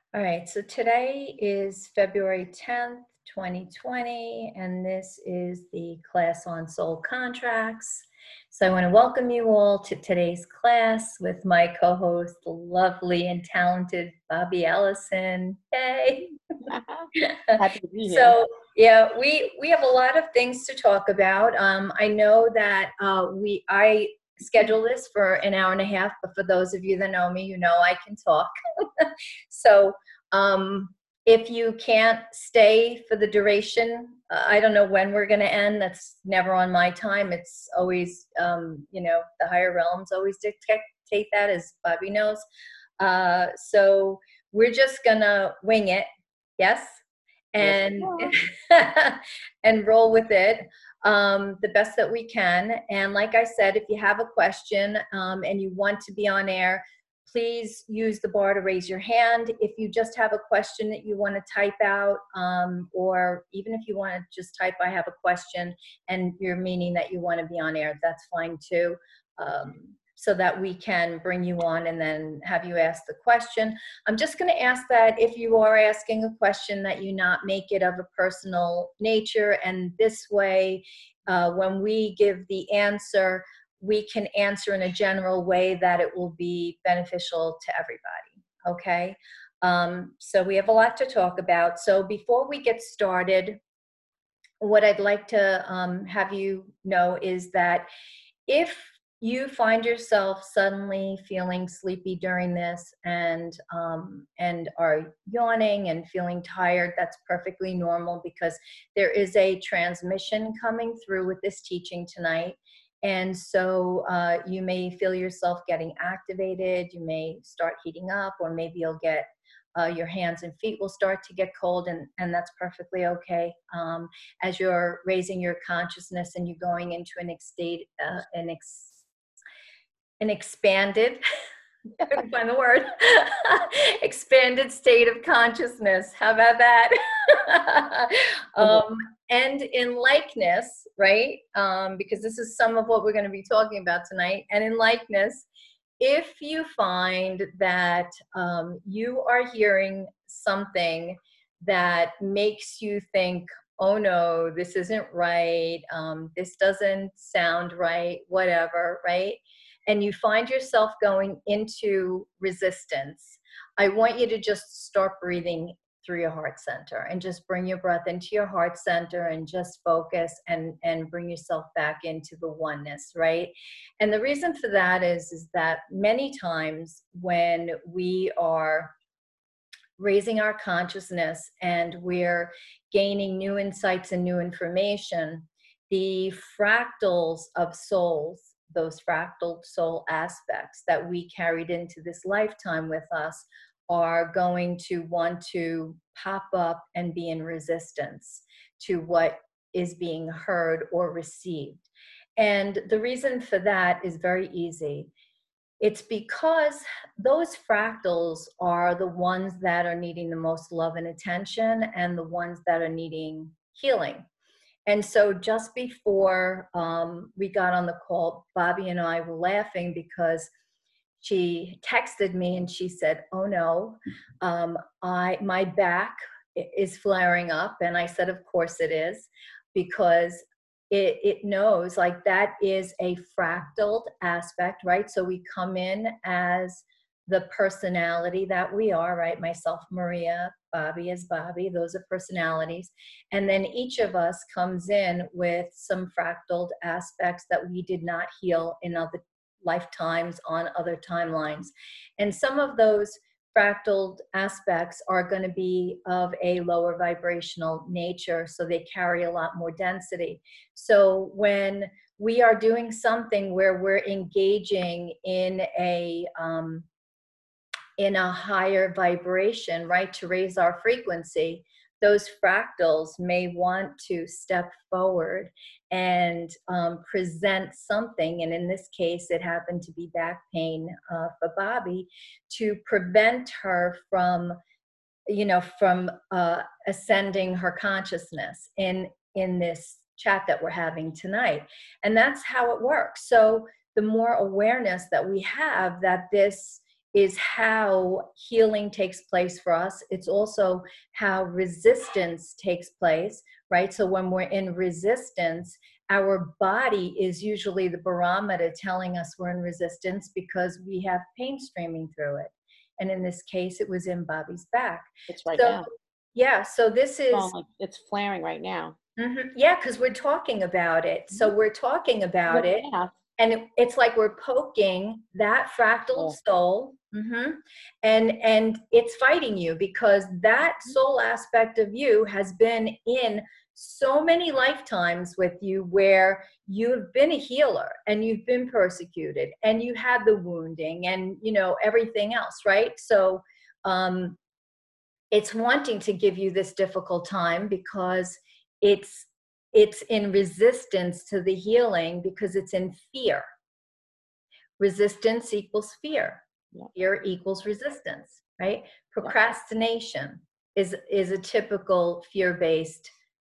All right, so today is February 10th, 2020, and this is the class on soul contracts. So I want to welcome you all to today's class with my co-host, the lovely and talented Bobby Allison. Yay! Happy to be here. So yeah, we have a lot of things to talk about. I know that I schedule this for an hour and a half, but for those of you that know me, you know I can talk. So um, if you can't stay for the duration, I don't know when we're going to end. That's never on my time. It's always, the higher realms always dictate that, as Bobby knows. So we're just going to wing it. Yes. Yes, And ma'am. and roll with it the best that we can. And like I said, if you have a question and you want to be on air, please use the bar to raise your hand. If you just have a question that you want to type out, or even if you want to just type, I have a question, and you're meaning that you want to be on air, that's fine too. So that we can bring you on and then have you ask the question. I'm just going to ask that if you are asking a question that you not make it of a personal nature, and this way, when we give the answer, we can answer in a general way that it will be beneficial to everybody, okay? So we have a lot to talk about. So before we get started, what I'd like to have you know is that if you find yourself suddenly feeling sleepy during this and are yawning and feeling tired, that's perfectly normal because there is a transmission coming through with this teaching tonight. And so you may feel yourself getting activated, you may start heating up, or maybe you'll get your hands and feet will start to get cold, and that's perfectly okay. As you're raising your consciousness and you're going into an expanded, I couldn't find the word, expanded state of consciousness. How about that? And in likeness, right? Because this is some of what we're going to be talking about tonight. And in likeness, if you find that you are hearing something that makes you think, oh no, this isn't right, this doesn't sound right, whatever, right? And you find yourself going into resistance, I want you to just start breathing through your heart center and just bring your breath into your heart center and just focus and bring yourself back into the oneness, right? And the reason for that is that many times when we are raising our consciousness and we're gaining new insights and new information, the fractals of souls, those fractal soul aspects that we carried into this lifetime with us, are going to want to pop up and be in resistance to what is being heard or received. And the reason for that is very easy. It's because those fractals are the ones that are needing the most love and attention and the ones that are needing healing. And so just before we got on the call, Bobby and I were laughing because she texted me and she said, oh no, my back is flaring up. And I said, of course it is, because it knows, like, that is a fractaled aspect, right? So we come in as the personality that we are, right? Myself, Maria, Bobby is Bobby, those are personalities. And then each of us comes in with some fractaled aspects that we did not heal in other lifetimes on other timelines. And some of those fractal aspects are going to be of a lower vibrational nature, so they carry a lot more density. So when we are doing something where we're engaging in a higher vibration, right, to raise our frequency, those fractals may want to step forward and present something. And in this case, it happened to be back pain for Bobby, to prevent her from, ascending her consciousness in this chat that we're having tonight. And that's how it works. So the more awareness that we have that this is how healing takes place for us. It's also how resistance takes place, right? So when we're in resistance, our body is usually the barometer telling us we're in resistance because we have pain streaming through it. And in this case, it was in Bobby's back. It's right So, now. yeah, so this is, Well, like, it's flaring right now. yeah, because we're talking about it. So we're talking about it. Yeah. And it's like we're poking that fractal soul, and it's fighting you because that soul aspect of you has been in so many lifetimes with you where you've been a healer and you've been persecuted and you had the wounding and everything else, right? So it's wanting to give you this difficult time because it's in resistance to the healing because it's in fear. Resistance equals fear. Fear equals resistance, right? Procrastination is a typical fear-based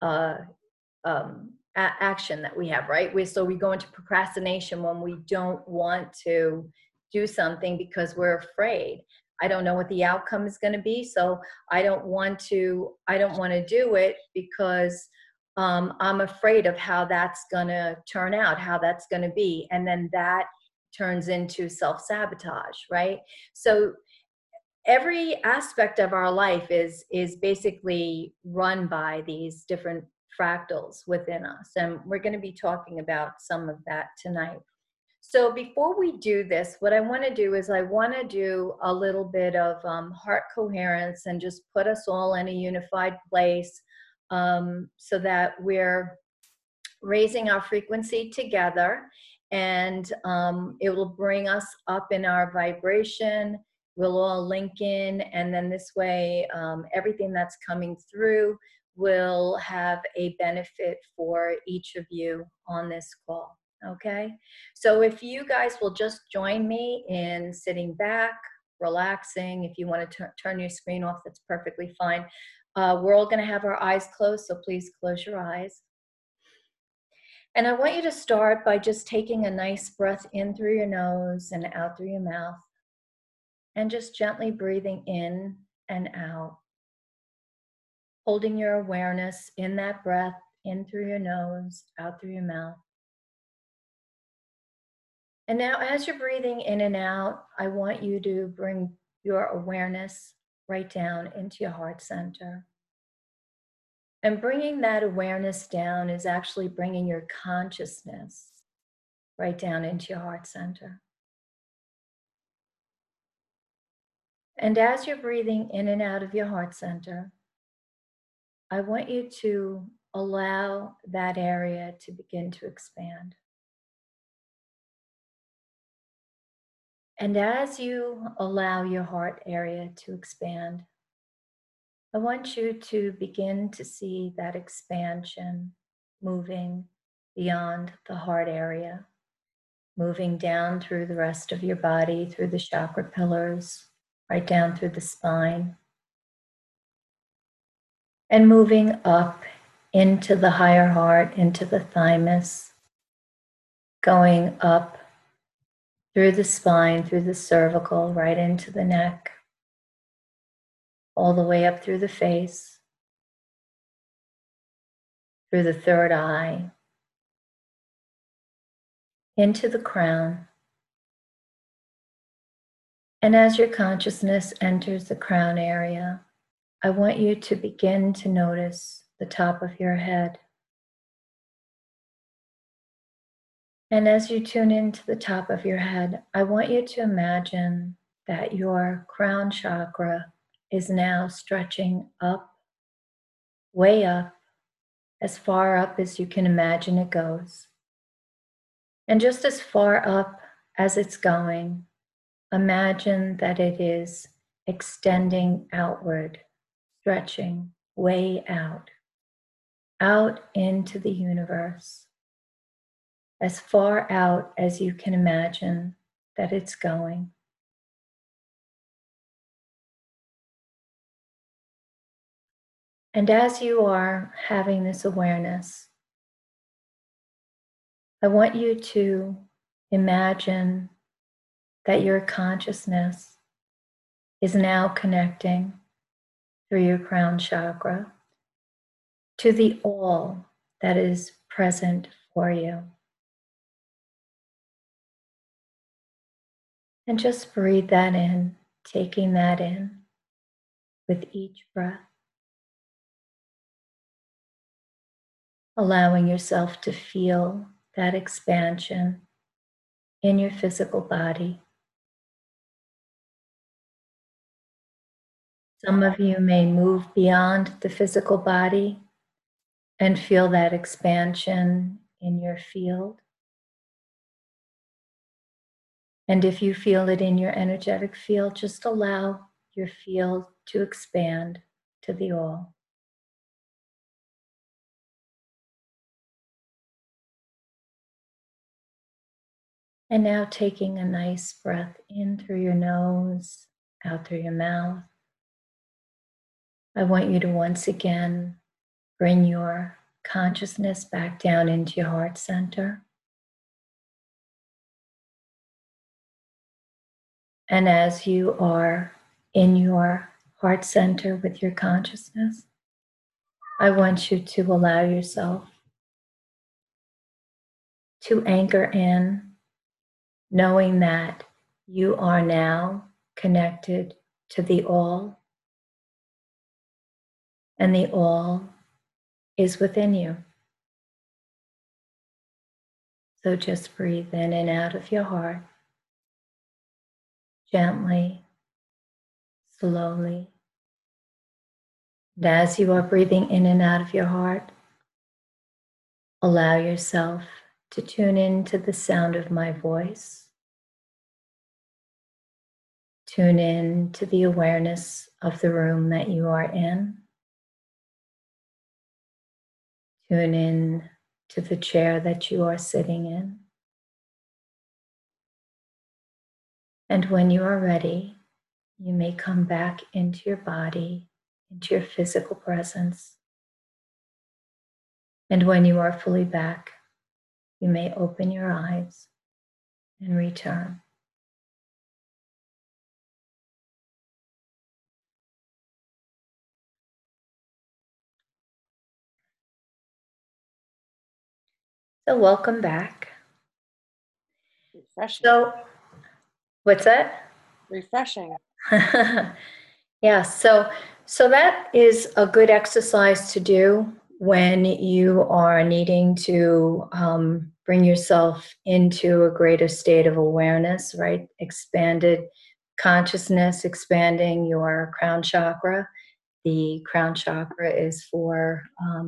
action that we have, right? So we go into procrastination when we don't want to do something because we're afraid. I don't know what the outcome is going to be, so I don't want to do it because I'm afraid of how that's going to turn out, how that's going to be, and then that turns into self-sabotage, right? So every aspect of our life is basically run by these different fractals within us, and we're going to be talking about some of that tonight. So before we do this, what I want to do is I want to do a little bit of heart coherence and just put us all in a unified place so that we're raising our frequency together, and it will bring us up in our vibration. We'll all link in, and then this way everything that's coming through will have a benefit for each of you on this call. Okay, so if you guys will just join me in sitting back, relaxing. If you want to turn your screen off, that's perfectly fine. We're all going to have our eyes closed, so please close your eyes. And I want you to start by just taking a nice breath in through your nose and out through your mouth, and just gently breathing in and out, holding your awareness in that breath, in through your nose, out through your mouth. And now as you're breathing in and out, I want you to bring your awareness right down into your heart center. And bringing that awareness down is actually bringing your consciousness right down into your heart center. And as you're breathing in and out of your heart center, I want you to allow that area to begin to expand. And as you allow your heart area to expand, I want you to begin to see that expansion moving beyond the heart area, moving down through the rest of your body, through the chakra pillars, right down through the spine, and moving up into the higher heart, into the thymus, going up through the spine, through the cervical, right into the neck, all the way up through the face, through the third eye, into the crown. And as your consciousness enters the crown area, I want you to begin to notice the top of your head. And as you tune into the top of your head, I want you to imagine that your crown chakra is now stretching up, way up, as far up as you can imagine it goes. And just as far up as it's going, imagine that it is extending outward, stretching way out into the universe, as far out as you can imagine that it's going. And as you are having this awareness, I want you to imagine that your consciousness is now connecting through your crown chakra to the all that is present for you. And just breathe that in, taking that in with each breath. Allowing yourself to feel that expansion in your physical body. Some of you may move beyond the physical body and feel that expansion in your field. And if you feel it in your energetic field, just allow your field to expand to the all. And now taking a nice breath in through your nose, out through your mouth. I want you to once again bring your consciousness back down into your heart center. And as you are in your heart center with your consciousness, I want you to allow yourself to anchor in, knowing that you are now connected to the all, and the all is within you. So just breathe in and out of your heart, gently, slowly. And as you are breathing in and out of your heart, allow yourself to tune into the sound of my voice. Tune in to the awareness of the room that you are in. Tune in to the chair that you are sitting in. And when you are ready, you may come back into your body, into your physical presence. And when you are fully back, you may open your eyes and return. So welcome back. Refreshing. So, what's that? Refreshing. Yeah, so that is a good exercise to do when you are needing to bring yourself into a greater state of awareness, right? Expanded consciousness, expanding your crown chakra. The crown chakra is for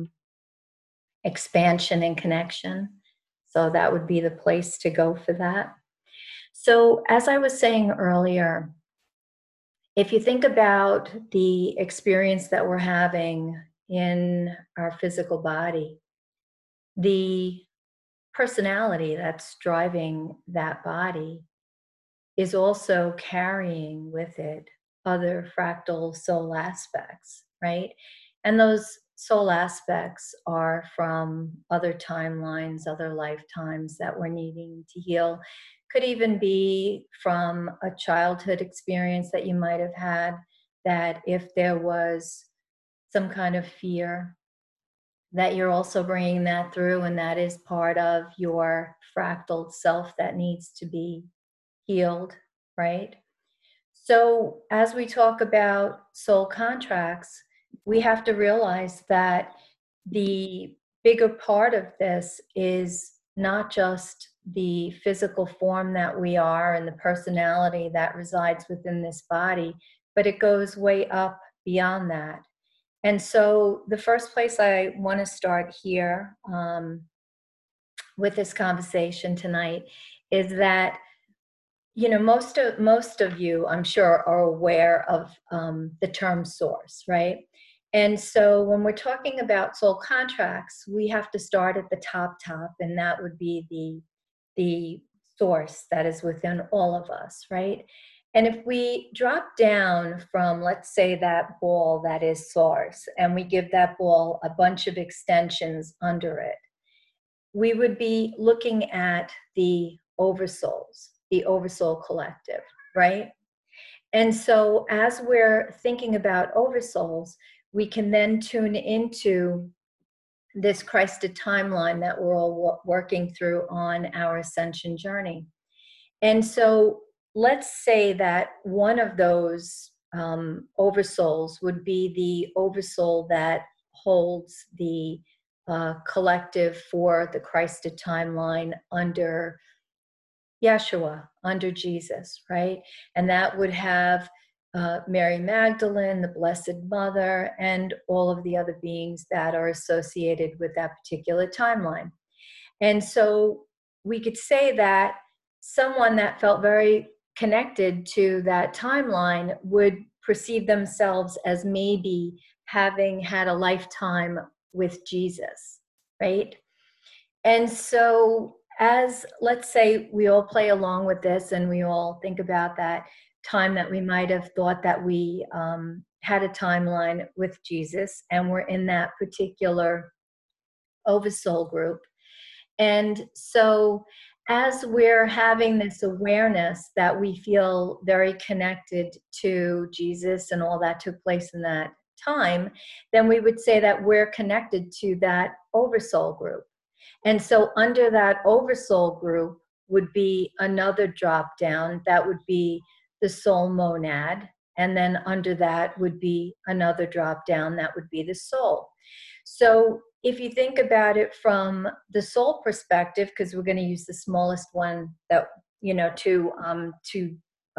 expansion and connection. So that would be the place to go for that. So as I was saying earlier, if you think about the experience that we're having in our physical body, the personality that's driving that body is also carrying with it other fractal soul aspects, right? And those soul aspects are from other timelines, other lifetimes that we're needing to heal. Could even be from a childhood experience that you might have had, that if there was some kind of fear, that you're also bringing that through, and that is part of your fractal self that needs to be healed, right? So, as we talk about soul contracts, we have to realize that the bigger part of this is not just the physical form that we are and the personality that resides within this body, but it goes way up beyond that. And so, the first place I want to start here with this conversation tonight is that, you know, most of you, I'm sure, are aware of the term source, right? And so when we're talking about soul contracts, we have to start at the top, and that would be the source that is within all of us, right? And if we drop down from, let's say, that ball that is source, and we give that ball a bunch of extensions under it, we would be looking at the oversouls, the oversoul collective, right? And so as we're thinking about oversouls, we can then tune into this Christed timeline that we're all working through on our ascension journey. And so let's say that one of those oversouls would be the oversoul that holds the collective for the Christed timeline under Yeshua, under Jesus, right? And that would have Mary Magdalene, the Blessed Mother, and all of the other beings that are associated with that particular timeline. And so we could say that someone that felt very connected to that timeline would perceive themselves as maybe having had a lifetime with Jesus, right? And so, as let's say we all play along with this and we all think about that time that we might have thought that we had a timeline with Jesus and we're in that particular oversoul group. And so, as we're having this awareness that we feel very connected to Jesus and all that took place in that time, then we would say that we're connected to that oversoul group. And so under that oversoul group would be another drop down. That would be the soul monad. And then under that would be another drop down. That would be the soul. So if you think about it from the soul perspective, because we're going to use the smallest one that, to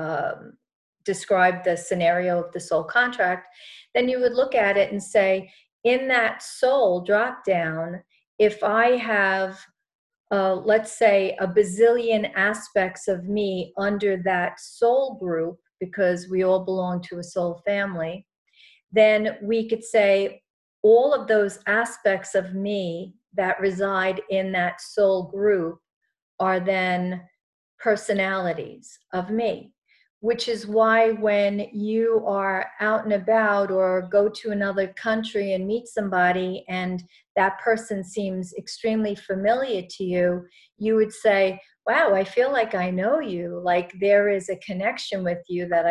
describe the scenario of the soul contract, then you would look at it and say, in that soul drop down, if I have, let's say, a bazillion aspects of me under that soul group, because we all belong to a soul family, then we could say all of those aspects of me that reside in that soul group are then personalities of me. Which is why when you are out and about or go to another country and meet somebody and that person seems extremely familiar to you, you would say, wow, I feel like I know you. Like there is a connection with you that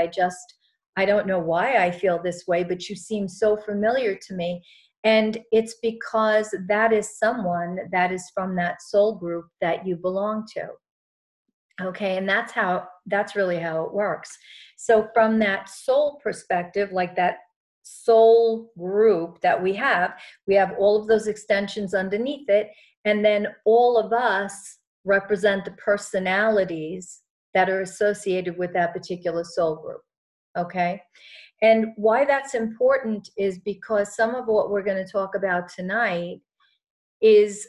I don't know why I feel this way, but you seem so familiar to me. And it's because that is someone that is from that soul group that you belong to. Okay, and that's really how it works. So from that soul perspective, like that soul group that we have all of those extensions underneath it, and then all of us represent the personalities that are associated with that particular soul group. Okay, and why that's important is because some of what we're going to talk about tonight is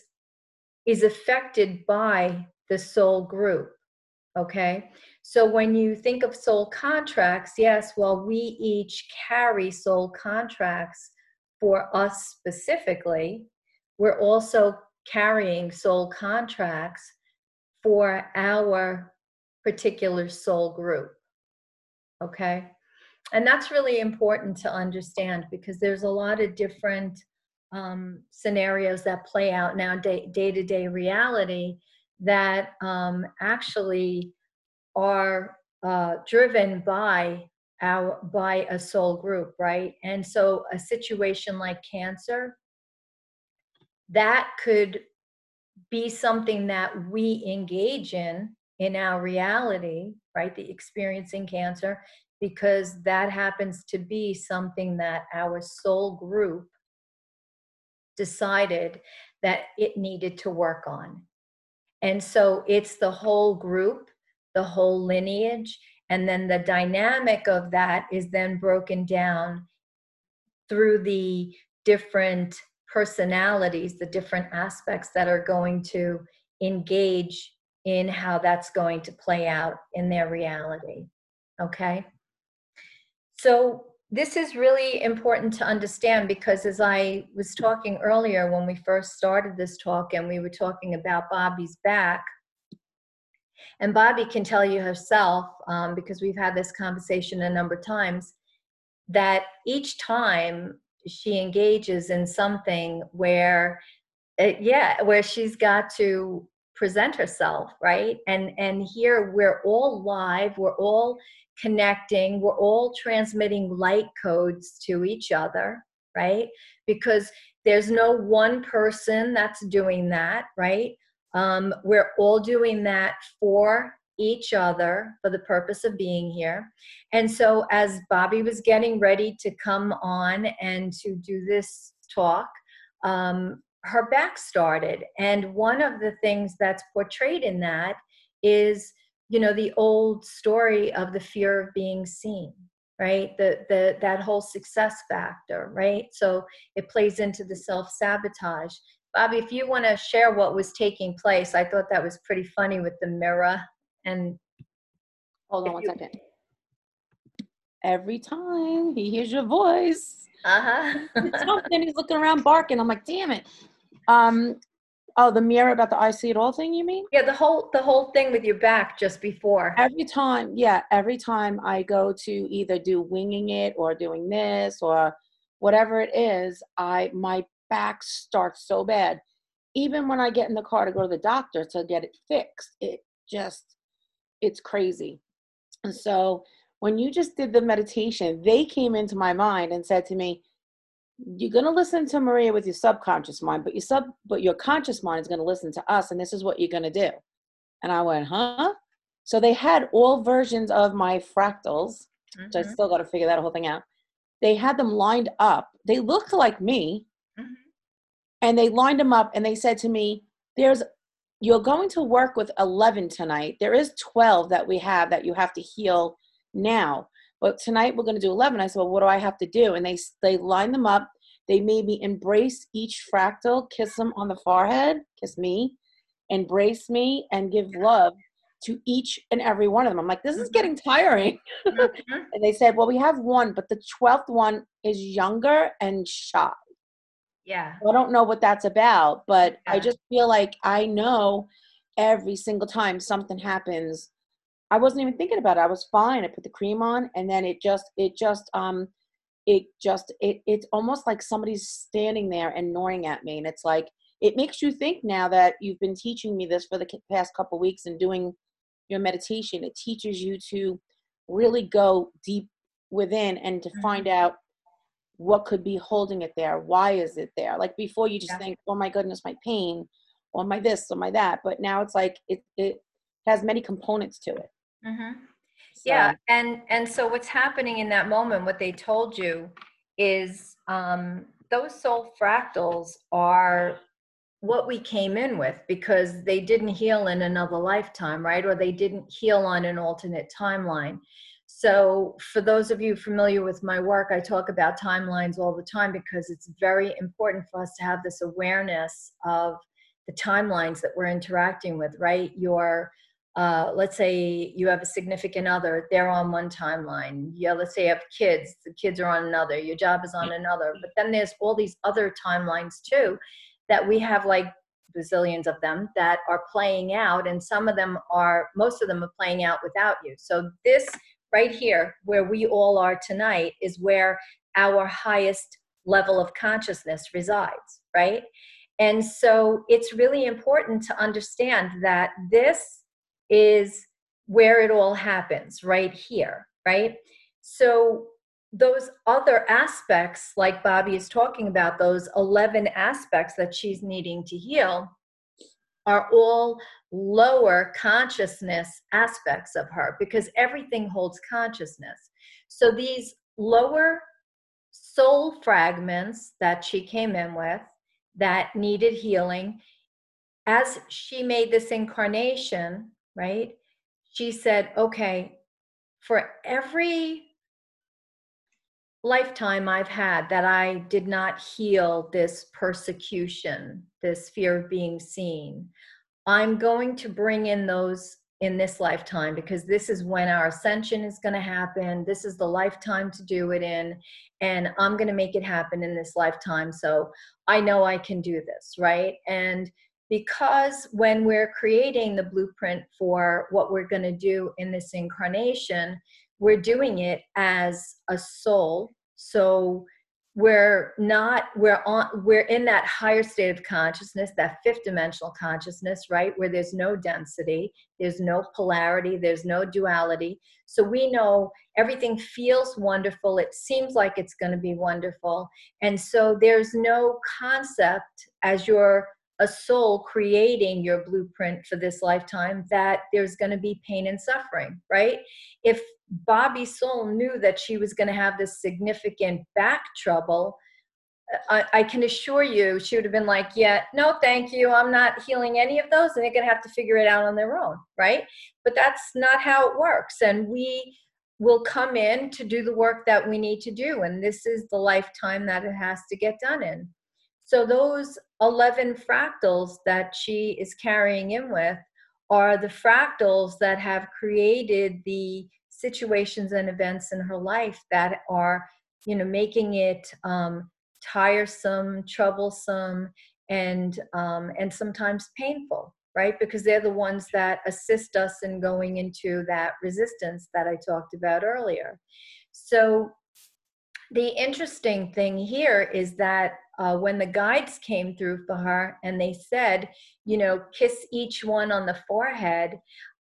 affected by the soul group. Okay, so when you think of soul contracts, yes, well, we each carry soul contracts for us specifically. We're also carrying soul contracts for our particular soul group. Okay, and that's really important to understand because there's a lot of different scenarios that play out now, day-to-day reality, that actually are driven by a soul group, right? And so a situation like cancer, that could be something that we engage in our reality, right? The experiencing cancer, because that happens to be something that our soul group decided that it needed to work on. And so it's the whole group, the whole lineage, and then the dynamic of that is then broken down through the different personalities, the different aspects that are going to engage in how that's going to play out in their reality. Okay? So this is really important to understand because as I was talking earlier when we first started this talk and we were talking about Bobby's back, and Bobby can tell you herself, because we've had this conversation a number of times, that each time she engages in something where, where she's got to present herself, right? And here we're all live, we're all connecting. We're all transmitting light codes to each other, right? Because there's no one person that's doing that, right? We're all doing that for each other for the purpose of being here. And so as Bobby was getting ready to come on and to do this talk, her back started. And one of the things that's portrayed in that is, you know, the old story of the fear of being seen, right? That whole success factor, right? So it plays into the self-sabotage. Bobby, if you want to share what was taking place, I thought that was pretty funny with the mirror. And Hold on one second. Every time he hears your voice, it's something, he's looking around barking. I'm like, damn it. Oh, the mirror about the I see it all thing, you mean? Yeah, the whole thing with your back just before. Every time I go to either do winging it or doing this or whatever it is, my back starts so bad. Even when I get in the car to go to the doctor to get it fixed, it's crazy. And so when you just did the meditation, they came into my mind and said to me, you're going to listen to Maria with your subconscious mind, but your conscious mind is going to listen to us, and this is what you're going to do. And I went, huh? So they had all versions of my fractals, which I still got to figure that whole thing out. They had them lined up. They looked like me, and they lined them up, and they said to me, you're going to work with 11 tonight. There is 12 that we have that you have to heal now. But tonight we're going to do 11. I said, well, what do I have to do? And they lined them up. They made me embrace each fractal, kiss them on the forehead, kiss me, embrace me, and give love to each and every one of them. I'm like, this is getting tiring. And they said, well, we have one, but the 12th one is younger and shy. Yeah. I don't know what that's about, but I just feel like I know every single time something happens, I wasn't even thinking about it. I was fine. I put the cream on, and then it's almost like somebody's standing there and gnawing at me. And it's like, it makes you think now that you've been teaching me this for the past couple of weeks and doing your meditation. It teaches you to really go deep within and to find out what could be holding it there. Why is it there? Like before you just think, oh my goodness, my pain or my this or my that. But now it's like, it has many components to it. So. Yeah. And so what's happening in that moment, what they told you is, those soul fractals are what we came in with, because they didn't heal in another lifetime, right? Or they didn't heal on an alternate timeline. So for those of you familiar with my work, I talk about timelines all the time because it's very important for us to have this awareness of the timelines that we're interacting with, right? Let's say you have a significant other, they're on one timeline. Yeah, let's say you have kids, the kids are on another, your job is on another. But then there's all these other timelines too that we have, like bazillions of them, that are playing out, and most of them are playing out without you. So this right here, where we all are tonight, is where our highest level of consciousness resides, right? And so it's really important to understand that this is where it all happens, right here, right? So those other aspects, like Bobby is talking about, those 11 aspects that she's needing to heal, are all lower consciousness aspects of her, because everything holds consciousness. So these lower soul fragments that she came in with that needed healing, as she made this incarnation, right? She said, okay, for every lifetime I've had that I did not heal this persecution, this fear of being seen, I'm going to bring in those in this lifetime, because this is when our ascension is going to happen. This is the lifetime to do it in, and I'm going to make it happen in this lifetime. So I know I can do this, right? And because when we're creating the blueprint for what we're going to do in this incarnation, we're doing it as a soul. So we're in that higher state of consciousness, that fifth dimensional consciousness, right, where there's no density, there's no polarity, there's no duality. So we know everything feels wonderful, it seems like it's going to be wonderful, and so there's no concept, as you're a soul creating your blueprint for this lifetime, that there's going to be pain and suffering, right? If Bobby's soul knew that she was going to have this significant back trouble, I can assure you she would have been like, yeah, no, thank you. I'm not healing any of those. And they're going to have to figure it out on their own, right? But that's not how it works. And we will come in to do the work that we need to do. And this is the lifetime that it has to get done in. So those 11 fractals that she is carrying in with are the fractals that have created the situations and events in her life that are, making it tiresome, troublesome, and sometimes painful, right? Because they're the ones that assist us in going into that resistance that I talked about earlier. So the interesting thing here is that when the guides came through for her and they said, kiss each one on the forehead,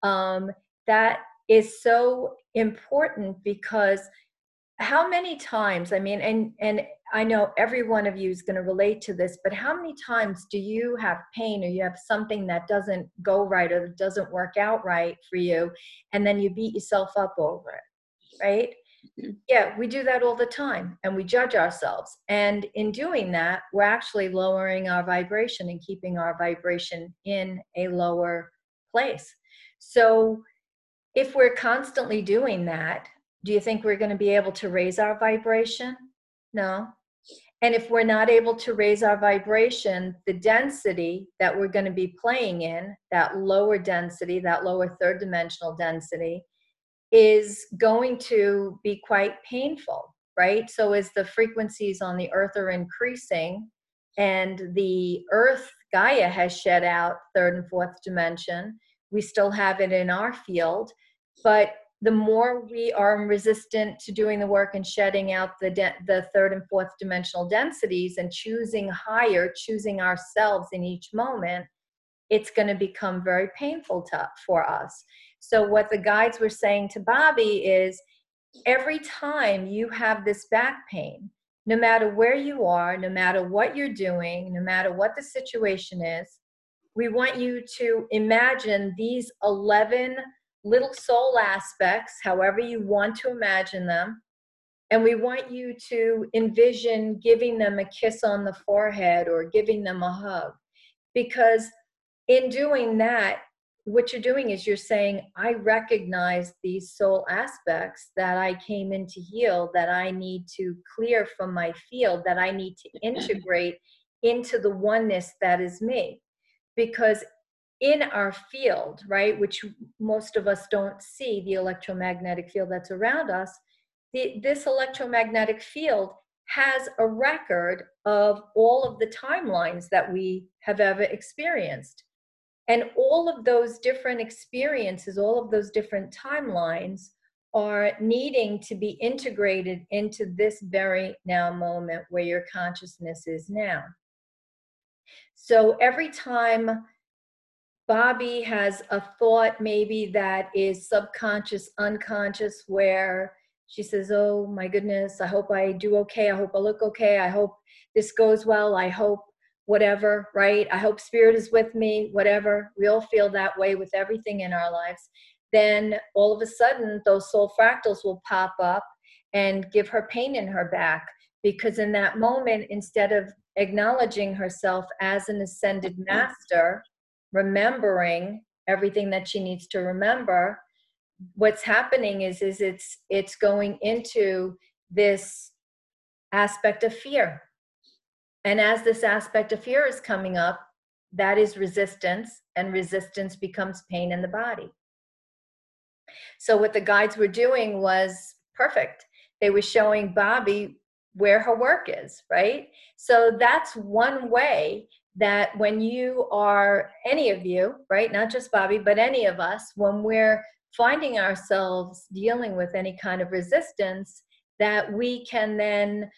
that is so important, because how many times, and I know every one of you is going to relate to this, but how many times do you have pain or you have something that doesn't go right or that doesn't work out right for you, and then you beat yourself up over it, right? Yeah, we do that all the time, and we judge ourselves. And in doing that, we're actually lowering our vibration and keeping our vibration in a lower place. So if we're constantly doing that, do you think we're going to be able to raise our vibration? No. And if we're not able to raise our vibration, the density that we're going to be playing in, that lower density, that lower third dimensional density, is going to be quite painful, right? So as the frequencies on the earth are increasing and the earth, Gaia, has shed out third and fourth dimension, we still have it in our field, but the more we are resistant to doing the work and shedding out the third and fourth dimensional densities and choosing higher, choosing ourselves in each moment, it's going to become very painful for us. So what the guides were saying to Bobby is, every time you have this back pain, no matter where you are, no matter what you're doing, no matter what the situation is, we want you to imagine these 11 little soul aspects, however you want to imagine them, and we want you to envision giving them a kiss on the forehead or giving them a hug. Because in doing that, what you're doing is you're saying, I recognize these soul aspects that I came in to heal, that I need to clear from my field, that I need to integrate into the oneness that is me. Because in our field, right, which most of us don't see, the electromagnetic field that's around us, this electromagnetic field has a record of all of the timelines that we have ever experienced. And all of those different experiences, all of those different timelines are needing to be integrated into this very now moment where your consciousness is now. So every time Bobby has a thought maybe that is subconscious, unconscious, where she says, oh my goodness, I hope I do okay. I hope I look okay. I hope this goes well. I hope whatever, right? I hope spirit is with me, whatever. We all feel that way with everything in our lives. Then all of a sudden, those soul fractals will pop up and give her pain in her back, because in that moment, instead of acknowledging herself as an ascended master, remembering everything that she needs to remember, what's happening is it's going into this aspect of fear. And as this aspect of fear is coming up, that is resistance, and resistance becomes pain in the body. So what the guides were doing was perfect. They were showing Bobby where her work is, right? So that's one way that when you are, any of you, right, not just Bobby, but any of us, when we're finding ourselves dealing with any kind of resistance, that we can then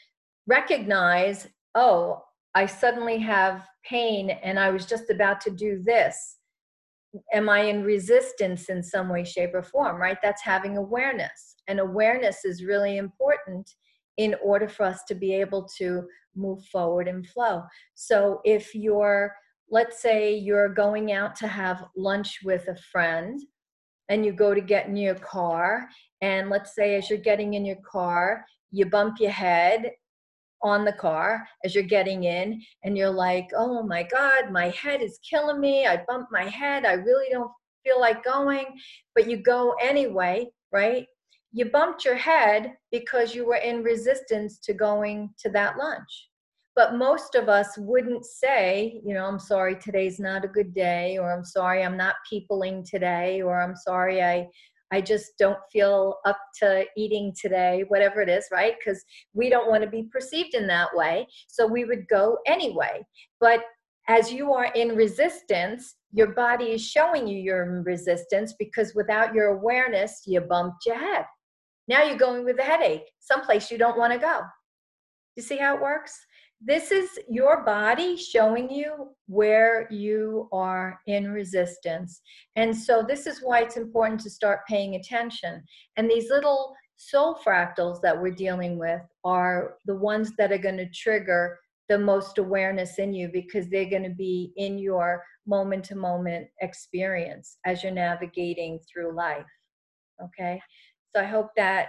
recognize, oh, I suddenly have pain and I was just about to do this. Am I in resistance in some way, shape, or form, right? That's having awareness. And awareness is really important in order for us to be able to move forward and flow. So if you're, let's say you're going out to have lunch with a friend and you go to get in your car, and let's say as you're getting in your car, you bump your head on the car as you're getting in, and you're like, oh my God, my head is killing me. I bumped my head. I really don't feel like going, but you go anyway, right? You bumped your head because you were in resistance to going to that lunch. But most of us wouldn't say, you know, I'm sorry, today's not a good day, or I'm sorry, I'm not peopling today, or I'm sorry, I just don't feel up to eating today, whatever it is, right? Because we don't want to be perceived in that way. So we would go anyway. But as you are in resistance, your body is showing you you're in resistance because without your awareness, you bumped your head. Now you're going with a headache, someplace you don't want to go. You see how it works? This is your body showing you where you are in resistance. And so this is why it's important to start paying attention. And these little soul fractals that we're dealing with are the ones that are going to trigger the most awareness in you, because they're going to be in your moment-to-moment experience as you're navigating through life. Okay? So I hope that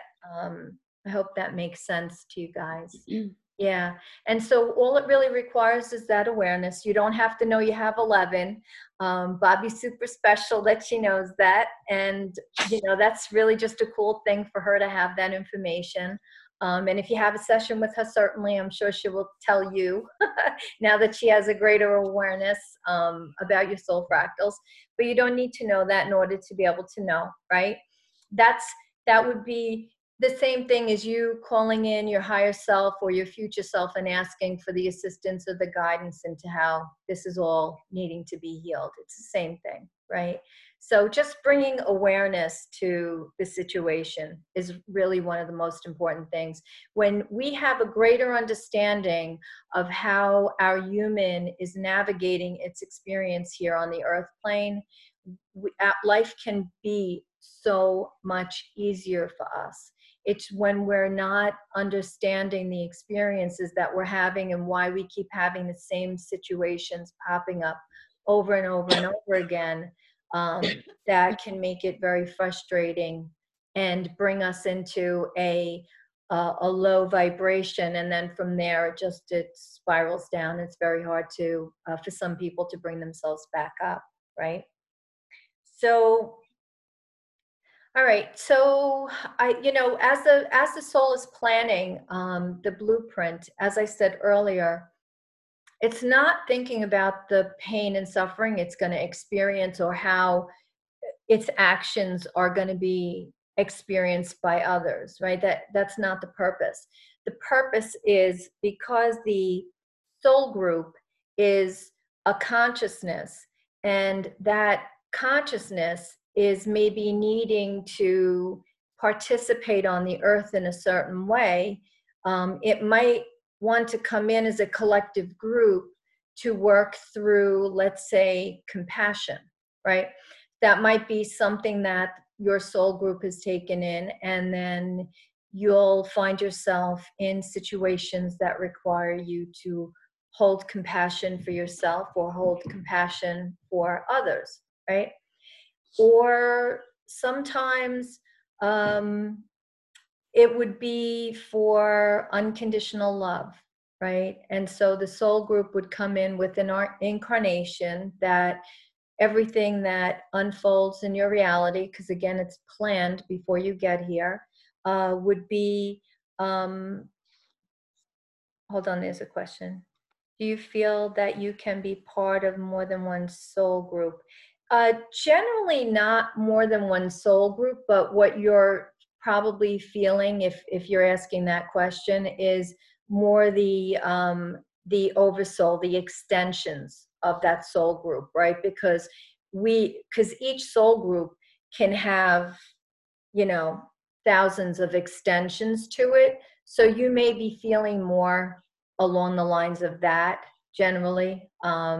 makes sense to you guys. Yeah. And so all it really requires is that awareness. You don't have to know you have 11. Bobby's super special that she knows that. And, you know, that's really just a cool thing for her to have that information. And if you have a session with her, certainly, I'm sure she will tell you now that she has a greater awareness about your soul fractals. But you don't need to know that in order to be able to know, right? That would be the same thing as you calling in your higher self or your future self and asking for the assistance or the guidance into how this is all needing to be healed. It's the same thing, right? So just bringing awareness to the situation is really one of the most important things. When we have a greater understanding of how our human is navigating its experience here on the earth plane, life can be so much easier for us. It's when we're not understanding the experiences that we're having and why we keep having the same situations popping up over and over and over again, that can make it very frustrating and bring us into a low vibration. And then from there, it spirals down. It's very hard to, for some people to bring themselves back up, right? So, all right. So as the soul is planning the blueprint, as I said earlier, it's not thinking about the pain and suffering it's going to experience or how its actions are going to be experienced by others, right? That's not the purpose. The purpose is because the soul group is a consciousness, and that consciousness is maybe needing to participate on the earth in a certain way. It might want to come in as a collective group to work through, let's say, compassion, right? That might be something that your soul group has taken in, and then you'll find yourself in situations that require you to hold compassion for yourself or hold compassion for others, right? Or sometimes it would be for unconditional love, right? And so the soul group would come in with an incarnation that everything that unfolds in your reality, because again, it's planned before you get here, would be, hold on, there's a question. Do you feel that you can be part of more than one soul group? Generally not more than one soul group, but what you're probably feeling, if you're asking that question, is more the oversoul, the extensions of that soul group, right? Because each soul group can have, thousands of extensions to it. So you may be feeling more along the lines of that generally.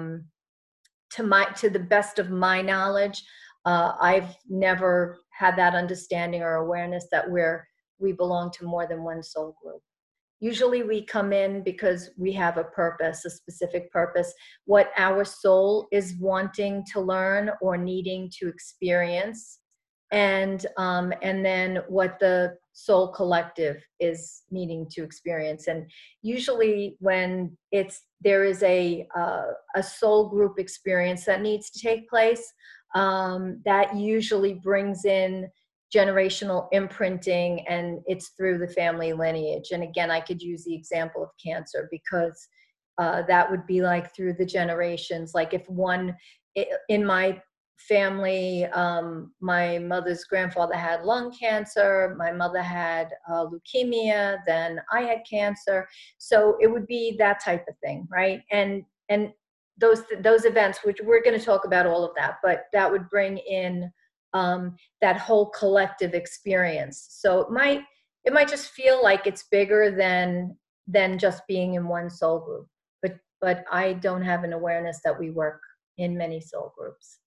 To the best of my knowledge, I've never had that understanding or awareness that we belong to more than one soul group. Usually we come in because we have a purpose, a specific purpose, what our soul is wanting to learn or needing to experience, and then what the soul collective is needing to experience. And usually when there is a soul group experience that needs to take place, that usually brings in generational imprinting, and it's through the family lineage. And again, I could use the example of cancer because that would be like through the generations. Like if in my family, my mother's grandfather had lung cancer, my mother had leukemia, then I had cancer. So it would be that type of thing, right? And those events, which we're going to talk about all of that, but that would bring in that whole collective experience. So it might just feel like it's bigger than just being in one soul group. But I don't have an awareness that we work in many soul groups.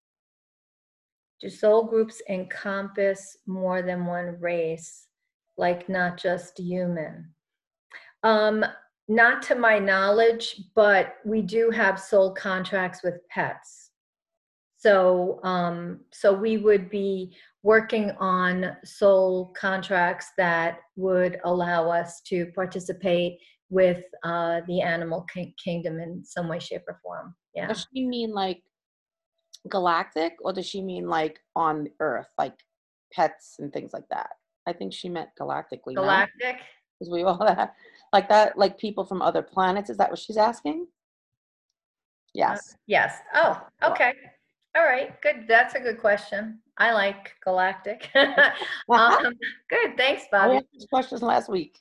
Do soul groups encompass more than one race, like not just human? Not to my knowledge, but we do have soul contracts with pets. So we would be working on soul contracts that would allow us to participate with the animal kingdom in some way, shape, or form. Yeah. Does she mean like galactic, or does she mean like on Earth, like pets and things like that? I think she meant galactically. Galactic? Because we all have like that, like people from other planets. Is that what she's asking? Yes. Yes. Oh, okay. All right, good. That's a good question. I like galactic. Good. Thanks, I Bobby. asked these questions last week.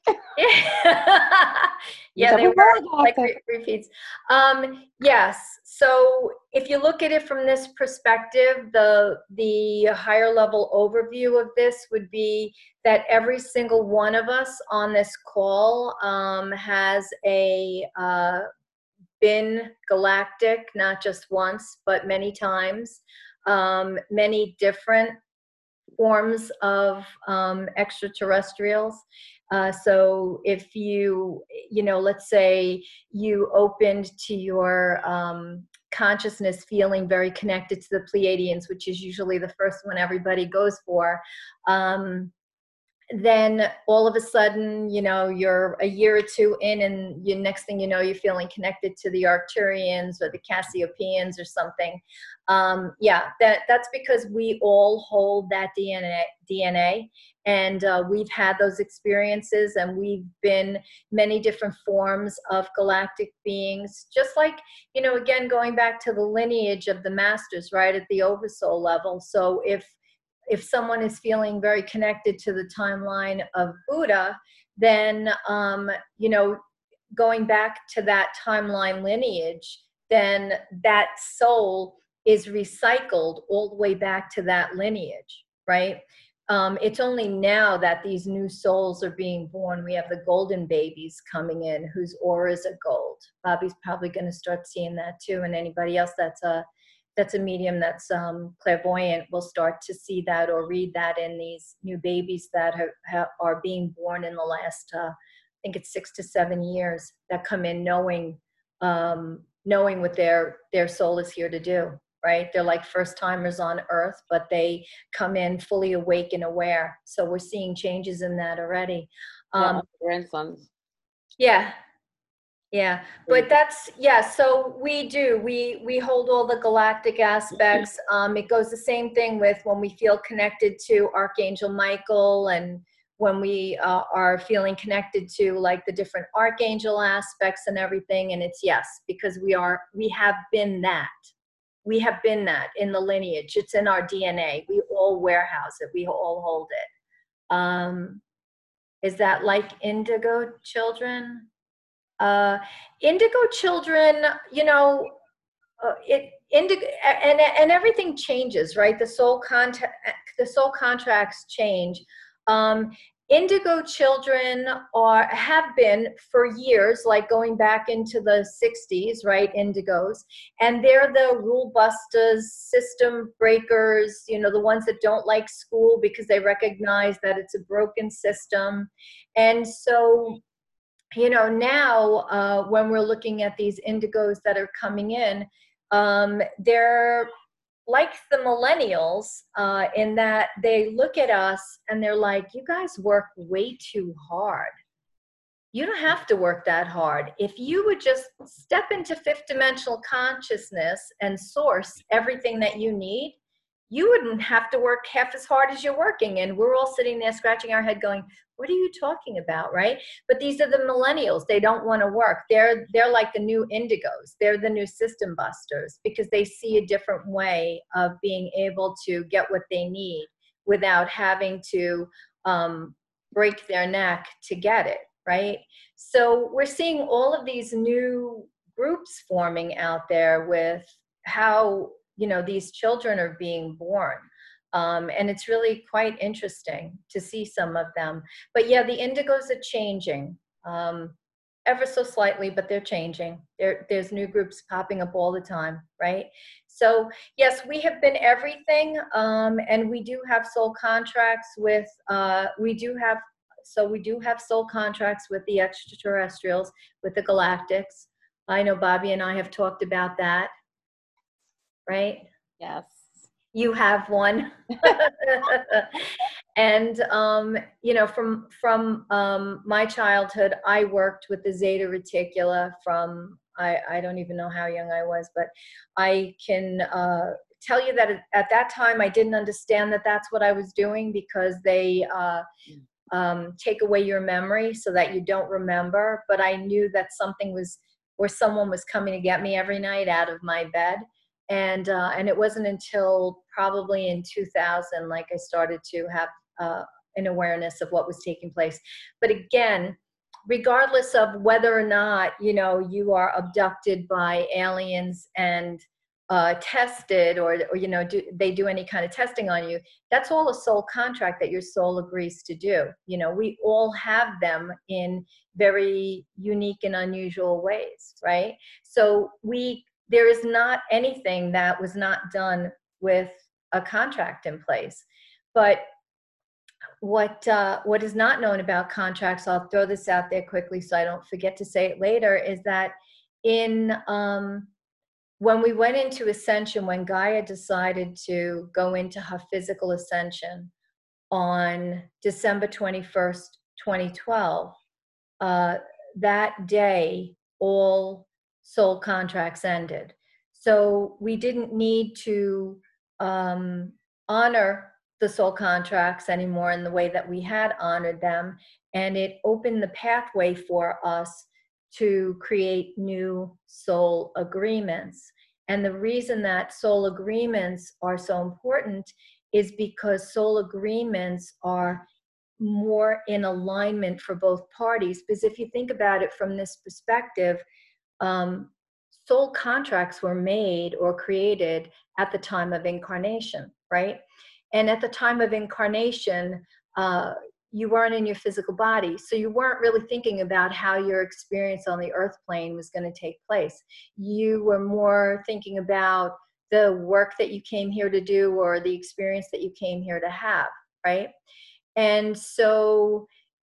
Yeah, they were like repeats. Yes. So if you look at it from this perspective, the higher level overview of this would be that every single one of us on this call has been galactic, not just once, but many times, many different forms of extraterrestrials. So if let's say you opened to your consciousness feeling very connected to the Pleiadians, which is usually the first one everybody goes for, then all of a sudden, you're a year or two in, and next thing you know, you're feeling connected to the Arcturians or the Cassiopeians or something. That's because we all hold that DNA, and we've had those experiences, and we've been many different forms of galactic beings. Just like, again, going back to the lineage of the masters, right, at the oversoul level. So if someone is feeling very connected to the timeline of Buddha, then, going back to that timeline lineage, then that soul is recycled all the way back to that lineage, right? It's only now that these new souls are being born. We have the golden babies coming in whose auras are gold. Bobby's probably going to start seeing that too, and anybody else that's a medium that's clairvoyant will start to see that or read that in these new babies that are being born in the last, I think it's 6 to 7 years, that come in knowing what their soul is here to do, right? They're like first timers on Earth, but they come in fully awake and aware. So we're seeing changes in that already. Grandsons. Yeah. Yeah, but so we hold all the galactic aspects. It goes the same thing with when we feel connected to Archangel Michael, and when we are feeling connected to like the different archangel aspects and everything. And it's because we have been that. We have been that in the lineage. It's in our DNA. We all warehouse it. We all hold it. Is that like indigo children? Indigo children, indigo, and everything changes, right? The soul contracts change. Indigo children have been for years, like going back into the 60s, right? Indigos. And they're the rule busters, system breakers, the ones that don't like school because they recognize that it's a broken system. And so, now when we're looking at these indigos that are coming in, they're like the millennials in that they look at us and they're like, you guys work way too hard. You don't have to work that hard. If you would just step into fifth dimensional consciousness and source everything that you need, you wouldn't have to work half as hard as you're working. And we're all sitting there scratching our head going, what are you talking about, right? But these are the millennials. They don't want to work. They're like the new indigos. They're the new system busters because they see a different way of being able to get what they need without having to break their neck to get it, right? So we're seeing all of these new groups forming out there with how these children are being born. And it's really quite interesting to see some of them. But yeah, the indigos are changing ever so slightly, but they're changing. There's new groups popping up all the time, right? So yes, we have been everything. And we do have soul contracts with, we do have soul contracts with the extraterrestrials, with the galactics. I know Bobby and I have talked about that. Right? Yes. You have one. And, from my childhood, I worked with the Zeta Reticula from, I don't even know how young I was, but I can tell you that at that time, I didn't understand that that's what I was doing because they take away your memory so that you don't remember. But I knew that something was, or someone was coming to get me every night out of my bed. And it wasn't until probably in 2000, like I started to have an awareness of what was taking place. But again, regardless of whether or not, you are abducted by aliens and tested or do they do any kind of testing on you, that's all a soul contract that your soul agrees to do. We all have them in very unique and unusual ways, right? So there is not anything that was not done with a contract in place. But what is not known about contracts, I'll throw this out there quickly so I don't forget to say it later, is that when we went into ascension, when Gaia decided to go into her physical ascension on December 21st, 2012, that day, all soul contracts ended. So we didn't need to honor the soul contracts anymore in the way that we had honored them. And it opened the pathway for us to create new soul agreements. And the reason that soul agreements are so important is because soul agreements are more in alignment for both parties. Because if you think about it from this perspective, soul contracts were made or created at the time of incarnation, right? And at the time of incarnation, you weren't in your physical body. So you weren't really thinking about how your experience on the earth plane was going to take place. You were more thinking about the work that you came here to do or the experience that you came here to have, right? And so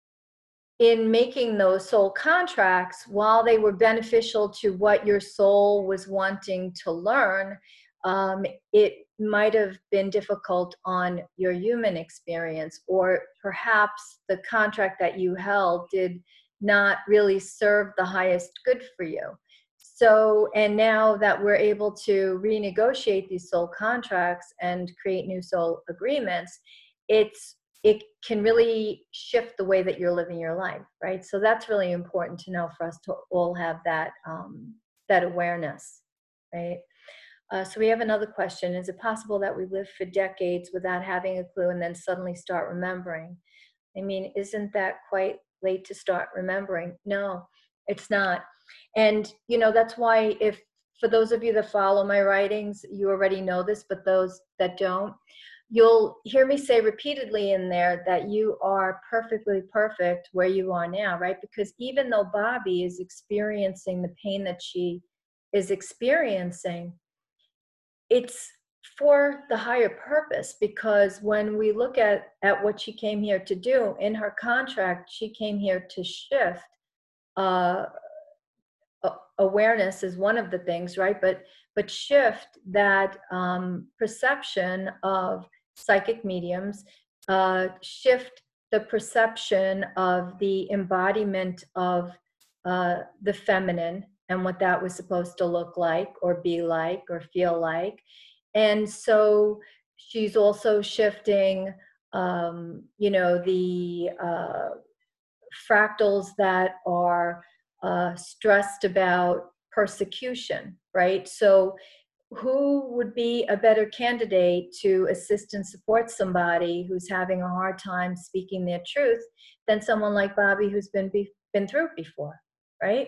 in making those soul contracts, while they were beneficial to what your soul was wanting to learn, it might have been difficult on your human experience, or perhaps the contract that you held did not really serve the highest good for you. So, and now that we're able to renegotiate these soul contracts and create new soul agreements, it can really shift the way that you're living your life, right? So that's really important to know for us to all have that that awareness, right? So we have another question. Is it possible that we live for decades without having a clue and then suddenly start remembering? I mean, isn't that quite late to start remembering? No, it's not. And, that's why for those of you that follow my writings, you already know this, but those that don't, you'll hear me say repeatedly in there that you are perfectly perfect where you are now, right? Because even though Bobby is experiencing the pain that she is experiencing, it's for the higher purpose. Because when we look at what she came here to do in her contract, she came here to shift. uh, Awareness is one of the things, right? But shift that perception of psychic mediums, shift the perception of the embodiment of the feminine and what that was supposed to look like or be like or feel like. And so she's also shifting, the fractals that are stressed about persecution, right? So, who would be a better candidate to assist and support somebody who's having a hard time speaking their truth than someone like Bobby, who's been through it before, right?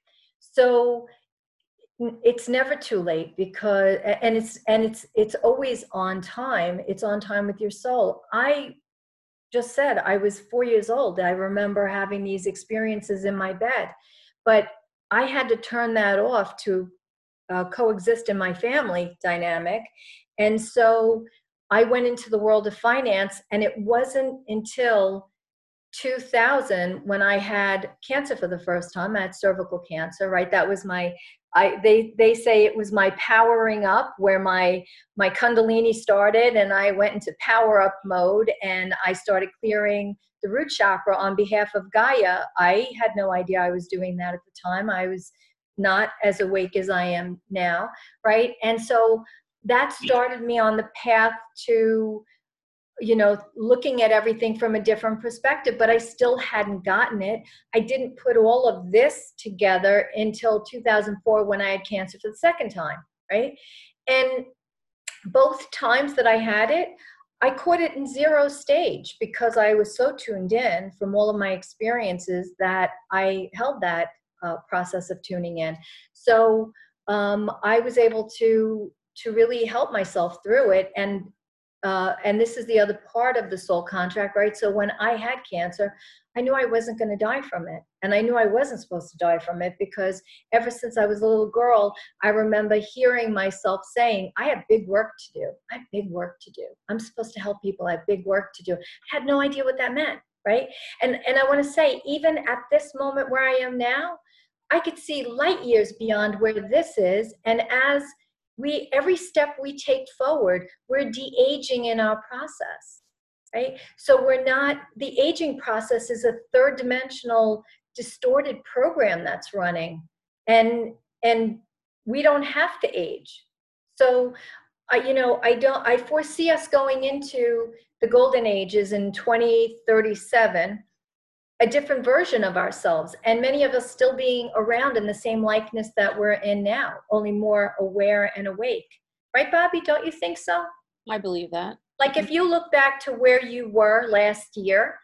So it's never too late, because it's always on time. It's on time with your soul. I just said I was 4 years old. I remember having these experiences in my bed, but I had to turn that off to coexist in my family dynamic. And so I went into the world of finance, and it wasn't until 2000 when I had cancer for the first time. I had cervical cancer, right? That was they say it was my powering up, where my kundalini started, and I went into power up mode, and I started clearing the root chakra on behalf of Gaia. I had no idea I was doing that at the time. I was not as awake as I am now, right? And so that started me on the path to looking at everything from a different perspective, but I still hadn't gotten it. I didn't put all of this together until 2004 when I had cancer for the second time, right? And both times that I had it, I caught it in zero stage because I was so tuned in from all of my experiences that I held that process of tuning in. So I was able to really help myself through it. And this is the other part of the soul contract, right? So when I had cancer, I knew I wasn't going to die from it. And I knew I wasn't supposed to die from it, because ever since I was a little girl, I remember hearing myself saying, I have big work to do. I have big work to do. I'm supposed to help people. I have big work to do. I had no idea what that meant, right? And I want to say, even at this moment where I am now, I could see light years beyond where this is. And as every step we take forward, we're de-aging in our process, right? So the aging process is a third dimensional distorted program that's running, and we don't have to age. So I foresee us going into the golden ages in 2037, a different version of ourselves, and many of us still being around in the same likeness that we're in now, only more aware and awake. Right, Bobby? Don't you think so? I believe that. Like, if you look back to where you were last year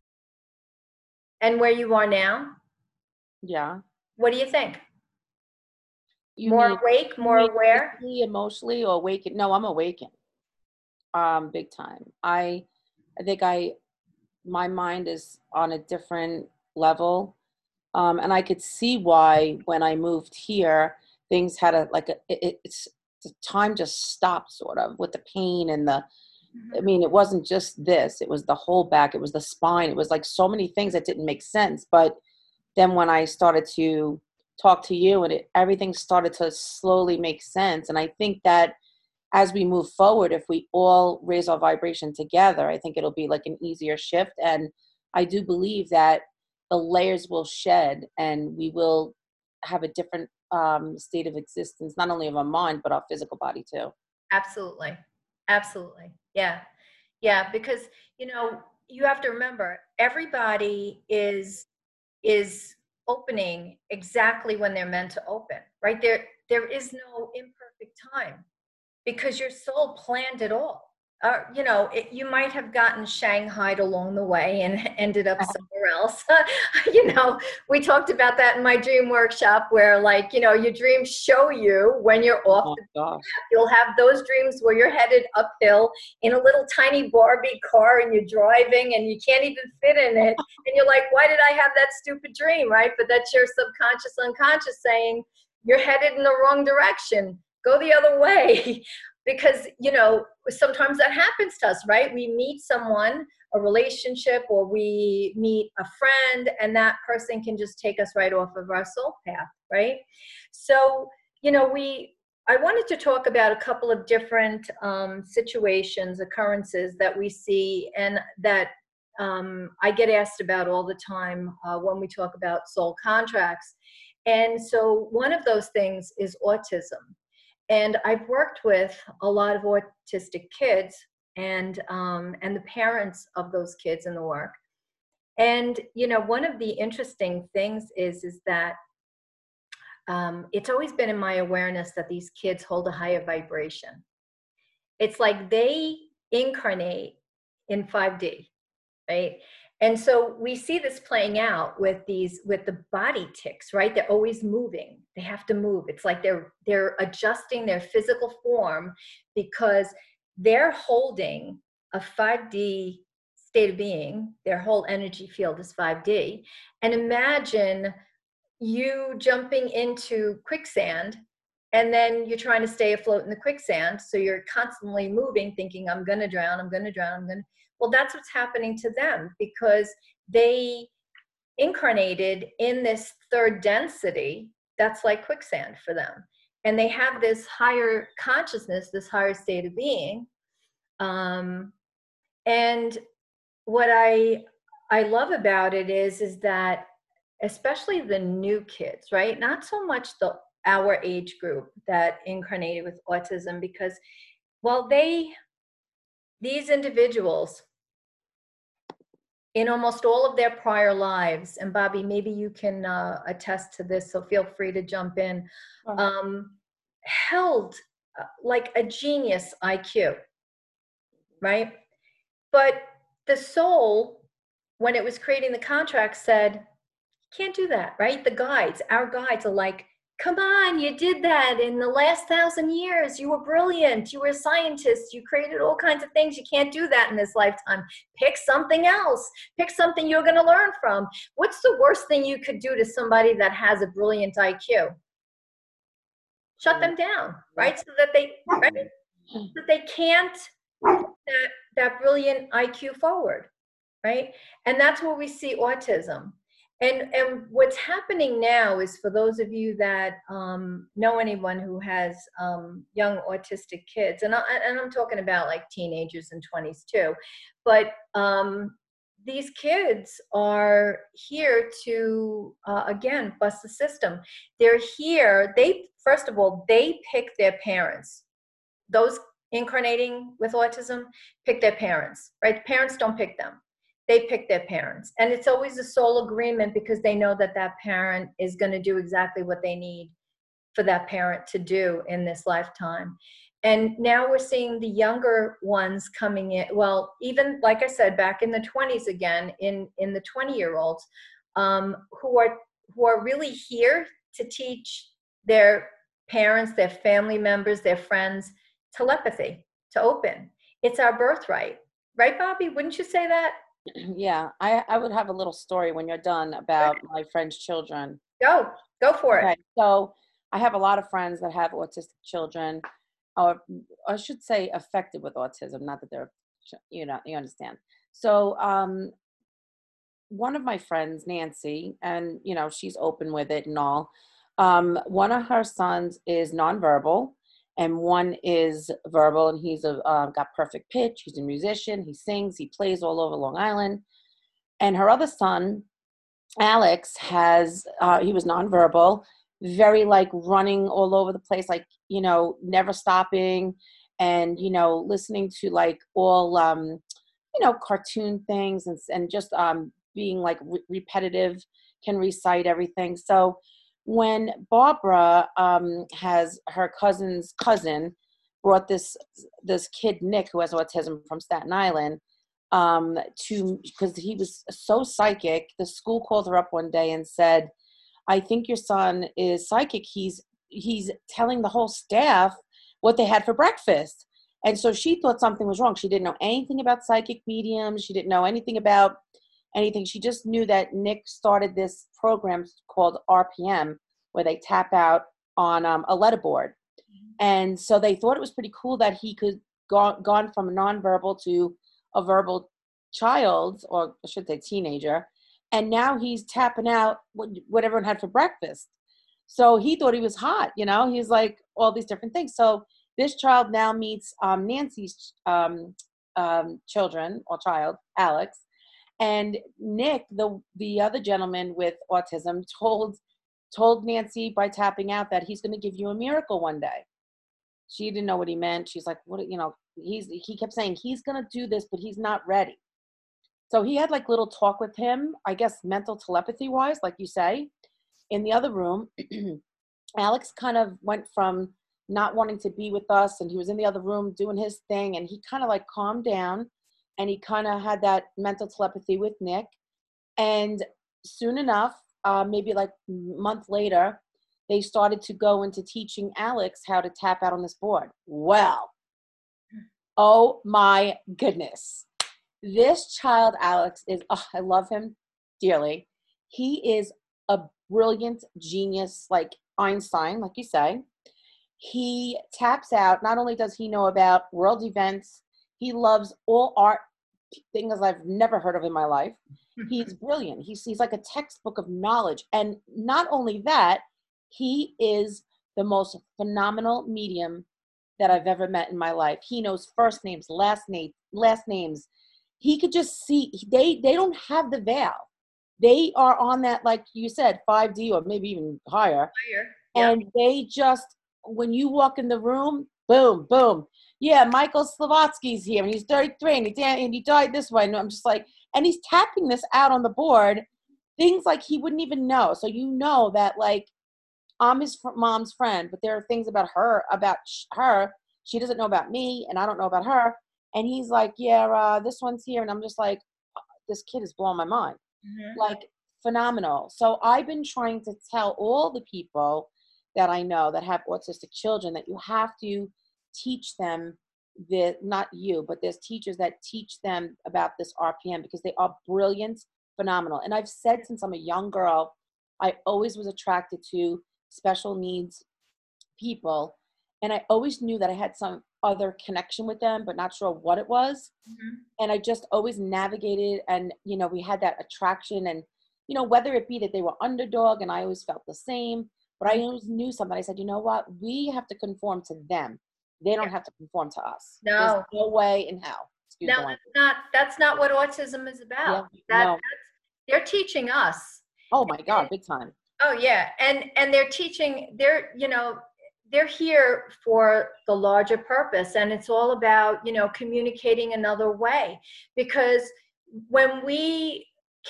and where you are now, Yeah. what do you think? You More mean awake, more aware? physically, emotionally, or awakened? No, I'm awakened. Big time. I think my mind is on a different level. And I could see why when I moved here, things had it's the time just stopped, sort of, with the pain and I mean, it wasn't just this, it was the whole back, it was the spine, it was like so many things that didn't make sense. But then when I started to talk to you, and everything started to slowly make sense. And I think that as we move forward, if we all raise our vibration together, I think it'll be like an easier shift. And I do believe that the layers will shed, and we will have a different state of existence, not only of our mind, but our physical body too. Absolutely. Absolutely. Yeah. Yeah. Because, you have to remember, everybody is opening exactly when they're meant to open, right? There is no imperfect time, because your soul planned it all. you might have gotten shanghaied along the way and ended up somewhere else. You know, we talked about that in my dream workshop where, like, your dreams show you when you're off Oh the gosh. path. You'll have those dreams where you're headed uphill in a little tiny Barbie car and you're driving and you can't even fit in it. And you're like, why did I have that stupid dream, right? But that's your subconscious, unconscious saying, you're headed in the wrong direction. Go the other way. Because, sometimes that happens to us, right? We meet someone, a relationship, or we meet a friend, and that person can just take us right off of our soul path, right? So, I wanted to talk about a couple of different situations, occurrences that we see, and that I get asked about all the time when we talk about soul contracts. And so one of those things is autism. And I've worked with a lot of autistic kids and the parents of those kids in the work. And one of the interesting things is that it's always been in my awareness that these kids hold a higher vibration. It's like they incarnate in 5D, right? And so we see this playing out with the body tics, right? They're always moving. They have to move. It's like they're adjusting their physical form because they're holding a 5D state of being. Their whole energy field is 5D. And imagine you jumping into quicksand and then you're trying to stay afloat in the quicksand. So you're constantly moving, thinking, I'm going to drown, I'm going to drown, well, that's what's happening to them because they incarnated in this third density that's like quicksand for them. And they have this higher consciousness, this higher state of being. And what I love about it is that especially the new kids, right? Not so much our age group that incarnated with autism, because well, these individuals in almost all of their prior lives, and Bobby, maybe you can attest to this, so feel free to jump in, held like a genius IQ, right? But the soul, when it was creating the contract, said, can't do that, right? Our guides are like, come on, you did that in the last 1,000 years. You were brilliant. You were a scientist. You created all kinds of things. You can't do that in this lifetime. Pick something else. Pick something you're going to learn from. What's the worst thing you could do to somebody that has a brilliant IQ? Shut them down, right? So that they can't that brilliant IQ forward, right? And that's where we see autism. And what's happening now is, for those of you that know anyone who has young autistic kids, and I'm talking about like teenagers and 20s too, but these kids are here to, again, bust the system. They're here, first of all, they pick their parents. Those incarnating with autism pick their parents, right? The parents don't pick them. They pick their parents. And it's always a soul agreement because they know that that parent is going to do exactly what they need for that parent to do in this lifetime. And now we're seeing the younger ones coming in. Well, even like I said, back in the 20s again, in the 20-year-olds who are really here to teach their parents, their family members, their friends telepathy, to open. It's our birthright. Right, Bobby? Wouldn't you say that? Yeah, I would have a little story when you're done about my friend's children. Go for it. Okay, so I have a lot of friends that have autistic children, or I should say affected with autism, not that they're, you understand. So one of my friends, Nancy, and she's open with it and all. One of her sons is nonverbal, and one is verbal, and he's got perfect pitch. He's a musician. He sings. He plays all over Long Island. And her other son, Alex, he was nonverbal, very like running all over the place, like, never stopping, and, listening to like all, cartoon things, and just being like repetitive, can recite everything. So when Barbara has her cousin's cousin brought this kid Nick, who has autism, from Staten Island, to, because he was so psychic. The school called her up one day and said, I think your son is psychic. He's telling the whole staff what they had for breakfast. And so she thought something was wrong. She didn't know anything about psychic mediums. She didn't know anything about anything. She just knew that Nick started this program called RPM, where they tap out on a letterboard. And so they thought it was pretty cool that he could gone from a nonverbal to a verbal child, or I should say teenager. And now he's tapping out what everyone had for breakfast. So he thought he was hot, he's like all these different things. So this child now meets Nancy's children or child, Alex. And Nick, the other gentleman with autism, told Nancy by tapping out that he's going to give you a miracle one day. She didn't know what he meant. She's like, what, he kept saying he's going to do this, but he's not ready. So he had like little talk with him, I guess mental telepathy wise, like you say. In the other room, Alex kind of went from not wanting to be with us, and he was in the other room doing his thing, and he kind of like calmed down, and he kind of had that mental telepathy with Nick. And soon enough, maybe like a month later, they started to go into teaching Alex how to tap out on this board. Well, oh my goodness. This child, Alex, I love him dearly. He is a brilliant genius, like Einstein, like you say. He taps out. Not only does he know about world events, he loves all art, things I've never heard of in my life. He's brilliant. He's like a textbook of knowledge. And not only that, he is the most phenomenal medium that I've ever met in my life. He knows first names, last names. He could just see, they don't have the veil. They are on that, like you said, 5D or maybe even higher. Yeah. And they just, when you walk in the room, boom, boom. Yeah, Michael Slavatsky's here, and he's 33, and he died this way. And I'm just like, and he's tapping this out on the board, things like he wouldn't even know. So that, like, I'm his mom's friend, but there are things about her. She doesn't know about me, and I don't know about her. And he's like, yeah, this one's here. And I'm just like, this kid is blowing my mind. Mm-hmm. Like, phenomenal. So I've been trying to tell all the people that I know that have autistic children that you have to teach them, not you, but there's teachers that teach them about this RPM, because they are brilliant, phenomenal. And I've said since I'm a young girl, I always was attracted to special needs people. And I always knew that I had some other connection with them, but not sure what it was. Mm-hmm. And I just always navigated, and, we had that attraction, and, whether it be that they were underdog and I always felt the same, but I always knew something. I said, you know what? We have to conform to them. They don't have to conform to us. No. There's no way in hell. No, that's not what autism is about. No. They're teaching us. Oh my God, big time. Oh yeah. And they're teaching, they're here for the larger purpose. And it's all about, communicating another way. Because when we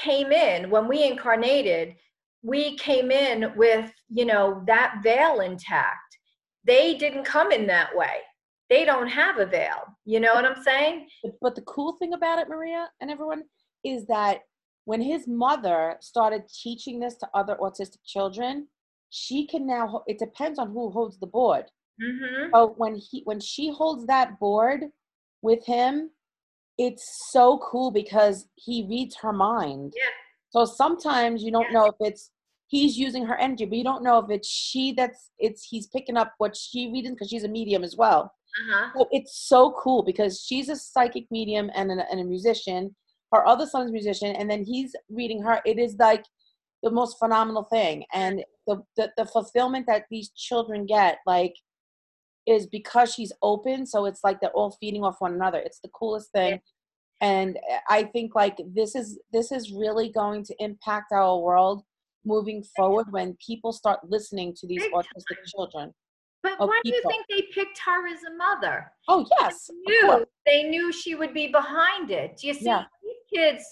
incarnated, we came in with, that veil intact. They didn't come in that way. They don't have a veil. You know what I'm saying? But the cool thing about it, Maria and everyone, is that when his mother started teaching this to other autistic children, she can now, it depends on who holds the board. Mm-hmm. So when she holds that board with him, it's so cool because he reads her mind. Yeah. So sometimes you don't know if it's he's using her energy, but you don't know if it's he's picking up what she reading, because she's a medium as well. Uh-huh. So it's so cool because she's a psychic medium and a musician. Her other son's a musician, and then he's reading her. It is like the most phenomenal thing. And the fulfillment that these children get, like, is because she's open. So it's like they're all feeding off one another. It's the coolest thing. Yeah. And I think, like, this is really going to impact our world moving forward when people start listening to these autistic children. But why do you think they picked her as a mother? Oh, yes. They knew she would be behind it. Do you see, these kids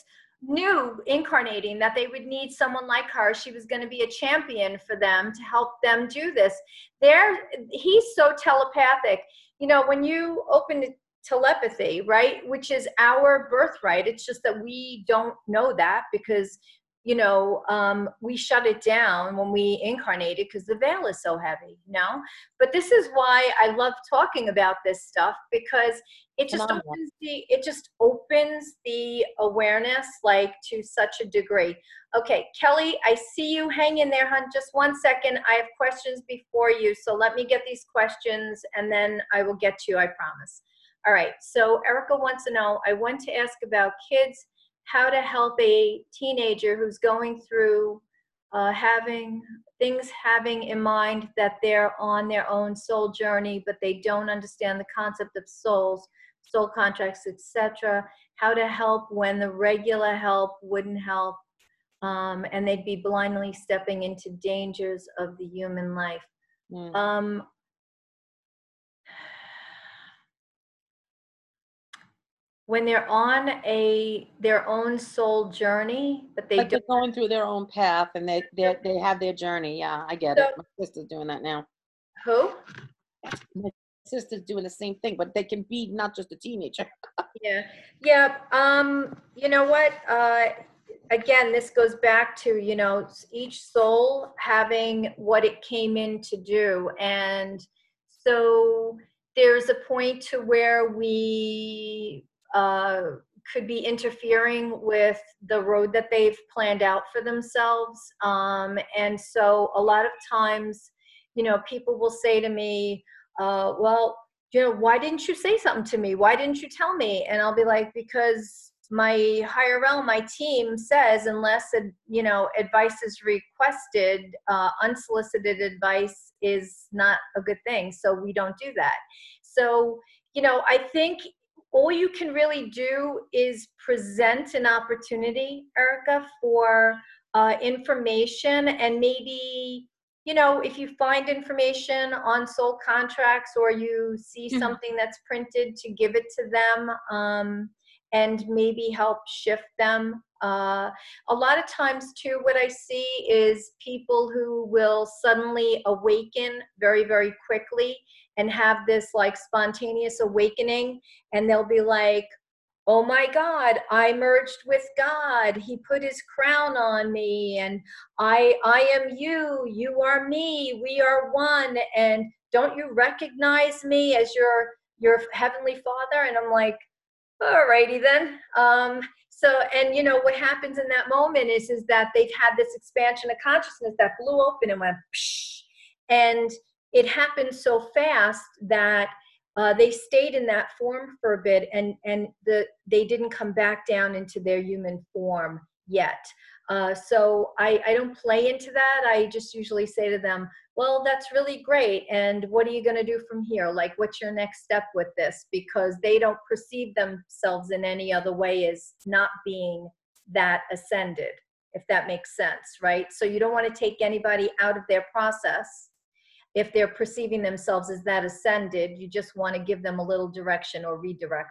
knew incarnating that they would need someone like her. She was going to be a champion for them to help them do this. He's so telepathic. You know, when you open telepathy, right, which is our birthright, it's just that we don't know that because, you know, we shut it down when we incarnated because the veil is so heavy, you know? But this is why I love talking about this stuff, because Phenomenal. it just opens the awareness like to such a degree. Okay, Kelly, I see you. Hang in there, hon. Just 1 second. I have questions before you, so let me get these questions and then I will get to you, I promise. All right, so Erica wants to know, I want to ask about kids, how to help a teenager who's going through having in mind that they're on their own soul journey, but they don't understand the concept of souls, soul contracts, etc. How to help when the regular help wouldn't help, and they'd be blindly stepping into dangers of the human life. Mm. When they're on their own soul journey, but they Like they're don't. going through their own path and they have their journey. Yeah, I get So, it. My sister's doing that now. who? My sister's doing the same thing, but they can be not just a teenager. Yeah, yeah. You know what? Again, this goes back to, you know, each soul having what it came in to do. And so there's a point to where we could be interfering with the road that they've planned out for themselves. And so a lot of times, you know, people will say to me, well, you know, why didn't you say something to me? Why didn't you tell me? And I'll be like, because my higher realm, my team says, unless, you know, advice is requested, unsolicited advice is not a good thing. So we don't do that. So, you know, I think all you can really do is present an opportunity, Erica, for information, and maybe, you know, if you find information on soul contracts or you see something that's printed, to give it to them, and maybe help shift them. A lot of times too, what I see is people who will suddenly awaken very, very quickly and have this like spontaneous awakening, and they'll be like, oh my God, I merged with God. He put his crown on me, and I am you, you are me, we are one. And don't you recognize me as your heavenly Father? And I'm like, all righty then. So, and you know, what happens in that moment is that they've had this expansion of consciousness that blew open and went, psh, and it happened so fast that they stayed in that form for a bit, and they didn't come back down into their human form yet. So I don't play into that. I just usually say to them, well, that's really great. And what are you going to do from here? Like, what's your next step with this? Because they don't perceive themselves in any other way as not being that ascended, if that makes sense, right? So you don't want to take anybody out of their process if they're perceiving themselves as that ascended. You just want to give them a little direction or redirect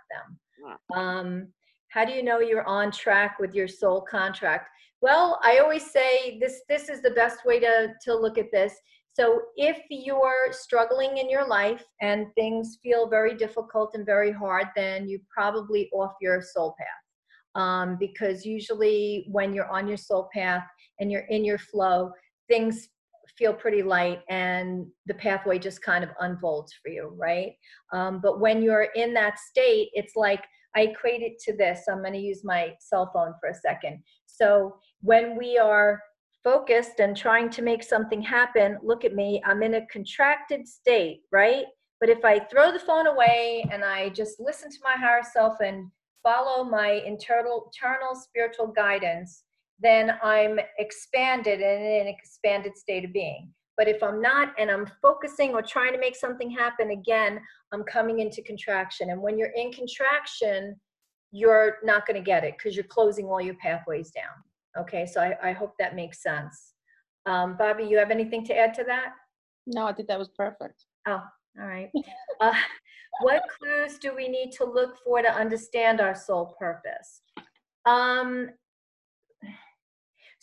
them. How do you know you're on track with your soul contract? Well, I always say this is the best way to look at this. So if you're struggling in your life and things feel very difficult and very hard, then you probably off your soul path. Because usually when you're on your soul path and you're in your flow, things feel pretty light and the pathway just kind of unfolds for you, right? But when you're in that state, it's like, I equate it to this. I'm going to use my cell phone for a second. So when we are focused and trying to make something happen, look at me, I'm in a contracted state, right? But if I throw the phone away and I just listen to my higher self and follow my internal spiritual guidance, then I'm expanded and in an expanded state of being. But if I'm not, and I'm focusing or trying to make something happen, again, I'm coming into contraction. And when you're in contraction, you're not going to get it because you're closing all your pathways down. Okay, so I hope that makes sense. Bobby, you have anything to add to that? No, I think that was perfect. Oh, all right. Uh, what clues do we need to look for to understand our soul purpose?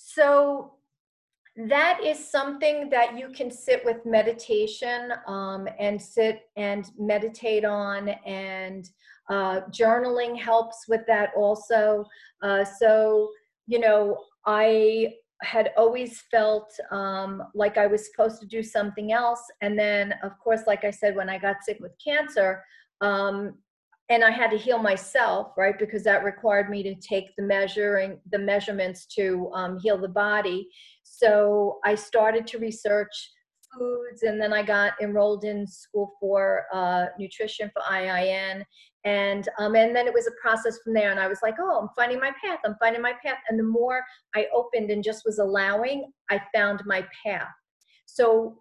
So that is something that you can sit with meditation, and sit and meditate on, and journaling helps with that also. So, I had always felt like I was supposed to do something else. And then, of course, like I said, when I got sick with cancer, um, and I had to heal myself, right? Because that required me to take the measurements to heal the body. So I started to research foods, and then I got enrolled in school for nutrition for IIN. And then it was a process from there. And I was like, oh, I'm finding my path. I'm finding my path. And the more I opened and just was allowing, I found my path. So,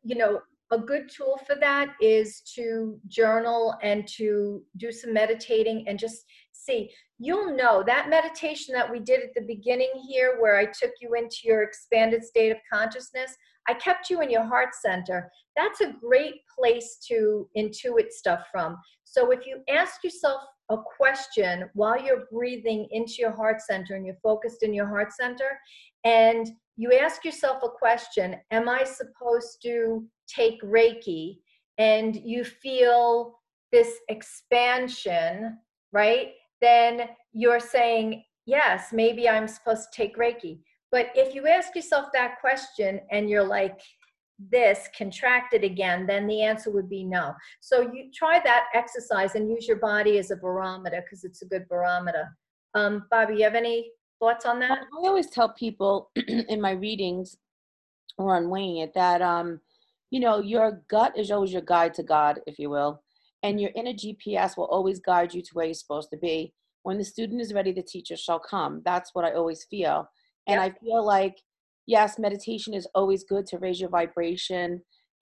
a good tool for that is to journal and to do some meditating and just see. You'll know that meditation that we did at the beginning here, where I took you into your expanded state of consciousness, I kept you in your heart center. That's a great place to intuit stuff from. So if you ask yourself a question while you're breathing into your heart center and you're focused in your heart center, and you ask yourself a question, am I supposed to take Reiki? And you feel this expansion, right? Then you're saying, yes, maybe I'm supposed to take Reiki. But if you ask yourself that question and you're like, this contracted again, then the answer would be no. So you try that exercise and use your body as a barometer, because it's a good barometer. Bobby, you have any thoughts on that? I always tell people in my readings or on weighing it that your gut is always your guide to God, if you will, and your inner GPS will always guide you to where you're supposed to be. When the student is ready, the teacher shall come. That's what I always feel. And Yep. I feel like, yes, meditation is always good to raise your vibration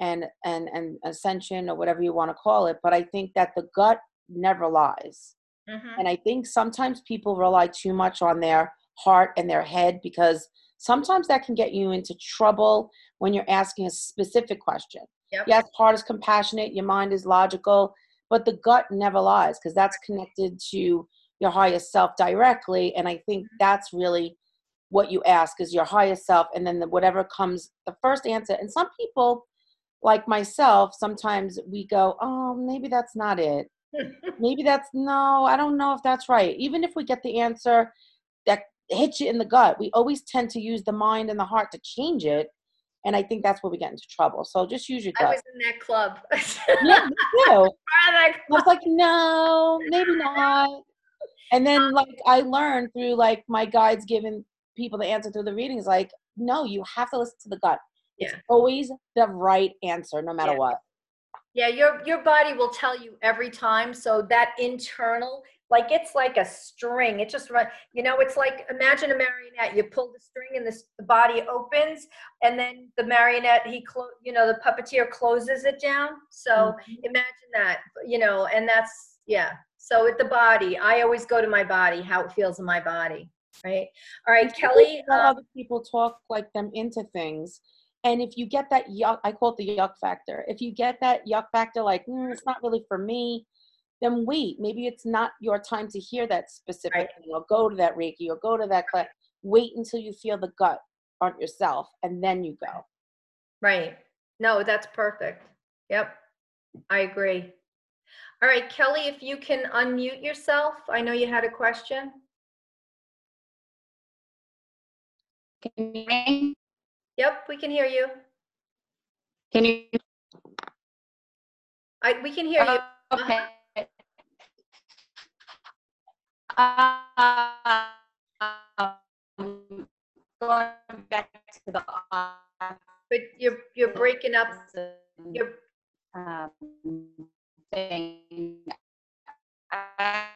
and ascension, or whatever you want to call it, but I think that the gut never lies. Mm-hmm. And I think sometimes people rely too much on their heart and their head, because sometimes that can get you into trouble when you're asking a specific question. Yep. Yes, heart is compassionate, your mind is logical, but the gut never lies, because that's connected to your highest self directly. And I think that's really what you ask, is your highest self, and then whatever comes the first answer. And some people, like myself, sometimes we go, oh, maybe that's not it. Maybe that's, no, I don't know if that's right. Even if we get the answer that hits you in the gut, we always tend to use the mind and the heart to change it. And I think that's where we get into trouble. So just use your I gut. was in that club. Yeah, me too. I That was club. like, no, maybe not. And then, like, I learned through, like, my guides giving people the answer through the readings, like, no, you have to listen to the gut. It's Yeah. always the right answer, no matter Yeah. what. Yeah, your body will tell you every time. So that internal, like it's like a string. It just run. It's like, imagine a marionette. You pull the string and the body opens, and then the marionette the puppeteer closes it down. So Mhm. imagine that. And that's, yeah. So with the body, I always go to my body, how it feels in my body, right? All And right, some people Kelly. let other people talk like them into things. And if you get that yuck, I call it the yuck factor. If you get that yuck factor, like, it's not really for me, then wait. Maybe it's not your time to hear that Right, specific thing, or go to that Reiki, or go to that class. Wait until you feel the gut on yourself, and then you go. right. No, that's perfect. Yep, I agree. All right, Kelly, if you can unmute yourself. I know you had a question. Can you hear me? Yep, we can hear you. Can you? We can hear you. Okay. Going back to the But you're breaking up. You're um, thing. I,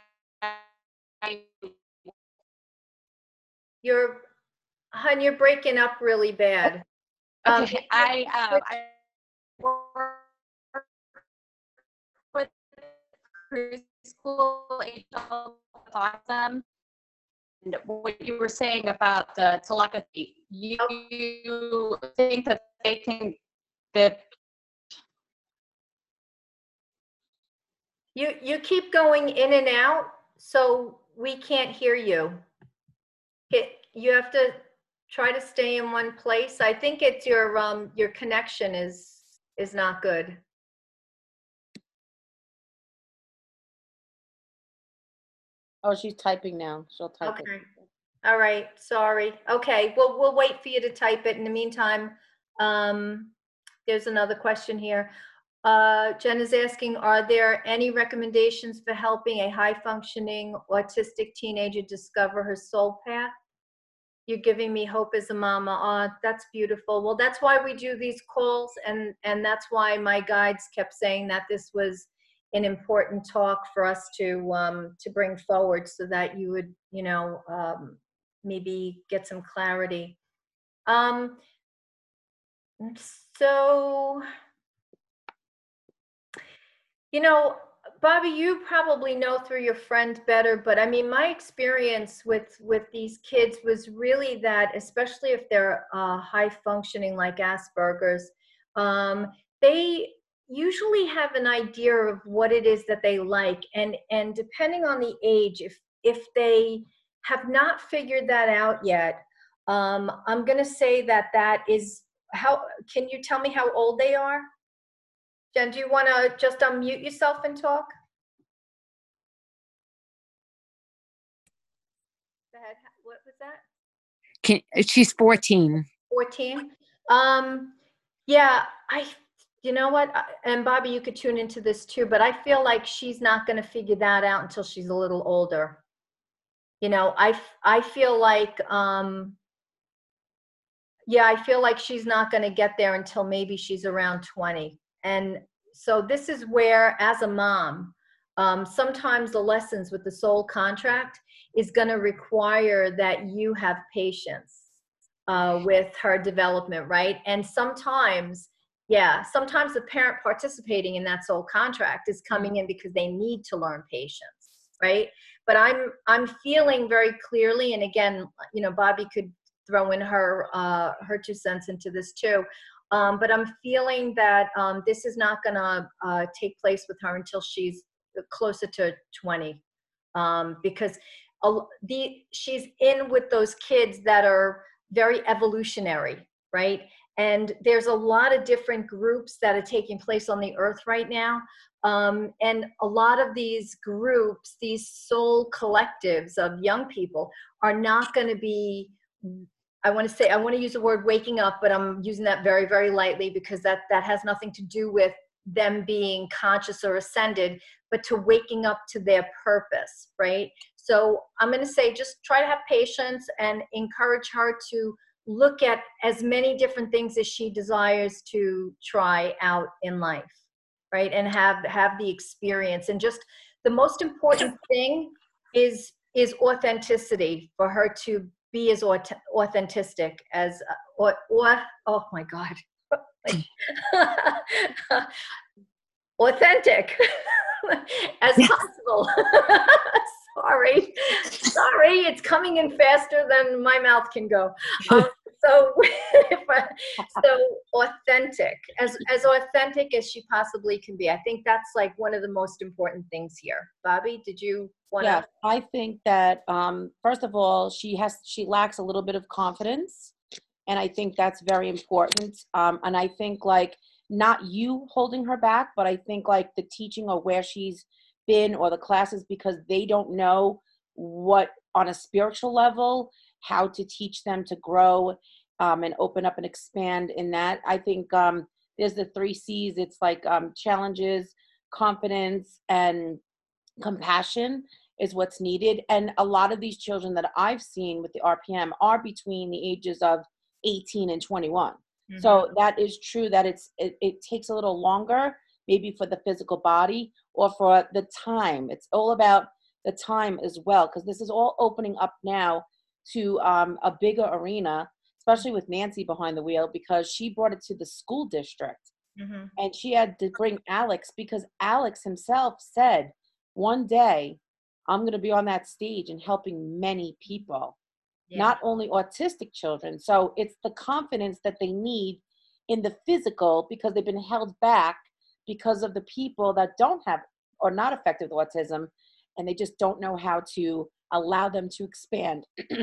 you're Hun, you're breaking up really bad. okay, If you switch, I work with cruise school. HL was awesome. And what you were saying about the telepathy, you think that they can, that you keep going in and out, so we can't hear you. You have to. try to stay in one place. I think it's your connection is not good. Oh, she's typing now. She'll type it. Okay. All right. Sorry. Okay. Well, we'll wait for you to type it. In the meantime, there's another question here. Jen is asking, are there any recommendations for helping a high-functioning autistic teenager discover her soul path? You're giving me hope as a mama. Oh, that's beautiful. Well, that's why we do these calls, and that's why my guides kept saying that this was an important talk for us to bring forward, so that you would, maybe get some clarity. So, Bobby, you probably know through your friend better, but I mean, my experience with these kids was really that, especially if they're high functioning like Asperger's, they usually have an idea of what it is that they like, and depending on the age, if they have not figured that out yet, I'm going to say that is how. Can you tell me how old they are? Jen, do you want to just unmute yourself and talk? Go ahead. What was that? She's 14. 14. Yeah, you know what? And Bobby, you could tune into this too, but I feel like she's not going to figure that out until she's a little older. I feel like, yeah, I feel like she's not going to get there until maybe she's around 20. And so this is where, as a mom, sometimes the lessons with the soul contract is going to require that you have patience with her development, right? And sometimes, sometimes the parent participating in that soul contract is coming in because they need to learn patience, right? But I'm feeling very clearly, and again, Bobby could throw in her 2 cents into this too. But I'm feeling that this is not going to take place with her until she's closer to 20, because she's in with those kids that are very evolutionary, right? And there's a lot of different groups that are taking place on the earth right now. And a lot of these groups, these soul collectives of young people, are not going to be, I want to use the word waking up, but I'm using that very, very lightly, because that has nothing to do with them being conscious or ascended, but to waking up to their purpose, right? So I'm going to say, just try to have patience and encourage her to look at as many different things as she desires to try out in life, right? And have the experience. And just the most important thing is authenticity, for her to be as authentic as, oh my God. Authentic as possible. Sorry, it's coming in faster than my mouth can go. So authentic, as authentic as she possibly can be. I think that's like one of the most important things here. Bobby, did you want to? Yeah, I think that first of all, she lacks a little bit of confidence, and I think that's very important. And I think, like, not you holding her back, but I think like the teaching or where she's been or the classes, because they don't know what, on a spiritual level, how to teach them to grow and open up and expand in that. I think there's the 3 C's. It's like challenges, confidence, and compassion is what's needed. And a lot of these children that I've seen with the RPM are between the ages of 18 and 21. Mm-hmm. So that is true that it takes a little longer, maybe for the physical body or for the time. It's all about the time as well, because this is all opening up now to a bigger arena, especially with Nancy behind the wheel, because she brought it to the school district. Mm-hmm. And she had to bring Alex, because Alex himself said, one day I'm going to be on that stage and helping many people. Yeah. Not only autistic children. So it's the confidence that they need in the physical, because they've been held back because of the people that don't have or not affected with autism, and they just don't know how to allow them to expand.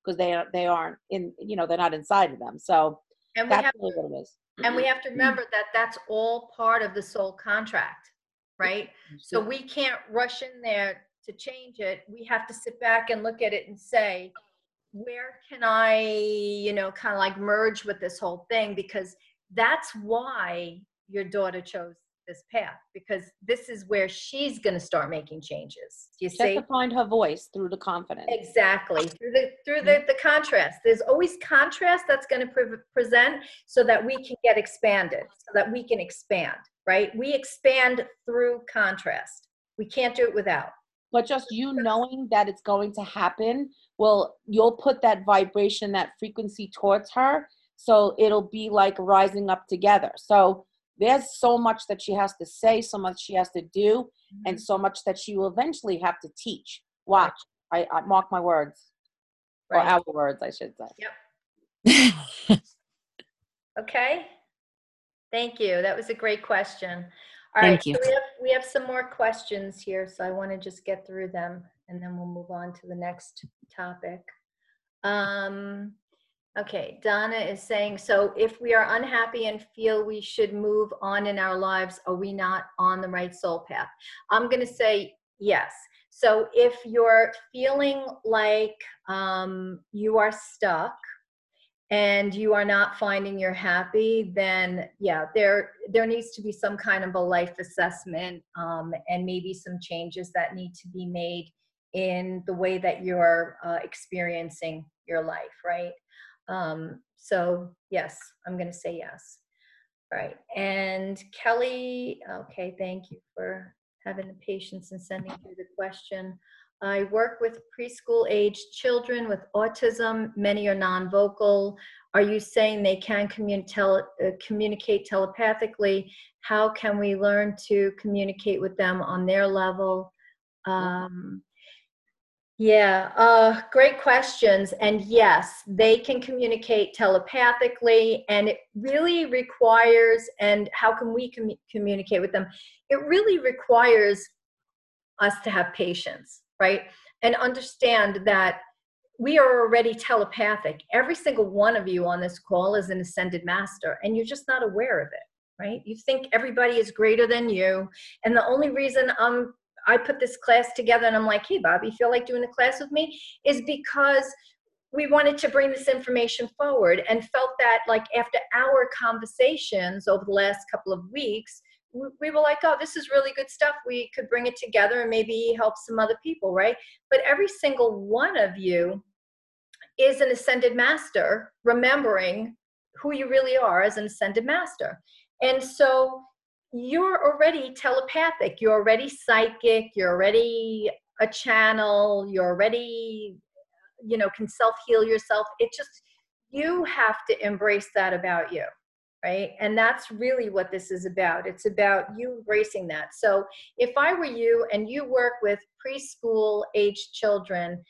because they aren't in, they're not inside of them. So And we that's have really what it is. And we have to remember that that's all part of the soul contract, right? So we can't rush in there to change it. We have to sit back and look at it and say, where can I, kind of like merge with this whole thing? Because that's why your daughter chose this path, because this is where she's going to start making changes. Do you She has see? to find her voice through the confidence. Exactly. Through the contrast. There's always contrast that's going to present so that we can get expanded, so that we can expand, right? We expand through contrast. We can't do it without. But just you knowing that it's going to happen, you'll put that vibration, that frequency towards her. So it'll be like rising up together. So there's so much that she has to say, so much she has to do, and so much that she will eventually have to teach. Watch. I mark my words. Right. Or our words, I should say. Yep. Okay. Thank you. That was a great question. All right. So we have some more questions here, so I want to just get through them, and then we'll move on to the next topic. Okay, Donna is saying, so if we are unhappy and feel we should move on in our lives, are we not on the right soul path? I'm going to say yes. So if you're feeling like you are stuck and you are not finding you're happy, then yeah, there needs to be some kind of a life assessment and maybe some changes that need to be made in the way that you're experiencing your life, right? So yes, I'm going to say yes. All right. And Kelly, okay, thank you for having the patience and sending through the question. I work with preschool age children with autism. Many are non-vocal. Are you saying they can communicate telepathically? How can we learn to communicate with them on their level? Great questions. And yes, they can communicate telepathically, and it really requires, and how can we communicate with them? It really requires us to have patience, right? And understand that we are already telepathic. Every single one of you on this call is an ascended master, and you're just not aware of it, right? You think everybody is greater than you. And the only reason I put this class together and I'm like, hey, Bobby, feel like doing a class with me? Is because we wanted to bring this information forward and felt that like after our conversations over the last couple of weeks, we were like, oh, this is really good stuff. We could bring it together and maybe help some other people, right? But every single one of you is an ascended master, remembering who you really are as an ascended master. And so you're already telepathic, you're already psychic, you're already a channel, you're already, can self-heal yourself. It just, you have to embrace that about you, right? And that's really what this is about. It's about you embracing that. So if I were you and you work with preschool age children,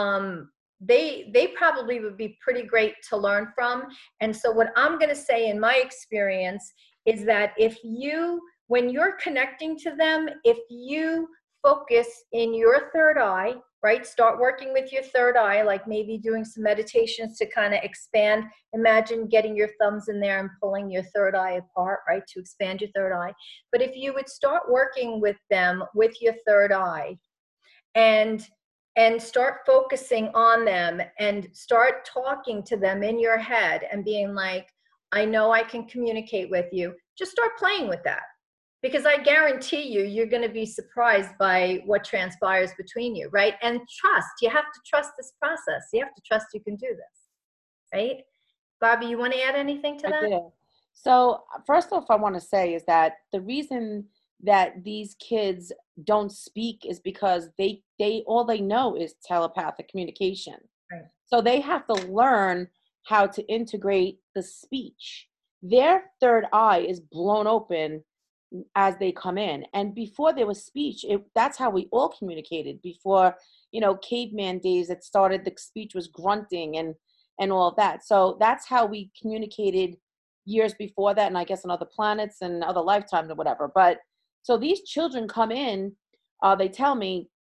they probably would be pretty great to learn from. And so what I'm going to say in my experience is that when you're connecting to them, if you focus in your third eye, right? Start working with your third eye, like maybe doing some meditations to kind of expand. Imagine getting your thumbs in there and pulling your third eye apart, right? To expand your third eye. But if you would start working with them with your third eye and start focusing on them and start talking to them in your head and being like, I know I can communicate with you. Just start playing with that, because I guarantee you're going to be surprised by what transpires between you, right? And trust. You have to trust this process. You have to trust you can do this, right? Bobby, you want to add anything to that? I do. So first off, I want to say is that the reason that these kids don't speak is because they all they know is telepathic communication. Right. So they have to learn how to integrate the speech. Their third eye is blown open as they come in. And before there was speech, that's how we all communicated. Before, caveman days, it started, the speech was grunting and all of that. So that's how we communicated years before that, and I guess on other planets and other lifetimes or whatever. But so these children come in, they tell me,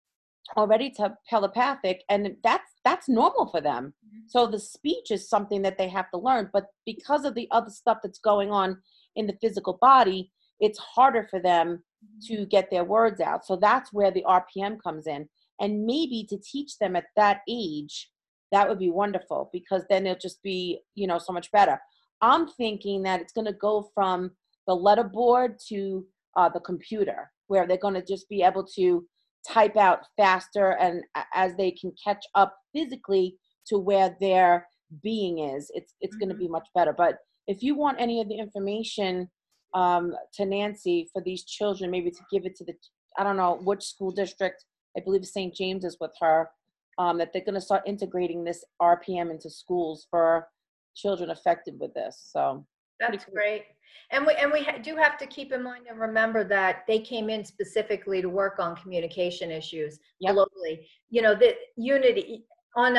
already telepathic, and that's normal for them. So the speech is something that they have to learn, but because of the other stuff that's going on in the physical body, it's harder for them to get their words out. So that's where the RPM comes in, and maybe to teach them at that age, that would be wonderful, because then it'll just be, so much better. I'm thinking that it's going to go from the letterboard to the computer, where they're going to just be able to type out faster, and as they can catch up physically to where their being is, it's going to be much better. But if you want any of the information to Nancy for these children, maybe to give it to I don't know which school district, I believe St. James is with her, that they're going to start integrating this RPM into schools for children affected with this. So that's great. And we do have to keep in mind and remember that they came in specifically to work on communication issues globally. The unity on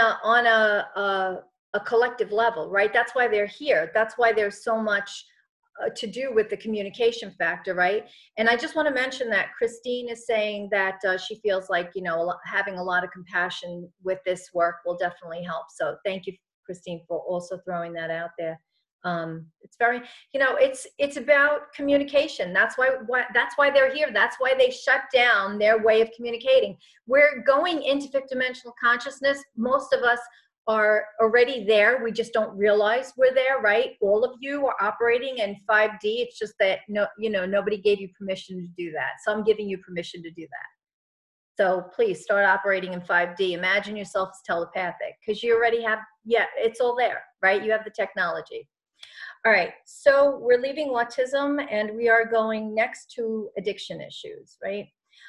a collective level, right? That's why they're here. That's why there's so much to do with the communication factor, right? And I just want to mention that Christine is saying that she feels like, having a lot of compassion with this work will definitely help. So thank you, Christine, for also throwing that out there. It's very, it's about communication. That's why they're here. That's why they shut down their way of communicating. We're going into fifth dimensional consciousness. Most of us are already there. We just don't realize we're there, right? All of you are operating in 5D. It's just that nobody gave you permission to do that. So I'm giving you permission to do that. So please start operating in 5D. Imagine yourself as telepathic, because you already have, it's all there, right? You have the technology. All right, so we're leaving autism and we are going next to addiction issues, right?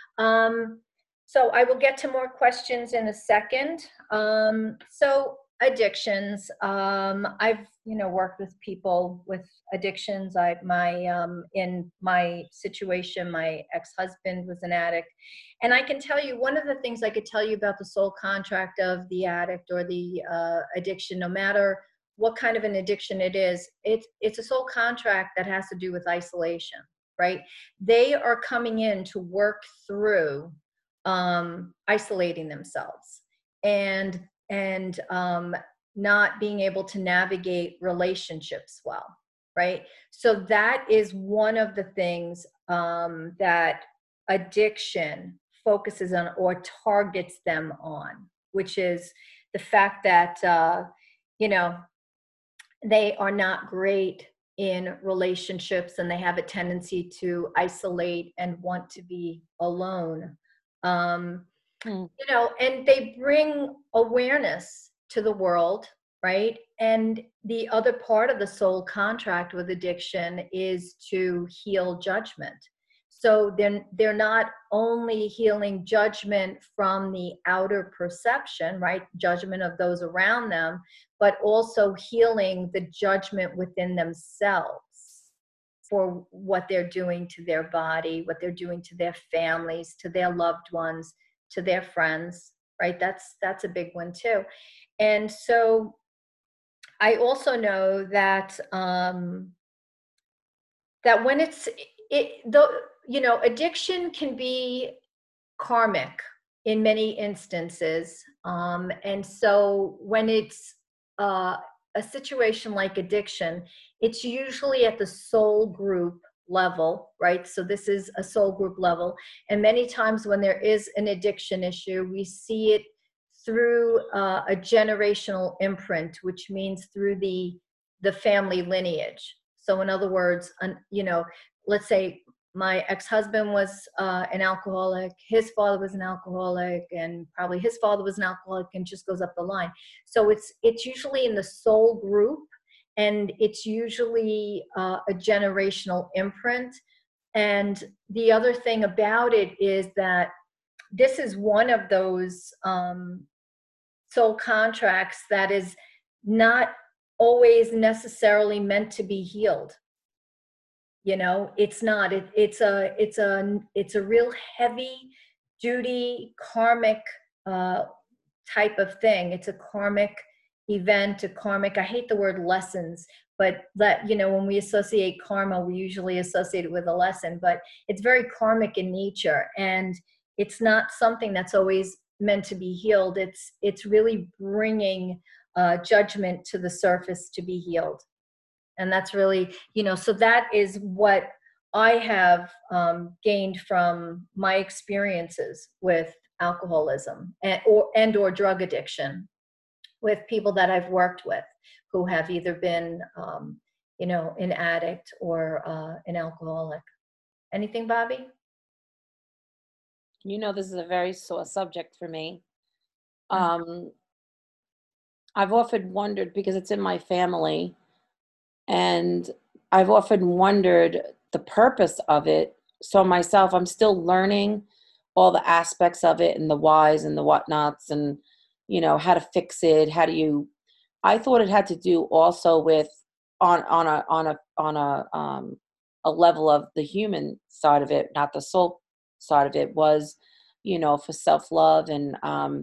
So I will get to more questions in a second. So addictions, I've worked with people with addictions. In my situation, my ex-husband was an addict, and I can tell you one of the things I could tell you about the soul contract of the addict or the addiction, no matter what kind of an addiction it is, it's a soul contract that has to do with isolation, right? They are coming in to work through isolating themselves and not being able to navigate relationships well, right? So that is one of the things that addiction focuses on or targets them on, which is the fact that they are not great in relationships and they have a tendency to isolate and want to be alone. And they bring awareness to the world, right? And the other part of the soul contract with addiction is to heal judgment. So they're not only healing judgment from the outer perception, right? Judgment of those around them, but also healing the judgment within themselves for what they're doing to their body, what they're doing to their families, to their loved ones, to their friends, right? That's a big one too. And so I also know that that when addiction can be karmic in many instances. And so when it's a situation like addiction, it's usually at the soul group level, right? So this is a soul group level. And many times when there is an addiction issue, we see it through a generational imprint, which means through the family lineage. So in other words, let's say my ex-husband was an alcoholic, his father was an alcoholic, and probably his father was an alcoholic, and just goes up the line. So it's usually in the soul group, and it's usually a generational imprint. And the other thing about it is that this is one of those soul contracts that is not always necessarily meant to be healed. It's not. It's a real heavy duty karmic type of thing. It's a karmic event, I hate the word lessons, but that, when we associate karma, we usually associate it with a lesson, but it's very karmic in nature, and it's not something that's always meant to be healed. It's really bringing judgment to the surface to be healed. And that's really, so that is what I have gained from my experiences with alcoholism and or drug addiction with people that I've worked with who have either been, an addict or an alcoholic. Anything, Bobby? This is a very sore subject for me. I've often wondered, because it's in my family, and I've often wondered the purpose of it. So myself, I'm still learning all the aspects of it and the whys and the whatnots, and how to fix it. I thought it had to do also with on a level of the human side of it, not the soul side of it, was for self-love and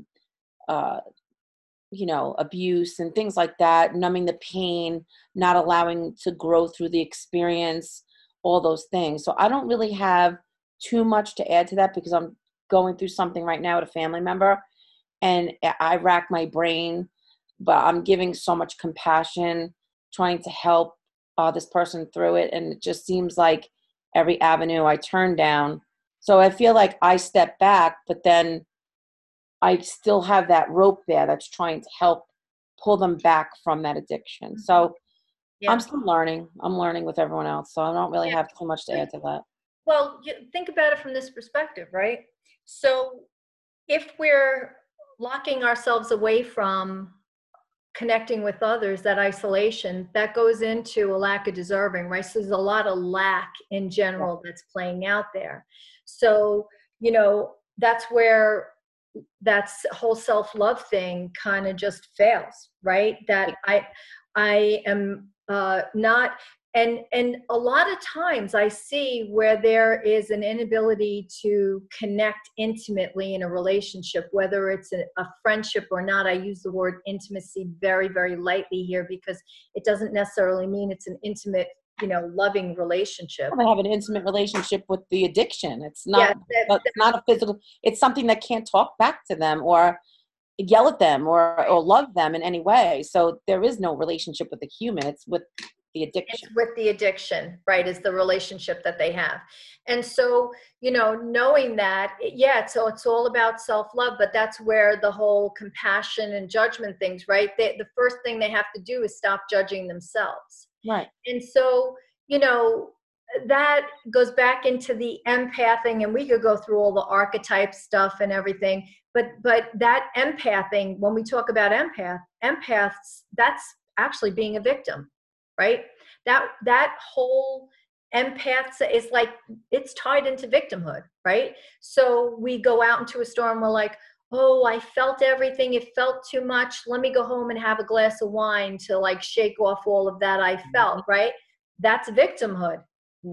abuse and things like that, numbing the pain, not allowing to grow through the experience, all those things. So I don't really have too much to add to that, because I'm going through something right now with a family member, and I rack my brain, but I'm giving so much compassion, trying to help this person through it. And it just seems like every avenue I turn down. So I feel like I step back, but then I still have that rope there that's trying to help pull them back from that addiction. So Yeah. I'm still learning. I'm learning with everyone else. So I don't really have too much to add to that. Well, think about it from this perspective, right? So if we're locking ourselves away from connecting with others, that isolation, that goes into a lack of deserving, right? So there's a lot of lack in general that's playing out there. So, that's where that whole self-love thing kind of just fails, right? That I am not, and a lot of times I see where there is an inability to connect intimately in a relationship, whether it's a friendship or not. I use the word intimacy very, very lightly here, because it doesn't necessarily mean it's an intimate, loving relationship. I have an intimate relationship with the addiction. It's not, it's not a physical, it's something that can't talk back to them or yell at them or love them in any way. So there is no relationship with the human. It's with the addiction. It's with the addiction, right, is the relationship that they have. And so, knowing that, so it's all about self-love, but that's where the whole compassion and judgment things, right? The first thing they have to do is stop judging themselves. Right. And so, that goes back into the empathing, and we could go through all the archetype stuff and everything, but that empathing, when we talk about empaths, that's actually being a victim, right? That whole empath is like, it's tied into victimhood, right? So we go out into a storm, we're like, oh, I felt everything, it felt too much, let me go home and have a glass of wine to like shake off all of that I felt, right? That's victimhood.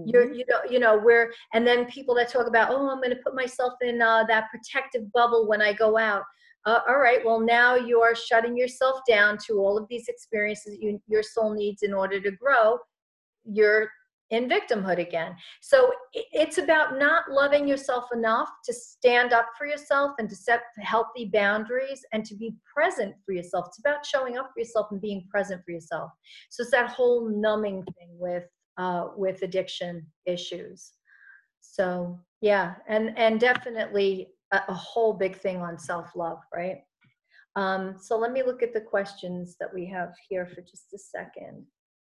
Where, and then people that talk about, oh, I'm going to put myself in that protective bubble when I go out. All right, well, now you're shutting yourself down to all of these experiences your soul needs in order to grow. You're in victimhood again. So it's about not loving yourself enough to stand up for yourself and to set healthy boundaries and to be present for yourself. It's about showing up for yourself and being present for yourself. So it's that whole numbing thing with addiction issues. So yeah, and definitely a whole big thing on self-love, right? So let me look at the questions that we have here for just a second.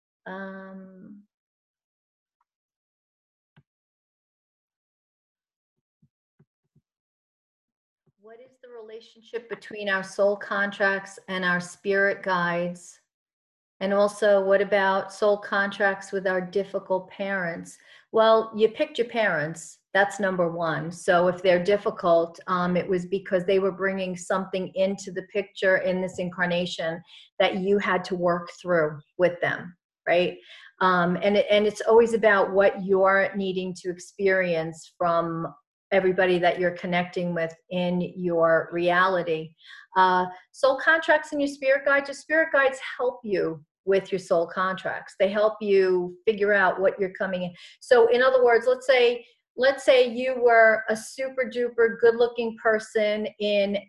What is the relationship between our soul contracts and our spirit guides? And also, what about soul contracts with our difficult parents? Well, you picked your parents. That's number one. So if they're difficult, it was because they were bringing something into the picture in this incarnation that you had to work through with them, right? And it's always about what you're needing to experience from everybody that you're connecting with in your reality. Soul contracts and your spirit guides help you with your soul contracts. They help you figure out what you're coming in. So in other words, let's say you were a super duper good looking person in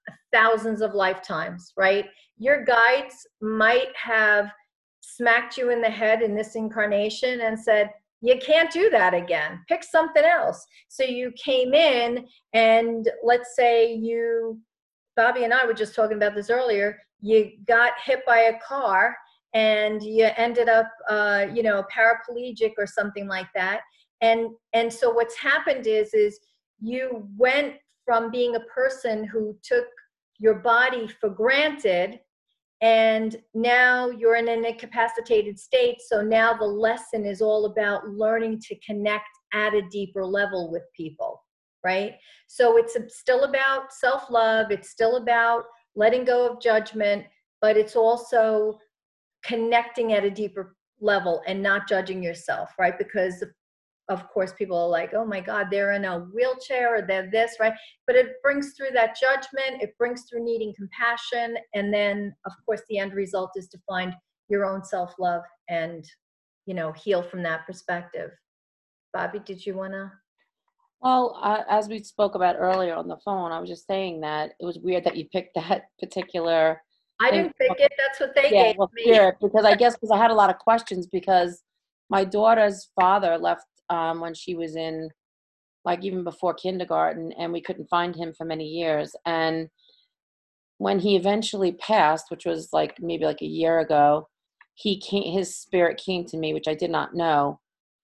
thousands of lifetimes, right? Your guides might have smacked you in the head in this incarnation and said, you can't do that again. Pick something else. So you came in, and let's say Bobby and I were just talking about this earlier, you got hit by a car and you ended up, paraplegic or something like that. And so what's happened is you went from being a person who took your body for granted, and now you're in an incapacitated state. So now the lesson is all about learning to connect at a deeper level with people, right? So it's still about self-love. It's still about letting go of judgment, but it's also connecting at a deeper level and not judging yourself, right? Because of course, people are like, oh my God, they're in a wheelchair or they're this, right? But it brings through that judgment. It brings through needing compassion. And then, of course, the end result is to find your own self-love and, heal from that perspective. Bobby, did you want to? Well, as we spoke about earlier on the phone, I was just saying that it was weird that you picked that particular. I didn't pick it. That's what they gave me. Spirit, because I had a lot of questions, because my daughter's father left when she was in, like, even before kindergarten, and we couldn't find him for many years. And when he eventually passed, which was like maybe like a year ago, his spirit came to me, which I did not know,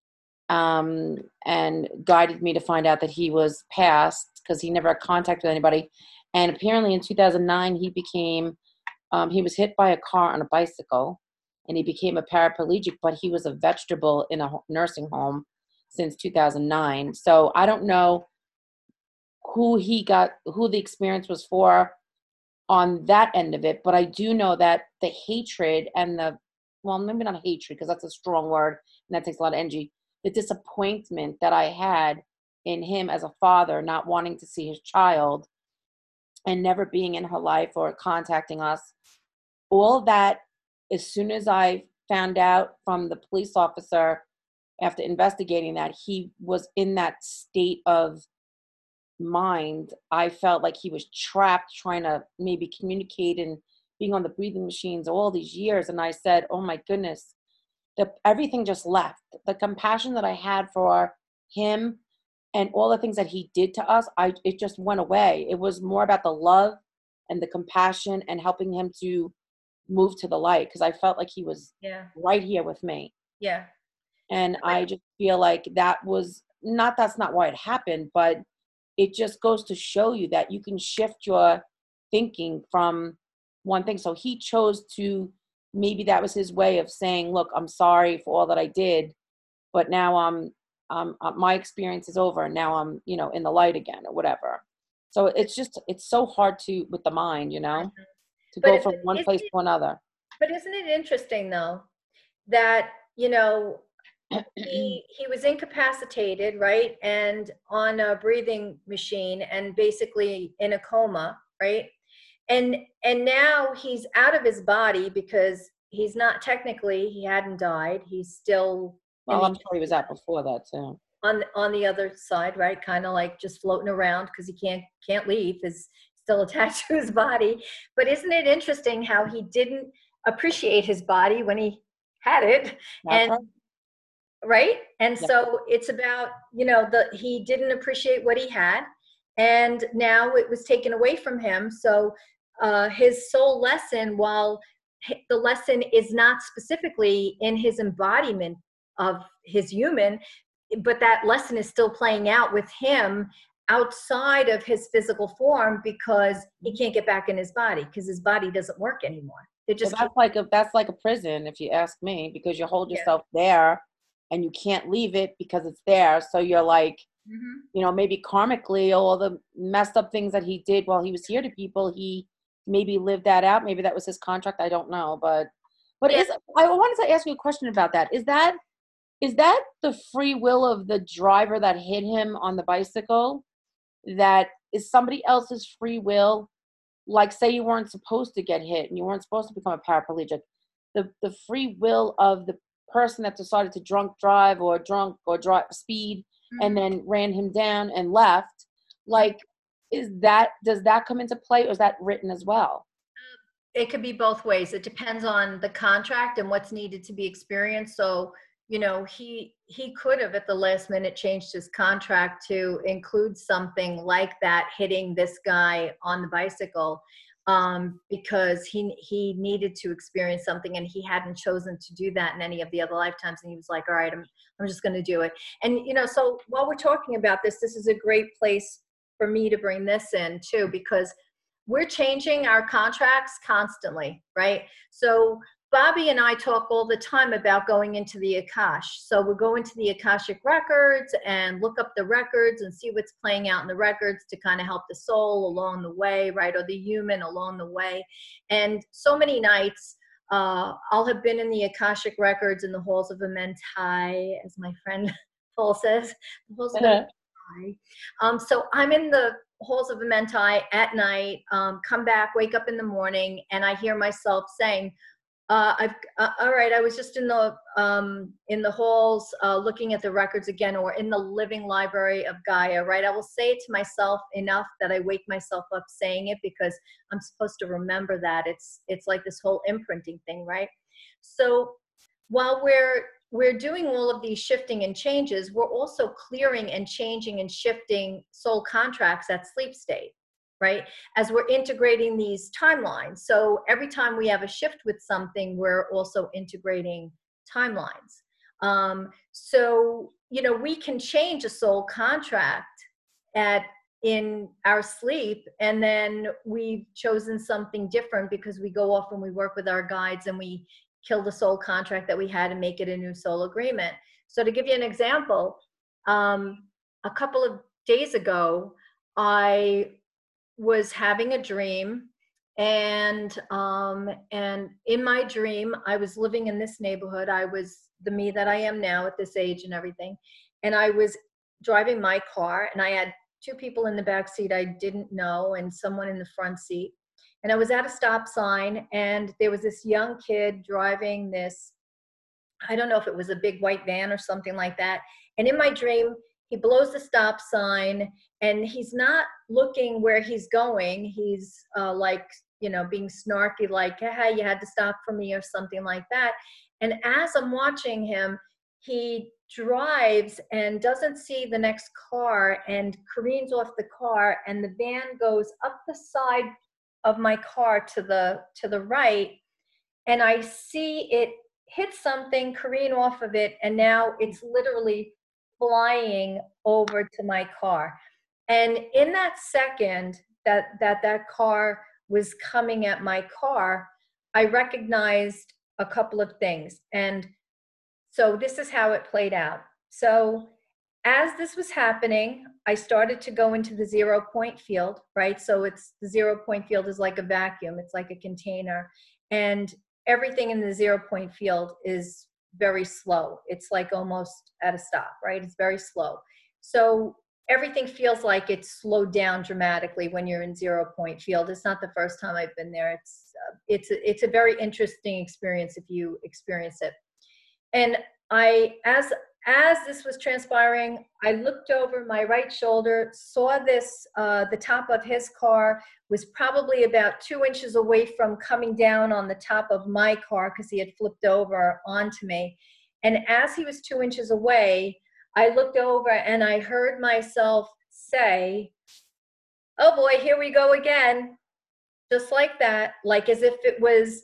and guided me to find out that he was passed, because he never had contact with anybody. And apparently in 2009, he was hit by a car on a bicycle, and he became a paraplegic, but he was a vegetable in a nursing home since 2009. So I don't know who the experience was for on that end of it, but I do know that the hatred and maybe not hatred, because that's a strong word and that takes a lot of energy, the disappointment that I had in him as a father, not wanting to see his child and never being in her life or contacting us, all that, as soon as I found out from the police officer after investigating that he was in that state of mind, I felt like he was trapped trying to maybe communicate and being on the breathing machines all these years. And I said, oh my goodness, everything just left. The compassion that I had for him and all the things that he did to us, it just went away. It was more about the love and the compassion and helping him to move to the light, because I felt like he was right here with me. Yeah. And I just feel like that's not why it happened, but it just goes to show you that you can shift your thinking from one thing. So he chose to, maybe that was his way of saying, look, I'm sorry for all that I did, but now my experience is over, and now I'm, in the light again, or whatever. So it's so hard with the mind, to go from one place to another. But isn't it interesting though, that, he was incapacitated, right? And on a breathing machine and basically in a coma, right? And now he's out of his body, because he's not technically, he hadn't died. He's still. Well, I'm sure he was out before that too. On the other side, right? Kind of like just floating around, because he can't leave. Is still attached to his body. But isn't it interesting how he didn't appreciate his body when he had it? That's right. And so it's about, he didn't appreciate what he had, and now it was taken away from him. So his soul lesson, while the lesson is not specifically in his embodiment of his human, but that lesson is still playing out with him outside of his physical form, because he can't get back in his body, because his body doesn't work anymore. That's like a prison, if you ask me, because you hold yourself there and you can't leave it because it's there. So you're like, maybe karmically, all the messed up things that he did while he was here to people, he maybe lived that out. Maybe that was his contract. I don't know. But I wanted to ask you a question about that. Is that the free will of the driver that hit him on the bicycle? That is somebody else's free will? Like, say you weren't supposed to get hit and you weren't supposed to become a paraplegic. The free will of the person that decided to drunk drive or drive speed and then ran him down and left. Like, does that come into play, or is that written as well? It could be both ways. It depends on the contract and what's needed to be experienced. So, he could have at the last minute changed his contract to include something like that hitting this guy on the bicycle, because he needed to experience something and he hadn't chosen to do that in any of the other lifetimes. And he was like, all right, I'm just going to do it. And, so while we're talking about this is a great place for me to bring this in too, because we're changing our contracts constantly, right? So Bobby and I talk all the time about going into the Akash. So we'll go into the Akashic records and look up the records and see what's playing out in the records to kind of help the soul along the way, right? Or the human along the way. And so many nights, I'll have been in the Akashic records in the halls of Amentai, as my friend Paul says. The halls of Amentai. So I'm in the halls of Amentai at night, come back, wake up in the morning, and I hear myself saying, all right, I was just in the halls looking at the records again, or in the living library of Gaia, right? I will say it to myself enough that I wake myself up saying it, because I'm supposed to remember that. It's like this whole imprinting thing, right? So while we're doing all of these shifting and changes, we're also clearing and changing and shifting soul contracts at sleep state, right? As we're integrating these timelines. So every time we have a shift with something, we're also integrating timelines. So, we can change a soul contract in our sleep, and then we've chosen something different because we go off and we work with our guides and we kill the soul contract that we had and make it a new soul agreement. So to give you an example, a couple of days ago, I was having a dream, and in my dream, I was living in this neighborhood. I was the me that I am now at this age and everything. And I was driving my car, and I had two people in the back seat I didn't know and someone in the front seat. And I was at a stop sign, and there was this young kid driving this, I don't know if it was a big white van or something like that. And in my dream, he blows the stop sign, and he's not looking where he's going. He's being snarky, like, hey, you had to stop for me or something like that. And as I'm watching him, he drives and doesn't see the next car and careens off the car, and the van goes up the side of my car to the right, and I see it hit something, careen off of it, and now it's literally flying over to my car. And in that second that car was coming at my car, I recognized a couple of things. And so this is how it played out. So as this was happening, I started to go into the 0 point field, right? So the 0 point field is like a vacuum. It's like a container. And everything in the 0 point field is very slow. It's like almost at a stop, right? It's very slow. So everything feels like it's slowed down dramatically when you're in 0 point field. It's not the first time I've been there. It's a very interesting experience if you experience it. And as this was transpiring, I looked over my right shoulder, saw this, the top of his car was probably about 2 inches away from coming down on the top of my car, because he had flipped over onto me. And as he was 2 inches away, I looked over and I heard myself say, oh boy, here we go again. Just like that, like as if it was,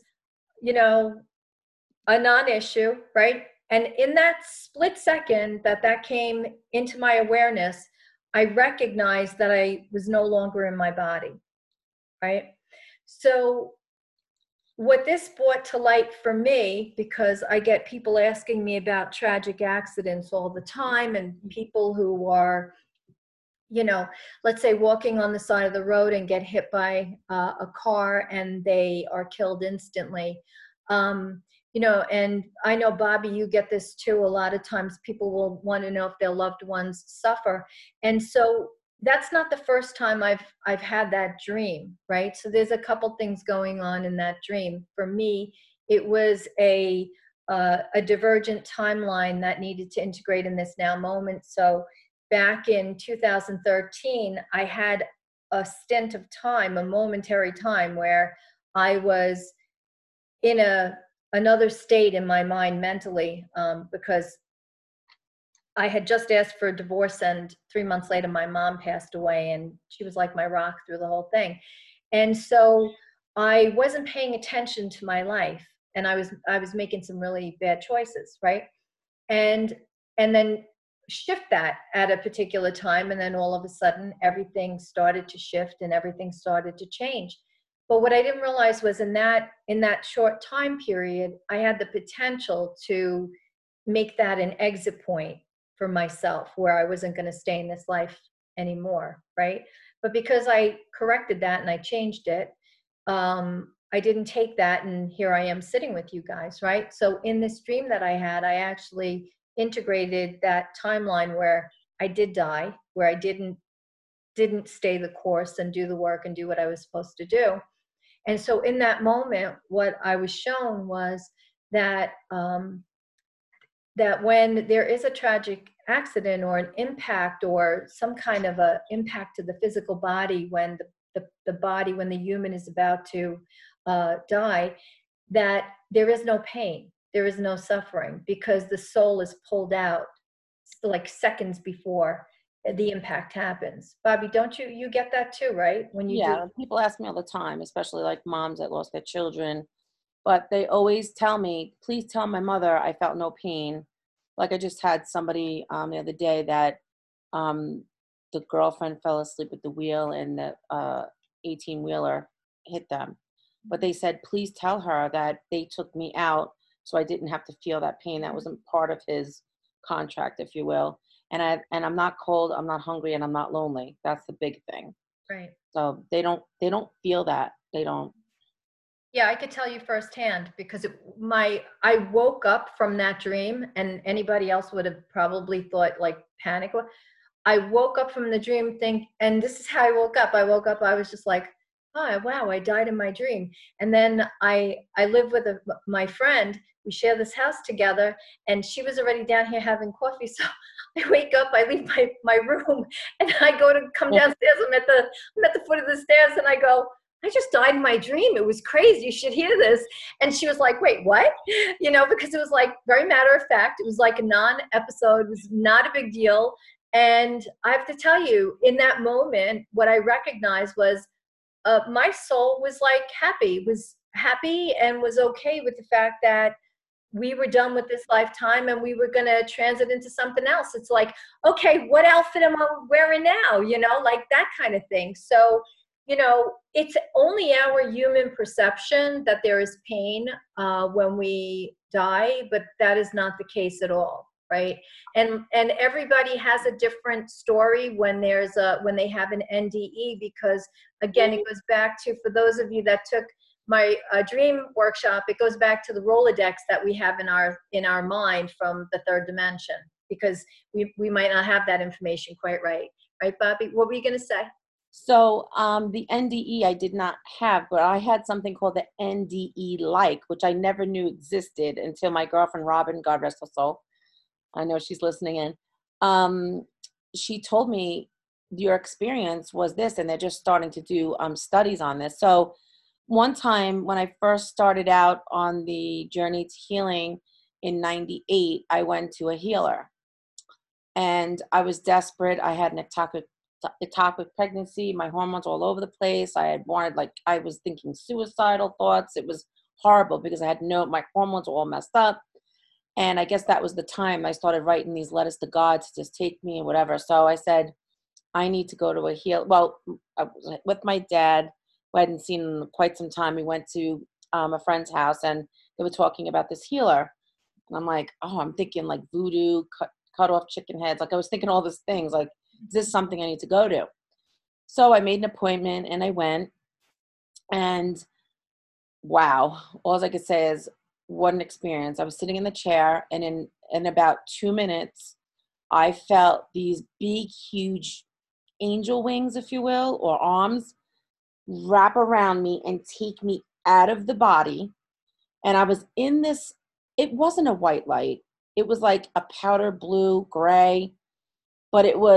a non-issue, right? And in that split second that came into my awareness, I recognized that I was no longer in my body, right? So what this brought to light for me, because I get people asking me about tragic accidents all the time, and people who are, let's say walking on the side of the road and get hit by a car and they are killed instantly. And I know, Bobby, you get this too. A lot of times people will want to know if their loved ones suffer. And so that's not the first time I've had that dream, right? So there's a couple things going on in that dream. For me, it was a divergent timeline that needed to integrate in this now moment. So back in 2013, I had a stint of time, a momentary time where I was in another state in my mind mentally, because I had just asked for a divorce, and 3 months later, my mom passed away, and she was like my rock through the whole thing. And so I wasn't paying attention to my life, and I was making some really bad choices, right? And then shift that at a particular time, and then all of a sudden, everything started to shift and everything started to change. But what I didn't realize was in that short time period, I had the potential to make that an exit point for myself where I wasn't going to stay in this life anymore, right? But because I corrected that and I changed it, I didn't take that, and here I am sitting with you guys, right? So in this dream that I had, I actually integrated that timeline where I did die, where I didn't stay the course and do the work and do what I was supposed to do. And so in that moment, what I was shown was that that when there is a tragic accident or an impact or some kind of a impact to the physical body, when the body, when the human is about to die, that there is no pain, there is no suffering, because the soul is pulled out like seconds before the impact happens. Bobby, don't you get that too, right? When you Yeah, do. people ask me all the time, especially like moms that lost their children, but they always tell me, please tell my mother I felt no pain. Like I just had somebody the other day that um, the girlfriend fell asleep at the wheel and the 18-wheeler hit them. But they said, please tell her that they took me out so I didn't have to feel that pain. That wasn't part of his contract, if you will. And I'm not cold, I'm not hungry, and I'm not lonely. That's the big thing. Right. So they don't feel that. They don't. Yeah, I could tell you firsthand, because I woke up from that dream, and anybody else would have probably thought like panic. I woke up from the dream and this is how I woke up. I was just like, oh wow, I died in my dream. And then I live with my friend. We share this house together, and she was already down here having coffee. So I wake up, I leave my room, and I go to come downstairs. I'm at the foot of the stairs, and I go, I just died in my dream. It was crazy. You should hear this. And she was like, wait, what? Because it was like very matter of fact. It was like a non-episode. It was not a big deal. And I have to tell you, in that moment, what I recognized was my soul was happy and was okay with the fact that we were done with this lifetime and we were going to transit into something else. It's like, okay, what outfit am I wearing now? Like that kind of thing. So, it's only our human perception that there is pain when we die, but that is not the case at all, right? And everybody has a different story when they have an NDE, because again, it goes back to, for those of you that took my dream workshop, it goes back to the Rolodex that we have in our mind from the third dimension, because we might not have that information quite right, Bobby? What were you going to say? So the NDE I did not have, but I had something called the NDE like, which I never knew existed until my girlfriend Robin, God rest her soul, I know she's listening in. She told me your experience was this, and they're just starting to do studies on this. So one time when I first started out on the journey to healing in '98, I went to a healer, and I was desperate. I had an ectopic pregnancy, my hormones all over the place. I was thinking suicidal thoughts. It was horrible because my hormones were all messed up. And I guess that was the time I started writing these letters to God to just take me and whatever. So I said, I need to go to a healer. Well, I was with my dad, who I hadn't seen in quite some time. We went to a friend's house, and they were talking about this healer. And I'm like, oh, I'm thinking like voodoo, cut off chicken heads. Like I was thinking all these things. Like, is this something I need to go to? So I made an appointment and I went, and wow, all I could say is what an experience. I was sitting in the chair, and in about 2 minutes, I felt these big, huge angel wings, if you will, or arms wrap around me and take me out of the body. And I was in this, it wasn't a white light. It was like a powder blue, gray, but it was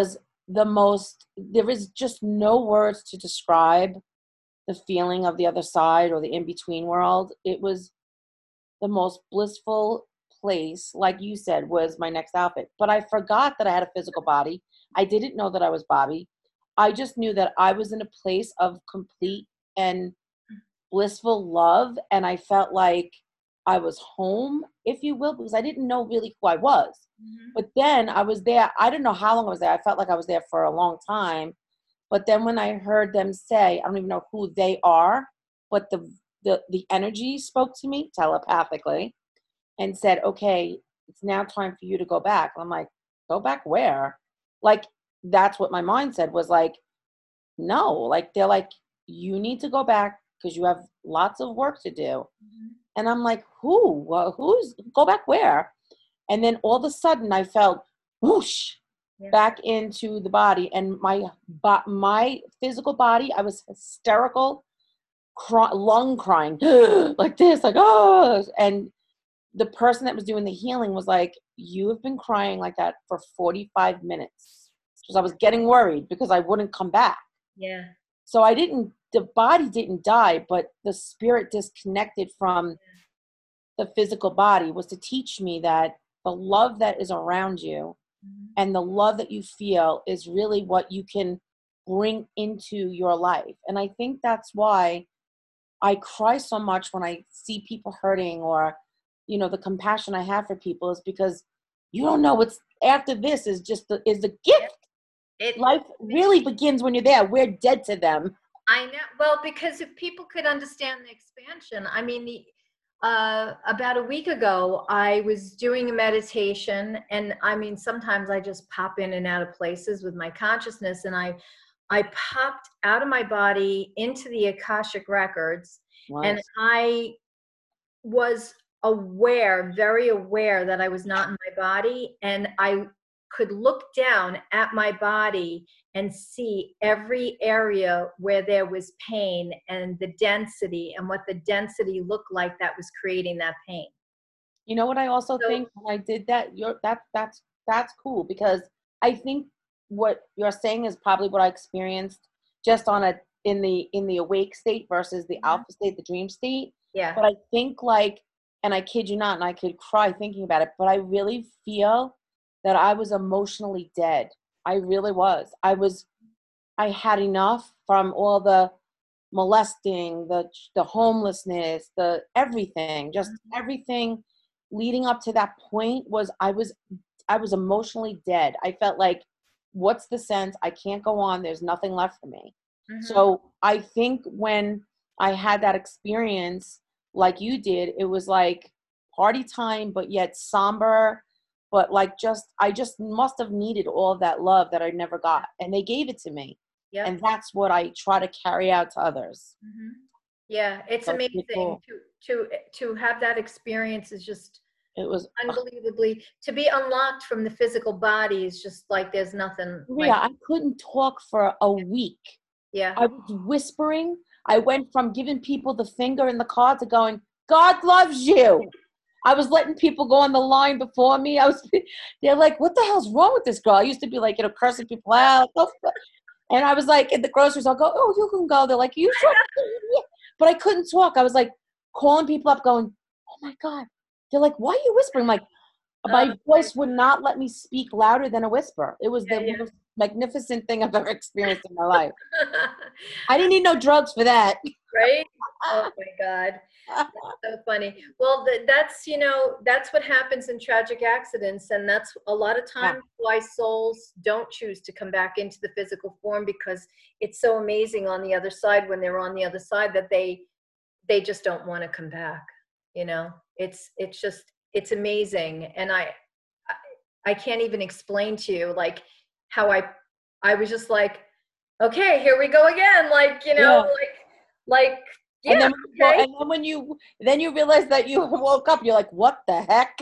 there is just no words to describe the feeling of the other side or the in-between world. It was the most blissful place, like you said, was my next outfit. But I forgot that I had a physical body. I didn't know that I was Bobby. I just knew that I was in a place of complete and blissful love. And I felt like I was home, if you will, because I didn't know really who I was. Mhm. But then I was there. I didn't know how long I was there. I felt like I was there for a long time. But then when I heard them say, I don't even know who they are, but the energy spoke to me telepathically and said, okay, it's now time for you to go back. And I'm like, go back where? Like, that's what my mind said, was like, no, like, they're like, you need to go back because you have lots of work to do. Mhm. And I'm like, who? Well, who's, go back where? And then all of a sudden I felt whoosh Yeah. back into the body, and my physical body, I was hysterical, lung crying like this, like, oh. And the person that was doing the healing was like, you have been crying like that for 45 minutes. Because I was getting worried because I wouldn't come back. Yeah. So the body didn't die, but the spirit disconnected from the physical body, was to teach me that the love that is around you Mhm. and the love that you feel is really what you can bring into your life. And I think that's why I cry so much when I see people hurting, or, the compassion I have for people is because you don't know what's after this is just is the gift. It Life really begins when you're there. We're dead to them. I know. Well, because if people could understand the expansion, I mean, about a week ago, I was doing a meditation, and I mean, sometimes I just pop in and out of places with my consciousness, and I popped out of my body into the Akashic records, and Nice. I was aware, very aware that I was not in my body, and I could look down at my body and see every area where there was pain and the density and what the density looked like that was creating that pain. You know what I also So, think when I did that, that's cool, because I think what you're saying is probably what I experienced just on a in the awake state versus the mhm, alpha state, the dream state. yeah, But I think, like, and I kid you not, and I could cry thinking about it, but I really feel that I was emotionally dead. I really was. I had enough from all the molesting, the homelessness, the everything, just mhm, everything leading up to that point was I was emotionally dead. I felt like, what's the sense? I can't go on. There's nothing left for me. mhm, So I think when I had that experience like you did, it was like party time, but yet somber, but like, I just must have needed all of that love that I never got. And they gave it to me. yep. And that's what I try to carry out to others. Mhm. Yeah, it's So it's pretty amazing cool. to have that experience is just It was, unbelievably to be unlocked from the physical body is just like there's nothing Maria, like I couldn't talk for a week. yeah. I was whispering. I went from giving people the finger in the car to going, God loves you. I was letting people go on the line before me. They're like, what the hell's wrong with this girl? I used to be like, cursing people out. And I was like, in the groceries, I'll go, oh, you can go. They're like, you sure? Yeah. But I couldn't talk. I was like calling people up going, oh my God. They're like, why are you whispering? I'm like, Uh, my voice would not let me speak louder than a whisper. It was the yeah, most magnificent thing I've ever experienced in my life. yeah. I didn't need no drugs for that. Right? Oh my God. So funny. Well, that's, that's what happens in tragic accidents. And that's a lot of Yeah. times why souls don't choose to come back into the physical form, because it's so amazing on the other side when they're on the other side that they just don't want to come back. It's just, it's amazing. And I can't even explain to you like how I was just like, okay, here we go again. Like, Yeah. like, And yeah, then okay. then you realize that you woke up. You're like, what the heck?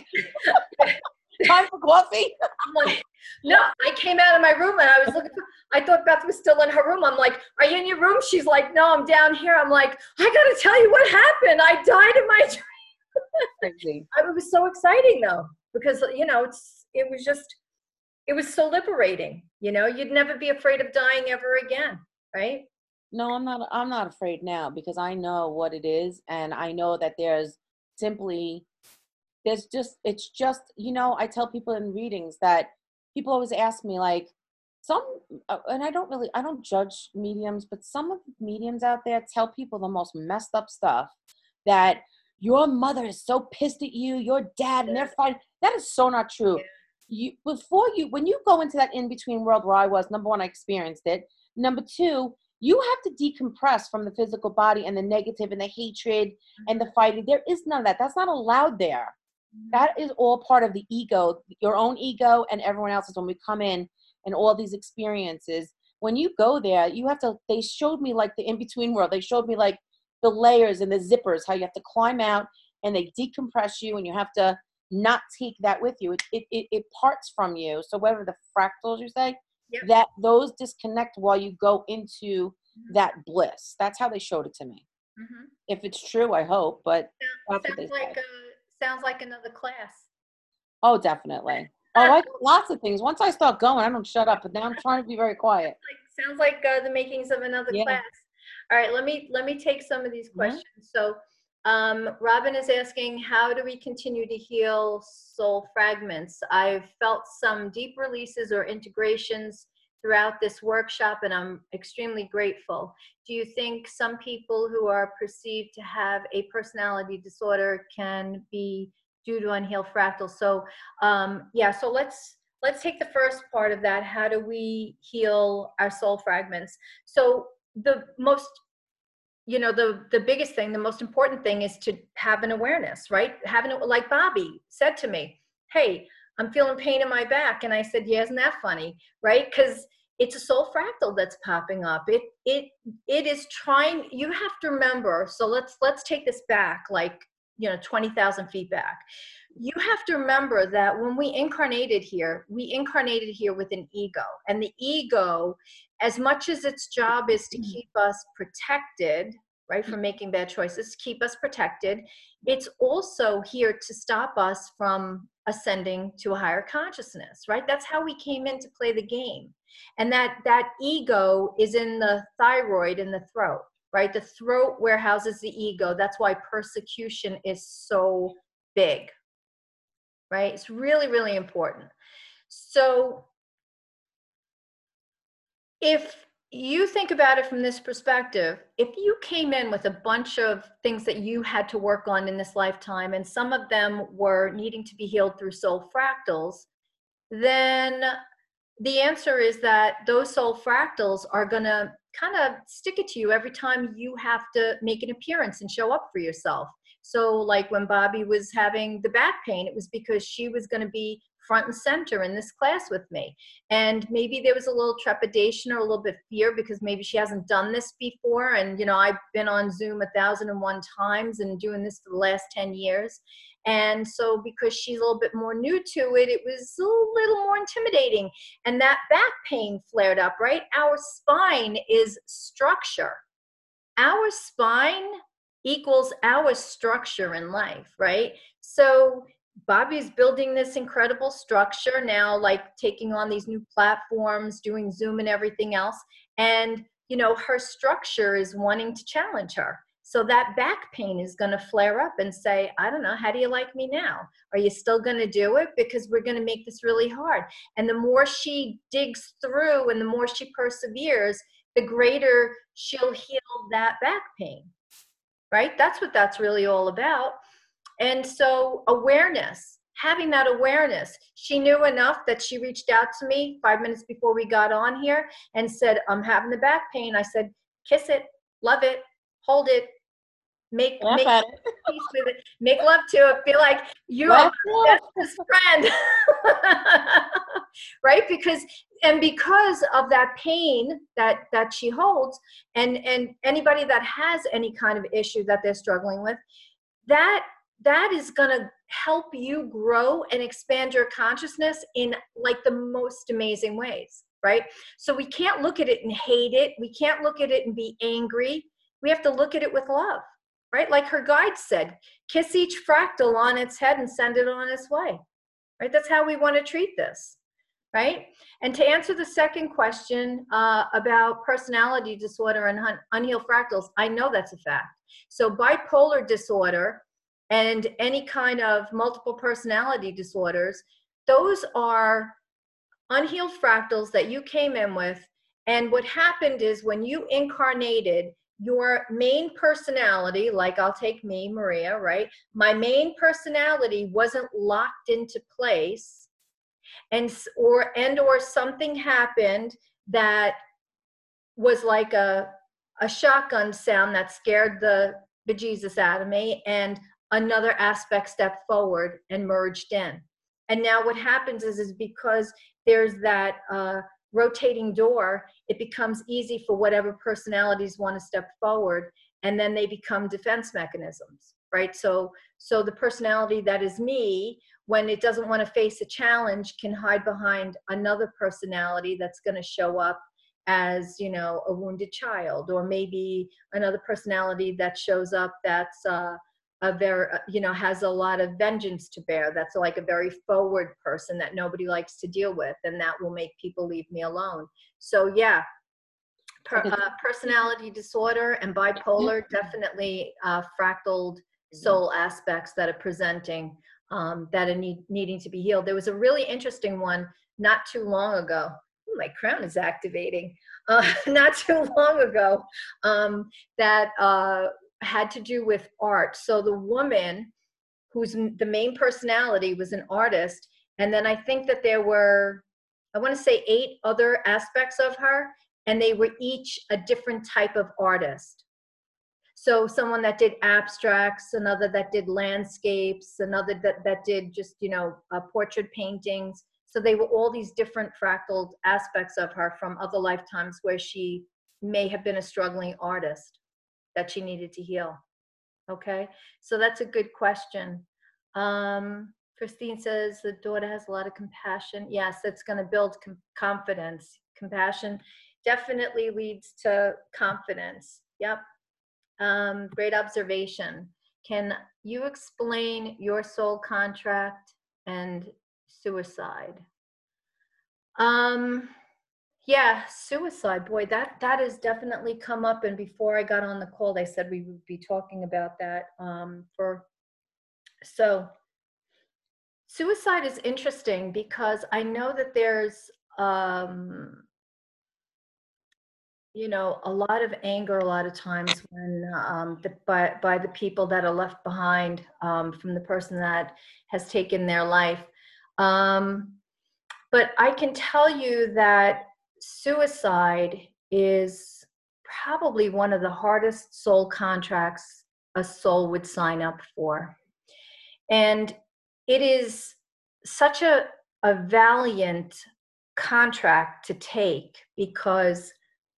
Time for coffee? I'm like, no, I came out of my room and I was looking I thought Beth was still in her room. I'm like, are you in your room? She's like, no, I'm down here. I'm like, I gotta tell you what happened. I died in my dream. Crazy. It was so exciting though, because it was just it was so liberating. You know, you'd never be afraid of dying ever again, right? No, I'm not afraid now because I know what it is, and I know that simply it's just, I tell people in readings that people always ask me like some and I don't judge mediums, but some of the mediums out there tell people the most messed up stuff, that your mother is so pissed at you, your dad, and they're fighting. That is so not true. When you go into that in-between world where I was, number one, I experienced it. Number two, you have to decompress from the physical body and the negative and the hatred and the fighting. There is none of that. That's not allowed there. That is all part of the ego, your own ego and everyone else's. When we come in and all these experiences, when you go there, they showed me like the in-between world. They showed me like the layers and the zippers, how you have to climb out and they decompress you and you have to not take that with you. It parts from you. So whatever the fractals you say, that those disconnect while you go into that bliss. That's how they showed it to me. If it's true, I hope, but that's what they say. Sounds like another class. Oh, definitely. Oh, I do lots of things. Once I start going, I don't shut up, but now I'm trying to be very quiet. Sounds like the makings of another class. All right, let me take some of these questions. So Robin is asking, how do we continue to heal soul fragments? I've felt some deep releases or integrations throughout this workshop, and I'm extremely grateful. Do you think some people who are perceived to have a personality disorder can be due to unhealed fractals? So so let's take the first part of that. How do we heal our soul fragments? So the most, the biggest thing, the most important thing is to have an awareness, right? Like Bobby said to me, hey, I'm feeling pain in my back. And I said, yeah, isn't that funny? Right? Because it's a soul fractal that's popping up. It is trying, you have to remember. So let's take this back, 20,000 feet back. You have to remember that when we incarnated here with an ego. And the ego, as much as its job is to keep us protected, right, from making bad choices, keep us protected, it's also here to stop us from ascending to a higher consciousness, right? That's how we came in to play the game. And that ego is in the thyroid, in the throat, right? The throat warehouses the ego. That's why persecution is so big, right? It's really, really important. So if you think about it from this perspective, if you came in with a bunch of things that you had to work on in this lifetime, and some of them were needing to be healed through soul fractals, then the answer is that those soul fractals are going to kind of stick it to you every time you have to make an appearance and show up for yourself. So like when Bobby was having the back pain, it was because she was going to be front and center in this class with me. And maybe there was a little trepidation or a little bit fear because maybe she hasn't done this before. And, I've been on Zoom 1,001 times and doing this for the last 10 years. And so because she's a little bit more new to it, it was a little more intimidating. And that back pain flared up, right? Our spine is structure. Our spine equals our structure in life, right? So Bobby's building this incredible structure now, like taking on these new platforms, doing Zoom and everything else. And, her structure is wanting to challenge her. So that back pain is going to flare up and say, I don't know, how do you like me now? Are you still going to do it? Because we're going to make this really hard. And the more she digs through and the more she perseveres, the greater she'll heal that back pain, right? That's what that's really all about. And so awareness, having that awareness, she knew enough that she reached out to me 5 minutes before we got on here and said, I'm having the back pain. I said, kiss it, love it, hold it, make peace with it, make love to it, be like, you are my bestest friend. Right? Because of that pain that she holds, and anybody that has any kind of issue that they're struggling with, that is going to help you grow and expand your consciousness in like the most amazing ways, right? So we can't look at it and hate it. We can't look at it and be angry. We have to look at it with love, right? Like her guide said, kiss each fractal on its head and send it on its way, right? That's how we want to treat this. right? And to answer the second question about personality disorder and unhealed fractals, I know that's a fact. So bipolar disorder and any kind of multiple personality disorders, those are unhealed fractals that you came in with. And what happened is when you incarnated, your main personality, like I'll take me, Maria, right? My main personality wasn't locked into place, and or something happened that was like a shotgun sound that scared the bejesus out of me, and another aspect stepped forward and merged in. And now what happens is because there's that rotating door, it becomes easy for whatever personalities want to step forward, and then they become defense mechanisms, right? So the personality that is me, when it doesn't want to face a challenge, can hide behind another personality that's going to show up as, you know, a wounded child, or maybe another personality that shows up that's a very, you know, has a lot of vengeance to bear. That's like a very forward person that nobody likes to deal with, and that will make people leave me alone. So yeah, personality disorder and bipolar, definitely fractaled soul aspects that are presenting, that are needing to be healed. There was a really interesting one not too long ago. Ooh, my crown is activating. Not too long ago, that had to do with art. So the woman who's the main personality was an artist, and then I think that there were, I want to say 8 other aspects of her, and they were each a different type of artist. So someone that did abstracts, another that did landscapes, another that did just, you know, portrait paintings. So they were all these different fractal aspects of her from other lifetimes where she may have been a struggling artist that she needed to heal. Okay, so that's a good question. Christine says the daughter has a lot of compassion. Yes, it's going to build confidence. Compassion definitely leads to confidence. Yep. Great observation. Can you explain your soul contract and suicide? Yeah, suicide, boy, that has definitely come up. And before I got on the call, they said we would be talking about that. So suicide is interesting because I know that there's, you know, a lot of anger a lot of times when by the people that are left behind, from the person that has taken their life. But I can tell you that suicide is probably one of the hardest soul contracts a soul would sign up for. And it is such a valiant contract to take, because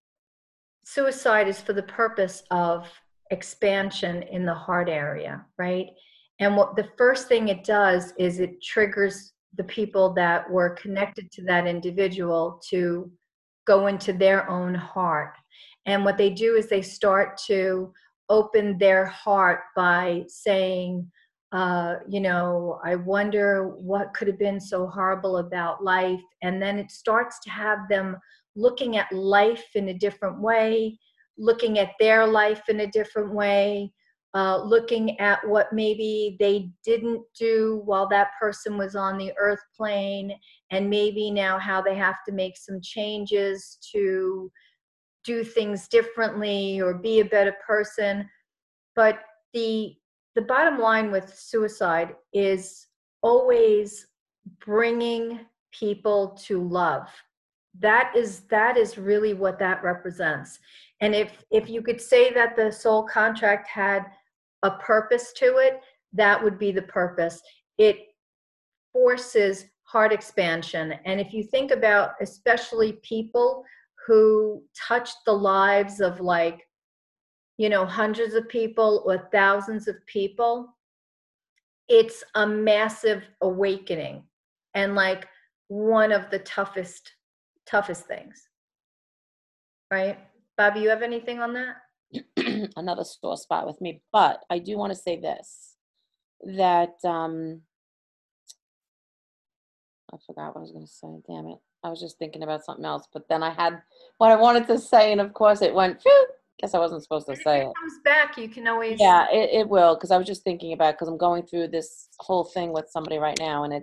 suicide is for the purpose of expansion in the heart area, right? And what the first thing it does is it triggers the people that were connected to that individual to go into their own heart. And what they do is they start to open their heart by saying, you know, I wonder what could have been so horrible about life. And then it starts to have them looking at life in a different way, looking at their life in a different way, looking at what maybe they didn't do while that person was on the earth plane, and maybe now how they have to make some changes to do things differently or be a better person. But the bottom line with suicide is always bringing people to love. That is really what that represents. And if you could say that the soul contract had a purpose to it, that would be the purpose. It forces heart expansion. And if you think about especially people who touched the lives of, like, you know, hundreds of people or thousands of people, it's a massive awakening, and like one of the toughest things, right? Bobby, you have anything on that? Another sore spot with me, but I do want to say this, that I forgot what I was going to say. Damn it. I was just thinking about something else, but then I had what I wanted to say, and of course it went, phew. Guess I wasn't supposed to And if say it it. comes back, you can always. Yeah, it will, because I was just thinking about, because I'm going through this whole thing with somebody right now, and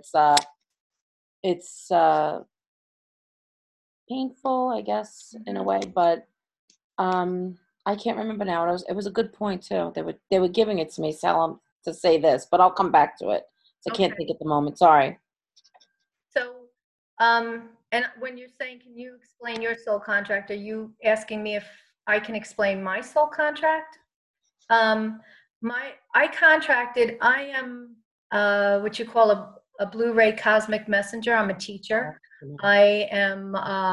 it's painful, I guess, in a way, but I can't remember now. It was a good point too. They were giving it to me, Salem, to say this, but I'll come back to it. So I can't Okay. think at the moment. Sorry. So, and when you're saying, can you explain your soul contract? Are you asking me if I can explain my soul contract? I am what you call a Blu-ray cosmic messenger. I'm a teacher. I am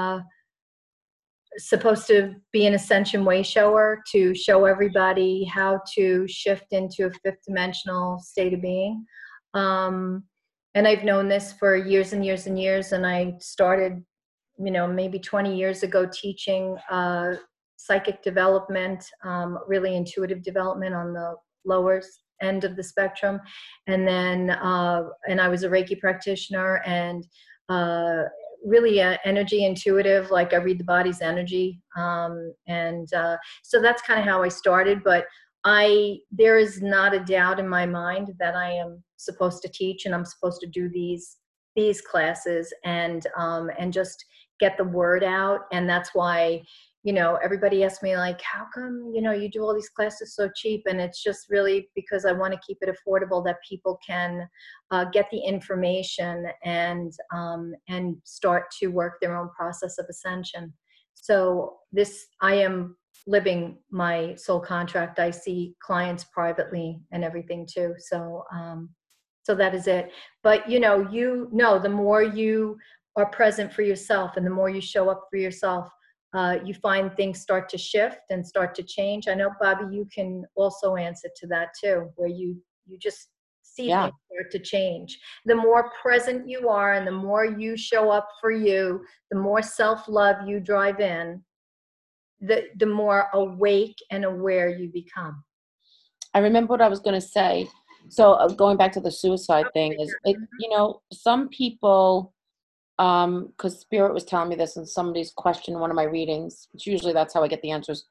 supposed to be an ascension way shower to show everybody how to shift into a fifth dimensional state of being. And I've known this for years and years and years. And I started, maybe 20 years ago teaching psychic development, really intuitive development on the lower end of the spectrum. And then, and I was a Reiki practitioner and really energy intuitive, like I read the body's energy. So that's kind of how I started. But there is not a doubt in my mind that I am supposed to teach and I'm supposed to do these classes and just get the word out. And that's why, everybody asks me like, how come, you do all these classes so cheap? And it's just really because I want to keep it affordable that people can get the information and start to work their own process of ascension. So I am living my soul contract. I see clients privately and everything too. So that is it. But the more you are present for yourself and the more you show up for yourself, you find things start to shift and start to change. I know, Bobby, you can also answer to that too, where you just see Yeah. things start to change. The more present you are and the more you show up for you, the more self-love you drive in, the more awake and aware you become. I remember what I was going to say. So going back to the suicide thing is, some people, because Spirit was telling me this and somebody's questioned one of my readings, which usually that's how I get the answers.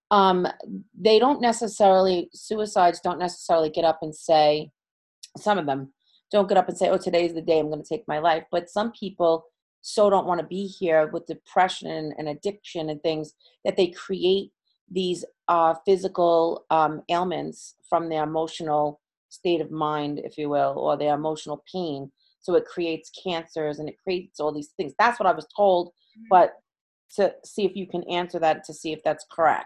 Suicides don't necessarily get up and say, some of them don't get up and say, oh, today's the day I'm going to take my life. But some people so don't want to be here with depression and addiction and things that they create these physical ailments from their emotional state of mind, if you will, or their emotional pain. So it creates cancers and it creates all these things. That's what I was told, but to see if you can answer that, to see if that's correct.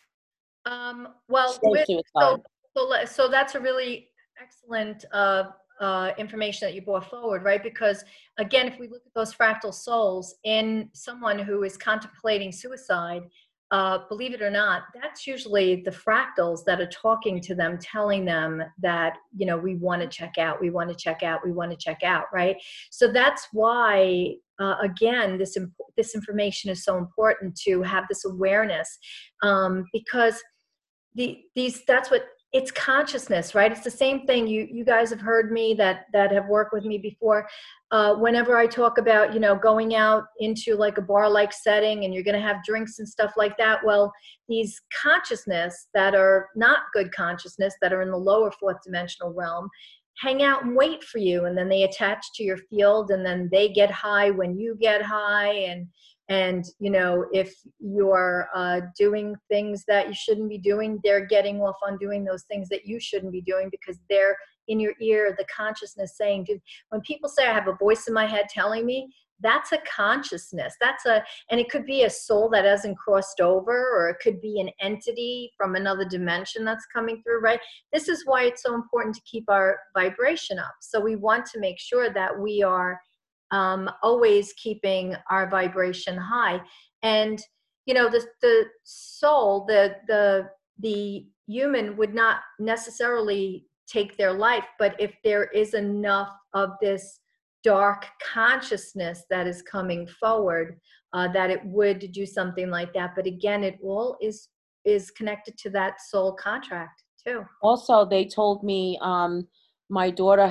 Well, so that's a really excellent information that you brought forward, right? Because again, if we look at those fractal souls in someone who is contemplating suicide, believe it or not, that's usually the fractals that are talking to them, telling them that, we want to check out, we want to check out, we want to check out, right? So that's why, again, this information is so important to have this awareness, because that's what it's consciousness, right? It's the same thing. You guys have heard me that have worked with me before. Whenever I talk about, going out into like a bar-like setting and you're going to have drinks and stuff like that. Well, these consciousness that are not good consciousness, that are in the lower fourth dimensional realm, hang out and wait for you. And then they attach to your field and then they get high when you get high. And if you're doing things that you shouldn't be doing, they're getting off on doing those things that you shouldn't be doing because they're in your ear, the consciousness saying, dude, when people say I have a voice in my head telling me, that's a consciousness. And it could be a soul that hasn't crossed over, or it could be an entity from another dimension that's coming through, right? This is why it's so important to keep our vibration up. So we want to make sure that we are always keeping our vibration high. And the soul, the human would not necessarily take their life, but if there is enough of this dark consciousness that is coming forward, that it would do something like that. But again, it all is connected to that soul contract too. Also, they told me my daughter had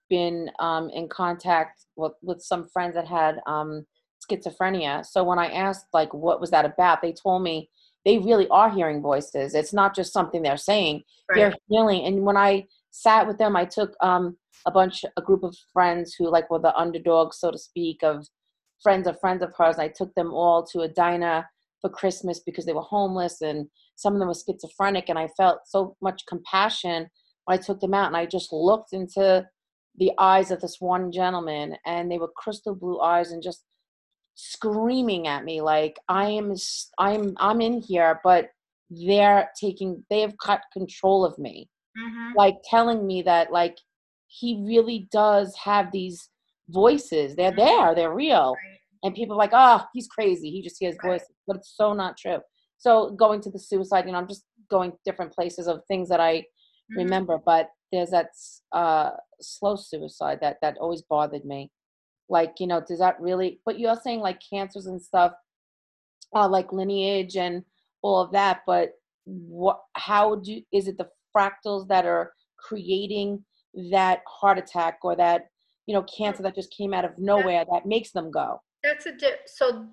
been in contact with some friends that had schizophrenia. So when I asked, like, what was that about, they told me they really are hearing voices. It's not just something they're saying. Right. They're healing. And when I sat with them, I took a group of friends who, like, were the underdogs, so to speak, of friends of hers. I took them all to a diner for Christmas because they were homeless, and some of them were schizophrenic. And I felt so much compassion when I took them out, and I just looked into the eyes of this one gentleman, and they were crystal blue eyes, and just screaming at me like, I'm in here, but they have cut control of me, Mm-hmm. like telling me that, like, he really does have these voices. They're real. Right. And people are like, oh, he's crazy, he just hears Right. voices. But it's so not true. So going to the suicide, I'm just going different places of things that I Mm-hmm. remember. But there's that slow suicide that always bothered me. Like, does that really, but you're saying like cancers and stuff, like lineage and all of that, but is it the fractals that are creating that heart attack, or that, cancer that just came out of nowhere that makes them go? So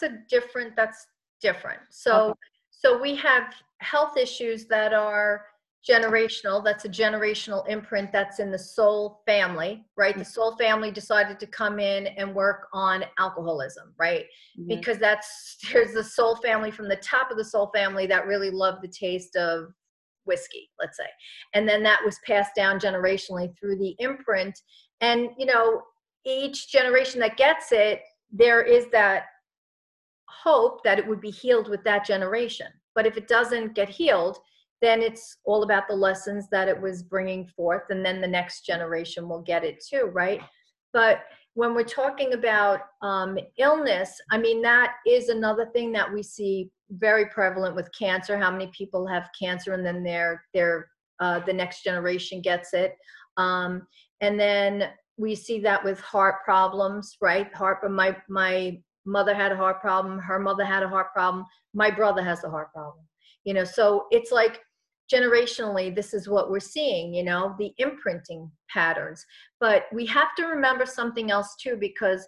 that's different. Okay. So we have health issues that are generational. That's a generational imprint that's in the Soul family, right? The Soul family decided to come in and work on alcoholism, right? Mm-hmm. Because there's the Soul family from the top of the Soul family that really loved the taste of whiskey, let's say. And then that was passed down generationally through the imprint. And, each generation that gets it, there is that hope that it would be healed with that generation. But if it doesn't get healed, then it's all about the lessons that it was bringing forth, and then the next generation will get it too, right? But when we're talking about illness, I mean, that is another thing that we see very prevalent with cancer. How many people have cancer, and then the next generation gets it, and then we see that with heart problems, right? My mother had a heart problem, her mother had a heart problem, my brother has a heart problem. So it's like generationally, this is what we're seeing, the imprinting patterns. But we have to remember something else too, because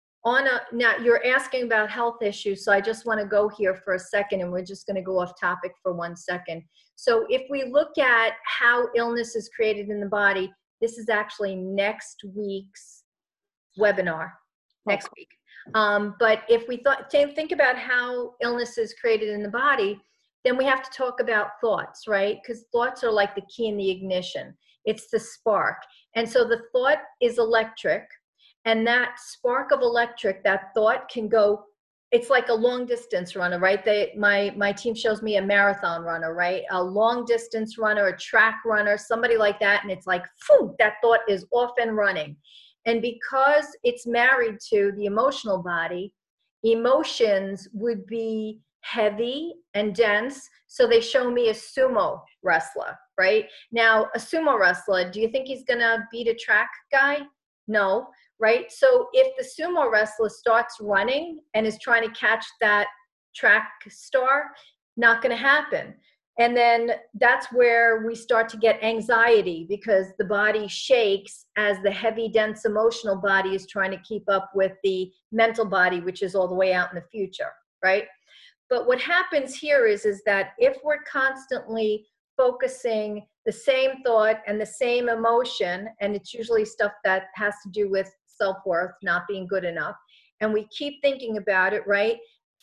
now you're asking about health issues, so I just want to go here for a second, and we're just going to go off topic for 1 second. So if we look at how illness is created in the body, this is actually next week's webinar, next week. But if we think about how illness is created in the body, then we have to talk about thoughts, right? Because thoughts are like the key in the ignition. It's the spark. And so the thought is electric, and that spark of electric, that thought can go, it's like a long distance runner, right? My team shows me a marathon runner, right? A long distance runner, a track runner, somebody like that. And it's like, phew, that thought is off and running. And because it's married to the emotional body, emotions would be heavy and dense. So they show me a sumo wrestler, right? Now, a sumo wrestler, do you think he's going to beat a track guy? No, right? So if the sumo wrestler starts running and is trying to catch that track star, not going to happen. And then that's where we start to get anxiety, because the body shakes as the heavy, dense emotional body is trying to keep up with the mental body, which is all the way out in the future, right? But what happens here is that if we're constantly focusing the same thought and the same emotion, and it's usually stuff that has to do with self-worth, not being good enough, and we keep thinking about it, right?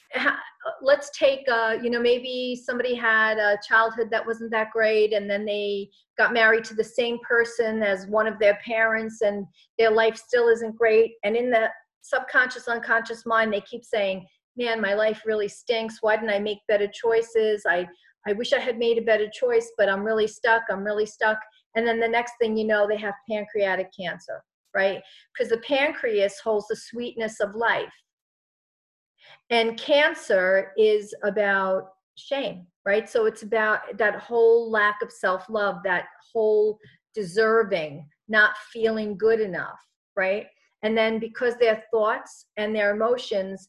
Let's take, maybe somebody had a childhood that wasn't that great, and then they got married to the same person as one of their parents, and their life still isn't great. And in the subconscious, unconscious mind, they keep saying, man, my life really stinks. Why didn't I make better choices? I wish I had made a better choice, but I'm really stuck. And then the next thing you know, they have pancreatic cancer, right? Because the pancreas holds the sweetness of life. And cancer is about shame, right? So it's about that whole lack of self-love, that whole deserving, not feeling good enough, right? And then because their thoughts and their emotions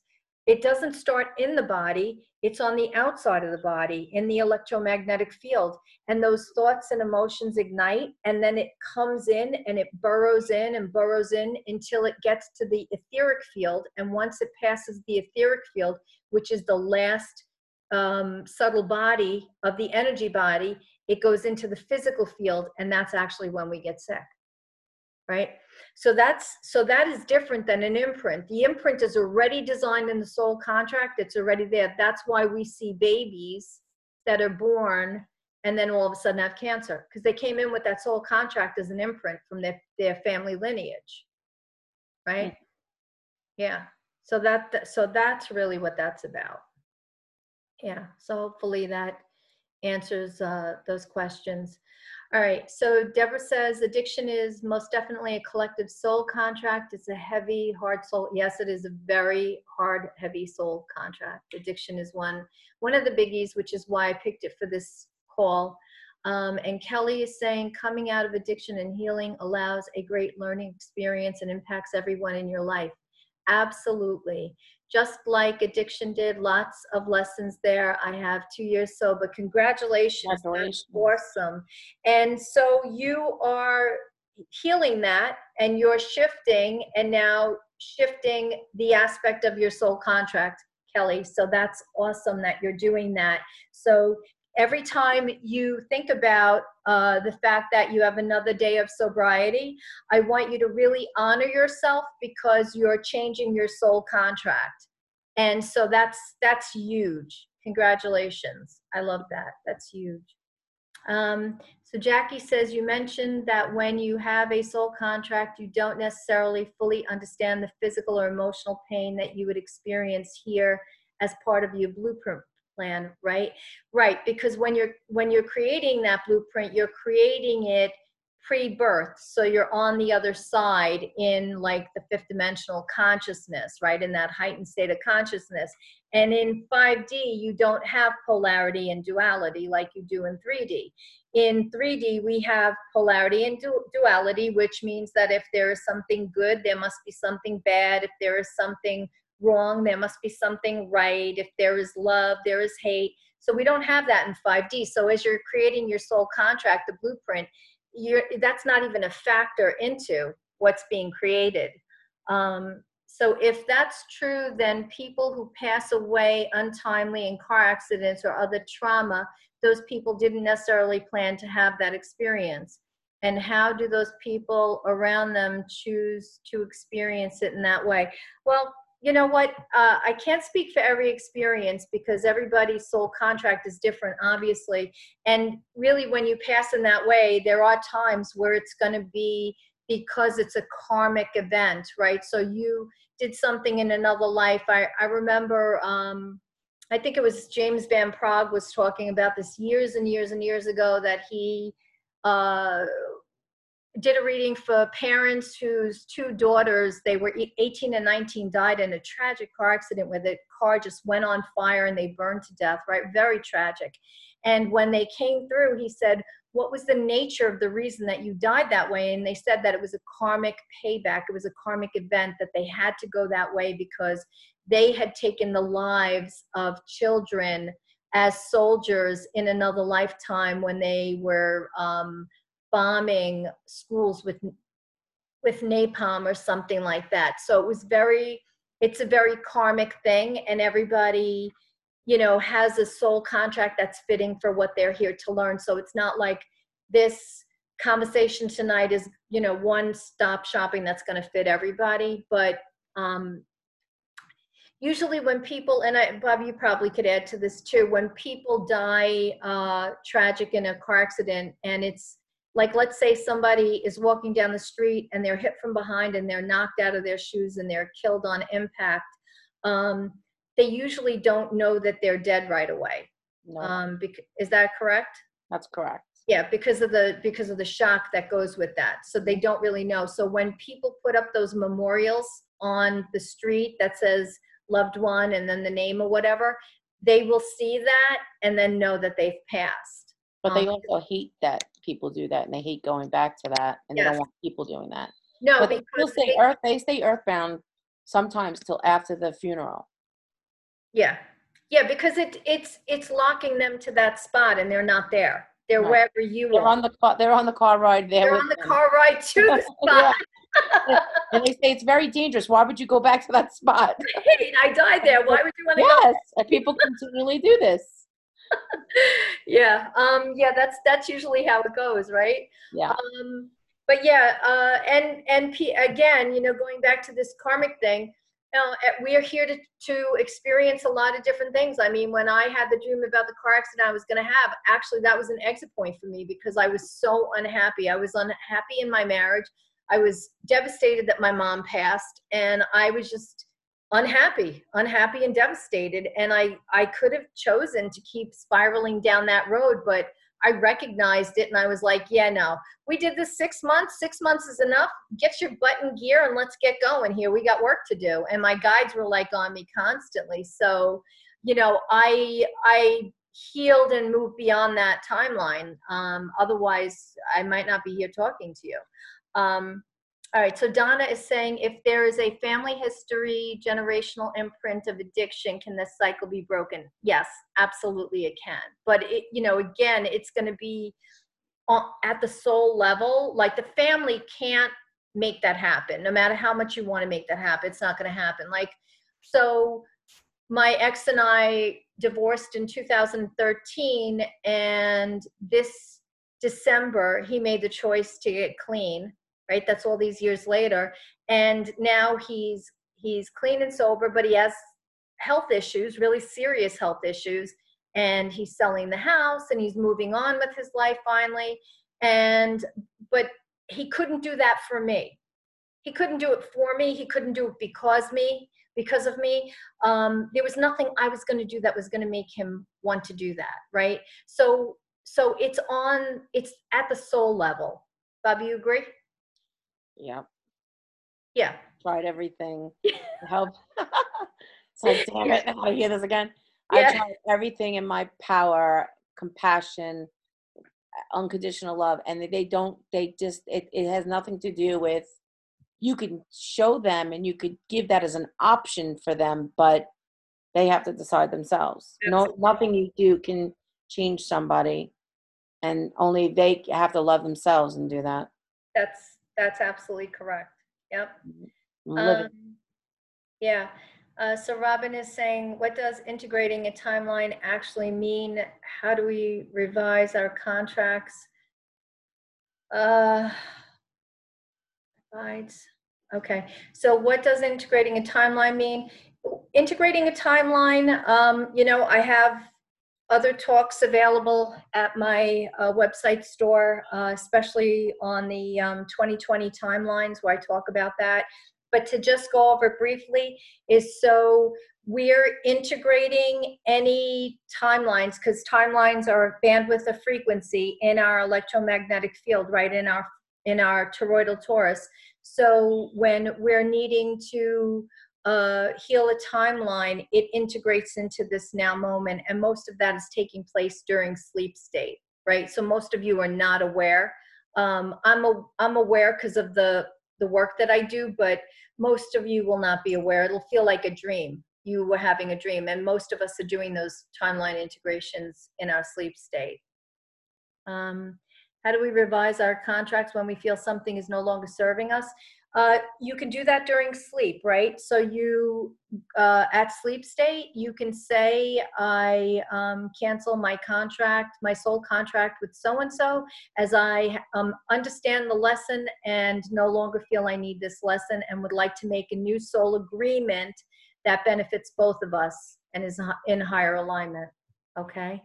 It doesn't start in the body, it's on the outside of the body, in the electromagnetic field. And those thoughts and emotions ignite, and then it comes in and it burrows in and burrows in until it gets to the etheric field. And once it passes the etheric field, which is the last subtle body of the energy body, it goes into the physical field, and that's actually when we get sick. Right? So that is different than an imprint. The imprint is already designed in the soul contract. It's already there. That's why we see babies that are born and then all of a sudden have cancer, because they came in with that soul contract as an imprint from their family lineage. Right? Yeah. So that's really what that's about. Yeah. So hopefully that answers those questions. All right, so Deborah says addiction is most definitely a collective soul contract. It's a heavy, hard soul. Yes, it is a very hard, heavy soul contract. Addiction is one of the biggies, which is why I picked it for this call. And Kelly is saying coming out of addiction and healing allows a great learning experience and impacts everyone in your life. Absolutely. Just like addiction did, lots of lessons there. I have 2 years sober. Congratulations. That's awesome. And so you are healing that, and you're shifting, and now shifting the aspect of your soul contract, Kelly. So that's awesome that you're doing that. So every time you think about the fact that you have another day of sobriety, I want you to really honor yourself, because you're changing your soul contract. And so that's huge. Congratulations. I love that. That's huge. So Jackie says, you mentioned that when you have a soul contract, you don't necessarily fully understand the physical or emotional pain that you would experience here as part of your blueprint plan, right? Right, because when you're creating that blueprint, you're creating it pre-birth, so you're on the other side in like the fifth dimensional consciousness, right, in that heightened state of consciousness. And in 5D, you don't have polarity and duality like you do in 3D. In 3D, we have polarity and duality, which means that if there is something good, there must be something bad. If there is something wrong, there must be something right. If there is love, there is hate. So we don't have that in 5D. So as you're creating your soul contract, the blueprint, that's not even a factor into what's being created. So if that's true, then people who pass away untimely in car accidents or other trauma, those people didn't necessarily plan to have that experience. And how do those people around them choose to experience it in that way? Well, you know what? I can't speak for every experience, because everybody's soul contract is different, obviously. And really, when you pass in that way, there are times where it's going to be because it's a karmic event, right? So you did something in another life. I remember, I think it was James Van Praagh was talking about this years and years and years ago, that he did a reading for parents whose two daughters, they were 18 and 19, died in a tragic car accident where the car just went on fire and they burned to death, right? Very tragic. And when they came through, he said, what was the nature of the reason that you died that way? And they said that it was a karmic payback. It was a karmic event, that they had to go that way because they had taken the lives of children as soldiers in another lifetime when they were bombing schools with napalm or something like that. So it's a very karmic thing, and everybody, you know, has a soul contract that's fitting for what they're here to learn. So it's not like this conversation tonight is, you know, one stop shopping that's going to fit everybody. But usually when people, and Bob, you probably could add to this too, when people die tragic in a car accident, and it's like, let's say somebody is walking down the street and they're hit from behind and they're knocked out of their shoes and they're killed on impact, they usually don't know that they're dead right away. No. Is that correct? That's correct. Yeah, because of the shock that goes with that. So they don't really know. So when people put up those memorials on the street that says loved one and then the name or whatever, they will see that and then know that they've passed. But they also hate that people do that, and they hate going back to that, and they don't want people doing that. No, but they stay earthbound sometimes till after the funeral. Yeah. Yeah, because it's locking them to that spot and they're not there. They're Right. wherever you They're are. on the car. They're on the car ride there They're with on the them. car ride to the spot. Yeah. And they say it's very dangerous. Why would you go back to that spot? Hey, I died there. Why would you want to go? Yes, and people continually do this. Yeah. Yeah, that's usually how it goes, right? Yeah. But yeah, again, going back to this karmic thing, we are here to experience a lot of different things. I mean, when I had the dream about the car accident I was going to have, actually, that was an exit point for me because I was so unhappy. I was unhappy in my marriage. I was devastated that my mom passed, and I was just unhappy and devastated. And I could have chosen to keep spiraling down that road, but I recognized it and I was like, yeah, no, we did this 6 months. 6 months is enough. Get your butt in gear and let's get going here. We got work to do. And my guides were like on me constantly. So, I healed and moved beyond that timeline. Otherwise, I might not be here talking to you. All right, so Donna is saying, if there is a family history, generational imprint of addiction, can this cycle be broken? Yes, absolutely it can. But again, it's going to be at the soul level. Like the family can't make that happen. No matter how much you want to make that happen, it's not going to happen. Like, so my ex and I divorced in 2013, and this December, he made the choice to get clean. Right, that's all these years later, and now he's clean and sober, but he has health issues, really serious health issues, and he's selling the house and he's moving on with his life finally. But he couldn't do that for me. He couldn't do it for me. He couldn't do it because of me. There was nothing I was going to do that was going to make him want to do that. Right. So it's at the soul level. Bob, you agree? Yeah. Yeah. Tried everything to help. It's like, damn it, I gotta hear this again. Yeah. I tried everything in my power, compassion, unconditional love, and it has nothing to do with, you can show them and you could give that as an option for them, but they have to decide themselves. No, nothing you do can change somebody, and only they have to love themselves and do that. That's absolutely correct. Yep. Yeah. So Robin is saying, what does integrating a timeline actually mean? How do we revise our contracts? Okay. So what does integrating a timeline mean? Integrating a timeline, I have other talks available at my website store, especially on the 2020 timelines where I talk about that. But to just go over briefly is, so we're integrating any timelines, because timelines are bandwidth of frequency in our electromagnetic field, right, in our toroidal torus. So when we're needing to heal a timeline, it integrates into this now moment, and most of that is taking place during sleep state, right? So most of you are not aware. I'm aware because of the work that I do, but most of you will not be aware. It'll feel like a dream. You were having a dream, and most of us are doing those timeline integrations in our sleep state. How do we revise our contracts when we feel something is no longer serving us? You can do that during sleep, right? So you, at sleep state, you can say, I cancel my contract, my soul contract with so-and-so, as I understand the lesson and no longer feel I need this lesson, and would like to make a new soul agreement that benefits both of us and is in higher alignment. Okay.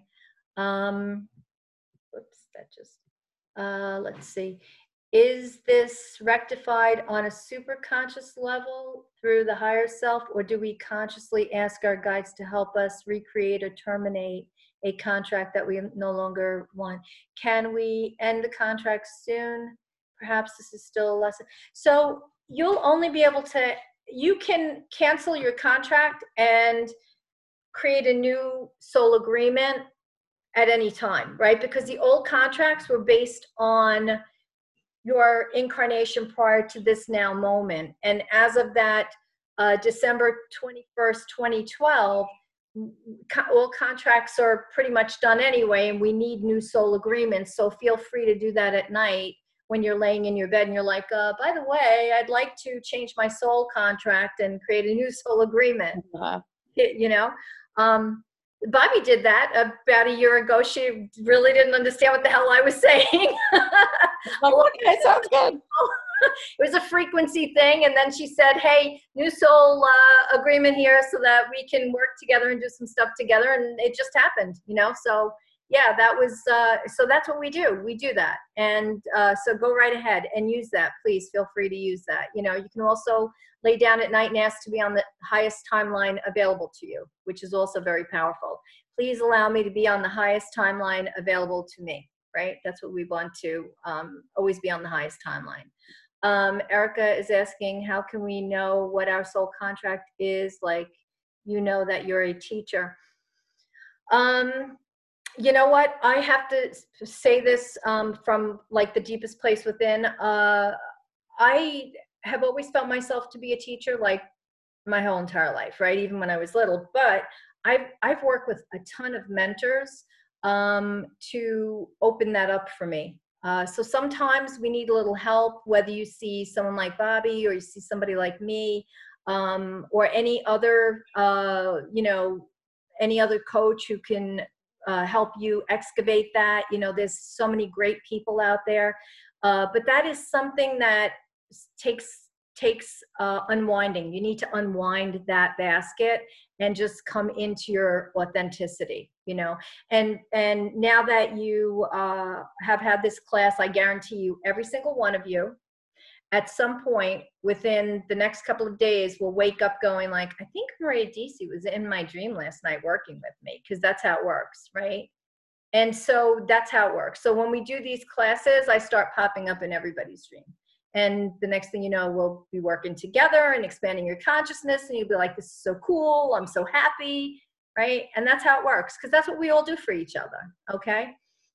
Whoops, that just, let's see. Is this rectified on a super conscious level through the higher self, or do we consciously ask our guides to help us recreate or terminate a contract that we no longer want? Can we end the contract soon? Perhaps this is still a lesson. So you'll only be able to, you can cancel your contract and create a new soul agreement at any time, right? Because the old contracts were based on your incarnation prior to this now moment. And as of that December 21st, 2012, all contracts are pretty much done anyway, and we need new soul agreements. So feel free to do that at night when you're laying in your bed and you're like, by the way, I'd like to change my soul contract and create a new soul agreement. You know, Bobby did that about a year ago. She really didn't understand what the hell I was saying. Okay, sounds good. It was a frequency thing, and then she said, hey, new soul agreement here so that we can work together and do some stuff together, and it just happened, you know. So yeah, that was so that's what we do. We do that. And so go right ahead and use that. Please feel free to use that. You know, you can also lay down at night and ask to be on the highest timeline available to you, which is also very powerful. Please allow me to be on the highest timeline available to me, right? That's what we want to always be on the highest timeline. Erica is asking, how can we know what our soul contract is? Like, you know that you're a teacher. You know what? I have to say this from like the deepest place within. I have always felt myself to be a teacher, like my whole entire life, right? Even when I was little. But I've worked with a ton of mentors to open that up for me. So sometimes we need a little help, whether you see someone like Bobby or you see somebody like me, or any other, you know, any other coach who can help you excavate that. You know, there's so many great people out there, but that is something that takes unwinding. You need to unwind that basket and just come into your authenticity, you know. And now that you have had this class, I guarantee you, every single one of you at some point within the next couple of days will wake up going like, I think Maria Deci was in my dream last night working with me, because that's how it works, right? And so that's how it works. So when we do these classes, I start popping up in everybody's dream. And the next thing you know, we'll be working together and expanding your consciousness, and you'll be like, this is so cool, I'm so happy, right? And that's how it works, because that's what we all do for each other, okay?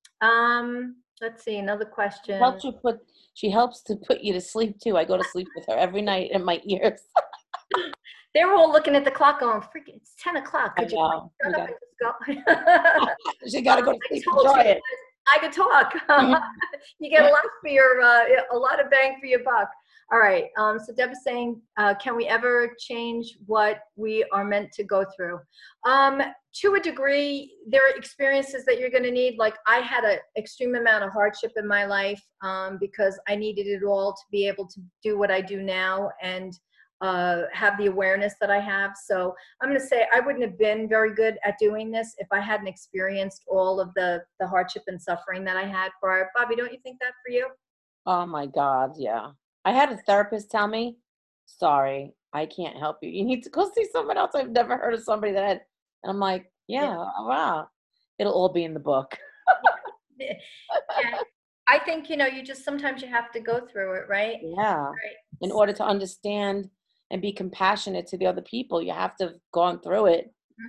Let's see, another question. She helps to put you to sleep too. I go to sleep with her every night in my ears. They were all looking at the clock going, freaking, it's 10 o'clock. Could you shut up and just go? She got to go to sleep and try it. I could talk. You get a lot for your, a lot of bang for your buck. All right. So Deb is saying, can we ever change what we are meant to go through? To a degree, there are experiences that you're going to need. Like I had an extreme amount of hardship in my life because I needed it all to be able to do what I do now and have the awareness that I have. So I'm going to say I wouldn't have been very good at doing this if I hadn't experienced all of the hardship and suffering that I had prior. Bobby, don't you think that for you? Oh my God, yeah. I had a therapist tell me, sorry, I can't help you. You need to go see someone else. I've never heard of somebody that had, and I'm like, yeah. Wow. It'll all be in the book. Yeah. I think, you know, you just, sometimes you have to go through it, right? Yeah. Right. In order to understand and be compassionate to the other people, you have to have gone through it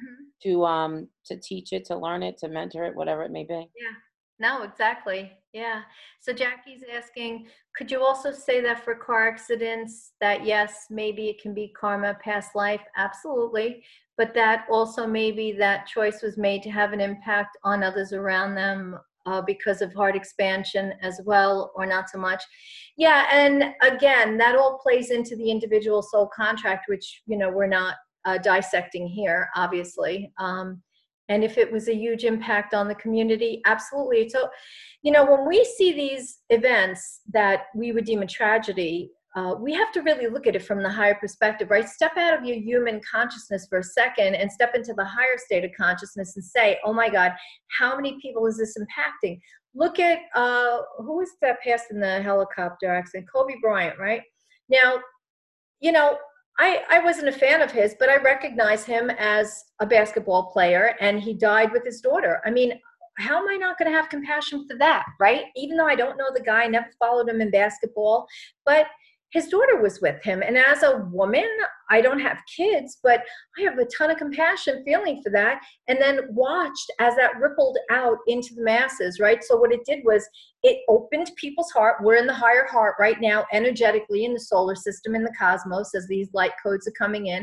to teach it, to learn it, to mentor it, whatever it may be. Yeah. No, exactly. Yeah. So Jackie's asking, could you also say that for car accidents that yes, maybe it can be karma, past life? Absolutely. But that also maybe that choice was made to have an impact on others around them because of heart expansion as well, or not so much. Yeah. And again, that all plays into the individual soul contract, which, you know, we're not dissecting here, obviously. And if it was a huge impact on the community, absolutely. So, you know, when we see these events that we would deem a tragedy, we have to really look at it from the higher perspective, right? Step out of your human consciousness for a second and step into the higher state of consciousness and say, oh my God, how many people is this impacting? Look at, who was that passed in the helicopter accident? Kobe Bryant, right? Now, you know, I wasn't a fan of his, but I recognize him as a basketball player, and he died with his daughter. I mean, how am I not going to have compassion for that, right? Even though I don't know the guy, never followed him in basketball, but his daughter was with him. And as a woman, I don't have kids, but I have a ton of compassion feeling for that. And then watched as that rippled out into the masses, right? So what it did was it opened people's heart. We're in the higher heart right now, energetically in the solar system, in the cosmos, as these light codes are coming in,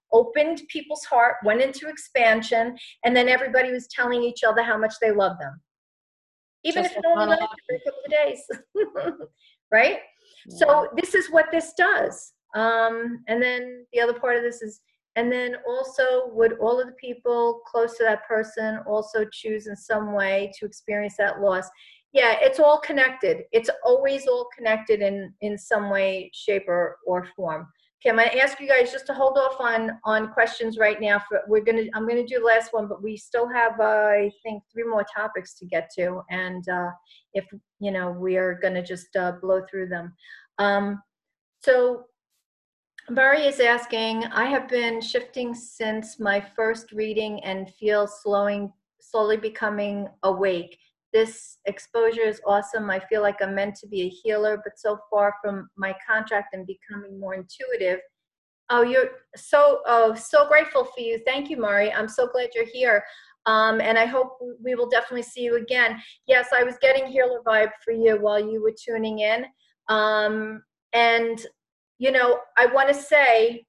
opened people's heart, went into expansion, and then everybody was telling each other how much they love them. Even Just if it like only lasted for a couple of days, right? Yeah. So this is what this does. And then the other part of this is, and then also, would all of the people close to that person also choose in some way to experience that loss? Yeah, it's all connected. It's always all connected in some way, shape, or form. Okay, I'm going to ask you guys just to hold off on questions right now. I'm gonna do the last one, but we still have I think 3 more topics to get to, and if we are going to just blow through them. So Barry is asking, I have been shifting since my first reading and feel slowly becoming awake. This exposure is awesome. I feel like I'm meant to be a healer, but so far from my contract and becoming more intuitive. Oh, you're so grateful for you. Thank you, Mari. I'm so glad you're here. And I hope we will definitely see you again. Yes, I was getting healer vibe for you while you were tuning in. And I want to say,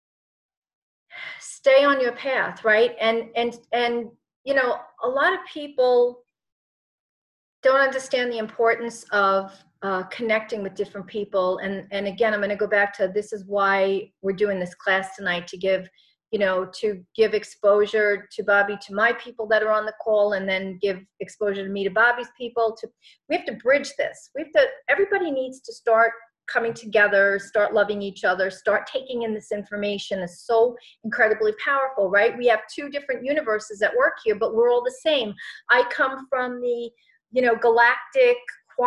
stay on your path, right? And a lot of people don't understand the importance of connecting with different people. And again, I'm going to go back to, this is why we're doing this class tonight, to give exposure to Bobby, to my people that are on the call, and then give exposure to me, to Bobby's people. We have to bridge this. Everybody needs to start coming together, start loving each other, start taking in this information. Is so incredibly powerful, right? We have 2 different universes at work here, but we're all the same. I come from the, galactic,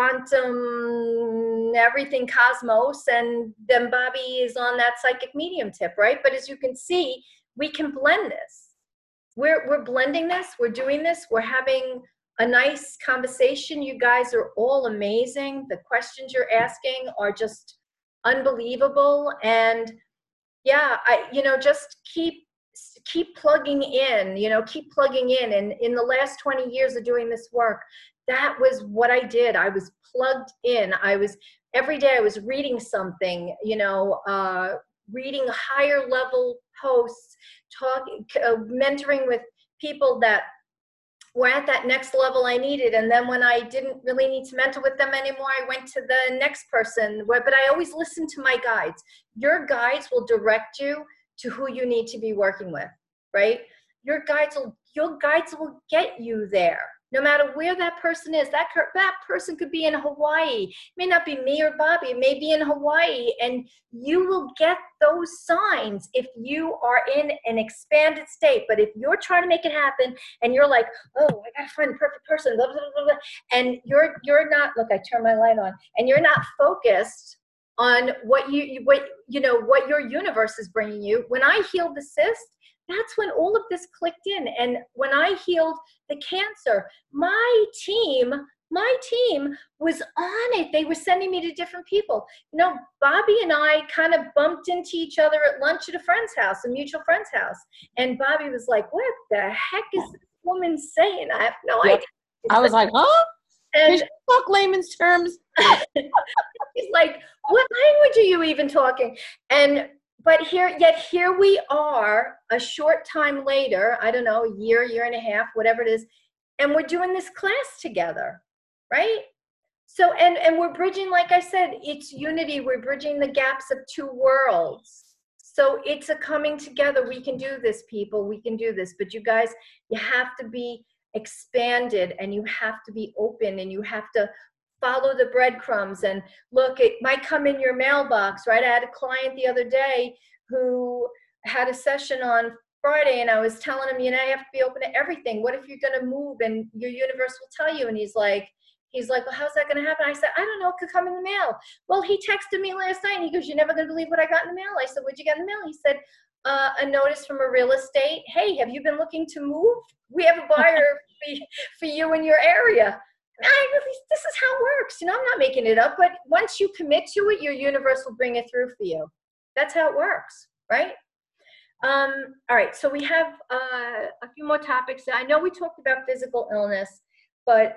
quantum, everything, cosmos, and then Bobby is on that psychic medium tip, right? But as you can see, we can blend this. We're blending this, we're doing this, we're having a nice conversation. You guys are all amazing. The questions you're asking are just unbelievable. And yeah, just keep plugging in, keep plugging in. And in the last 20 years of doing this work, that was what I did. I was plugged in. Every day I was reading something, reading higher level posts, mentoring with people that were at that next level I needed. And then when I didn't really need to mentor with them anymore, I went to the next person. But I always listened to my guides. Your guides will direct you to who you need to be working with, right? Your guides will get you there. No matter where that person is, that person could be in Hawaii. It may not be me or Bobby. It may be in Hawaii. And you will get those signs if you are in an expanded state. But if you're trying to make it happen and you're like, oh, I got to find the perfect person, blah, blah, blah, blah, and you're not, look, I turned my light on, and you're not focused on what your universe is bringing you. When I healed the cyst, that's when all of this clicked in. And when I healed the cancer, my team was on it. They were sending me to different people. Bobby and I kind of bumped into each other at lunch at a friend's house, a mutual friend's house. And Bobby was like, what the heck is this woman saying? I have no idea. I was like, huh? And talk layman's terms. He's like, what language are you even talking? But here we are a short time later, I don't know, a year and a half, whatever it is, and we're doing this class together, right? So, and we're bridging, like I said, it's unity. We're bridging the gaps of 2 worlds. So it's a coming together. We can do this, people. We can do this. But you guys, you have to be expanded, and you have to be open, and you have to follow the breadcrumbs. And look, it might come in your mailbox, right? I had a client the other day who had a session on Friday, and I was telling him, you have to be open to everything. What if you're going to move and your universe will tell you? And he's like, well, how's that going to happen? I said, I don't know. It could come in the mail. Well, he texted me last night, and he goes, you're never going to believe what I got in the mail. I said, what'd you get in the mail? He said, a notice from a real estate. Hey, have you been looking to move? We have a buyer for you in your area. This is how it works. I'm not making it up, but once you commit to it, your universe will bring it through for you. That's how it works, right? All right, so we have a few more topics. I know we talked about physical illness, but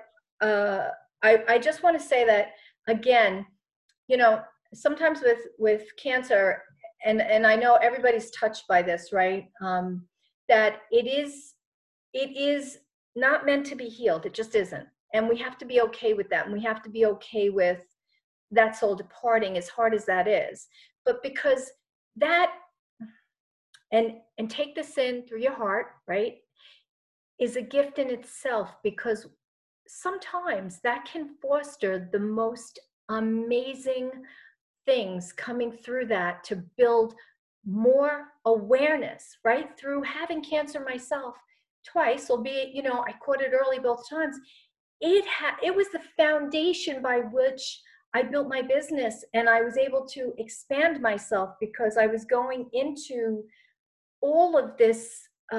I just want to say that, again, sometimes with cancer, and I know everybody's touched by this, right? That it is not meant to be healed. It just isn't. And we have to be okay with that. And we have to be okay with that soul departing, as hard as that is. But because that, and take this in through your heart, right, is a gift in itself, because sometimes that can foster the most amazing things coming through that to build more awareness, right? Through having cancer myself twice, albeit, I caught it early both times. It was the foundation by which I built my business, and I was able to expand myself because I was going into all of this,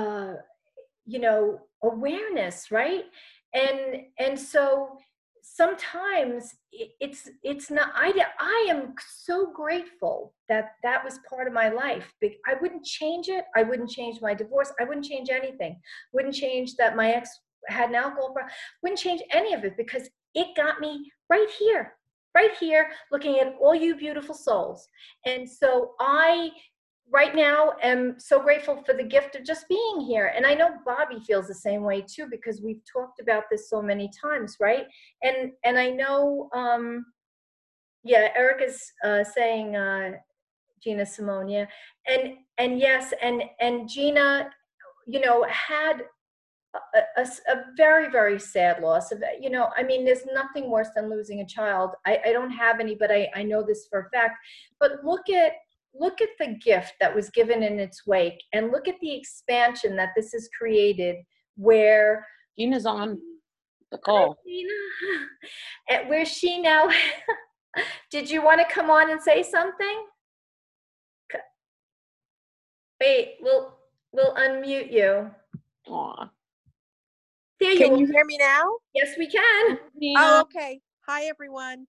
awareness, right? And so sometimes it's not. I am so grateful that that was part of my life. I wouldn't change it. I wouldn't change my divorce. I wouldn't change anything. Wouldn't change that my ex had an alcohol problem. Wouldn't change any of it, because it got me right here, looking at all you beautiful souls. And so I right now am so grateful for the gift of just being here. And I know Bobby feels the same way too, because we've talked about this so many times, right? And I know, Erica's saying, Gina Simone, yeah. And yes, and Gina, had a very, very sad loss of, there's nothing worse than losing a child. I don't have any, but I know this for a fact. But look at the gift that was given in its wake, and look at the expansion that this has created, where Gina's on the call. Gina, where's she now? Did you want to come on and say something? Wait, we'll unmute you. Aw. There Can you hear me now? Yes, we can. Gina. Oh, okay. Hi, everyone.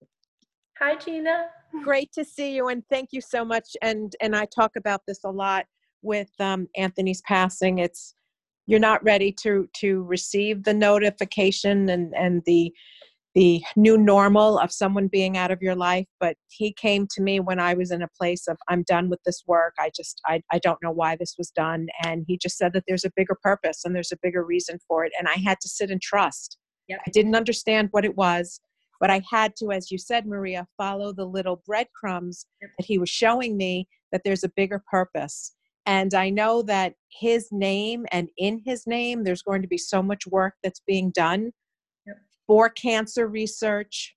Hi, Gina. Great to see you, and thank you so much. And I talk about this a lot with Anthony's passing. You're not ready to receive the notification and the new normal of someone being out of your life. But he came to me when I was in a place of, I'm done with this work. I don't know why this was done. And he just said that there's a bigger purpose and there's a bigger reason for it. And I had to sit and trust. Yep. I didn't understand what it was, but I had to, as you said, Maria, follow the little breadcrumbs that he was showing me, that there's a bigger purpose. And I know that his name, and in his name, there's going to be so much work that's being done for cancer research,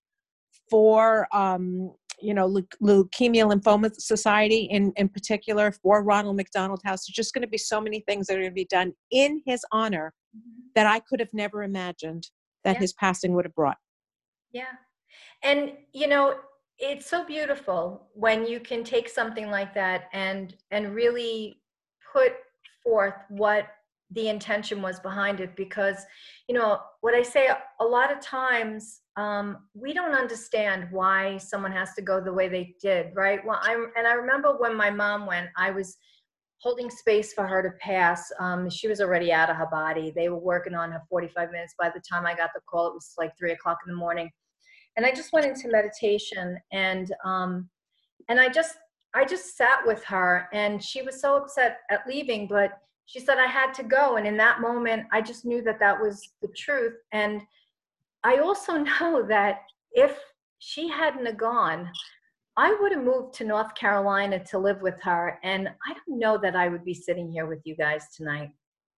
for Leukemia Lymphoma Society in particular, for Ronald McDonald House. There's just going to be so many things that are going to be done in his honor that I could have never imagined that his passing would have brought. Yeah. And, it's so beautiful when you can take something like that and really put forth what the intention was behind it. Because, what I say a lot of times, we don't understand why someone has to go the way they did, right? Well, I remember when my mom went, I was holding space for her to pass. She was already out of her body. They were working on her 45 minutes. By the time I got the call, it was like 3:00 in the morning. And I just went into meditation, and I just sat with her, and she was so upset at leaving, but she said I had to go. And in that moment, I just knew that that was the truth. And I also know that if she hadn't have gone, I would have moved to North Carolina to live with her. And I don't know that I would be sitting here with you guys tonight.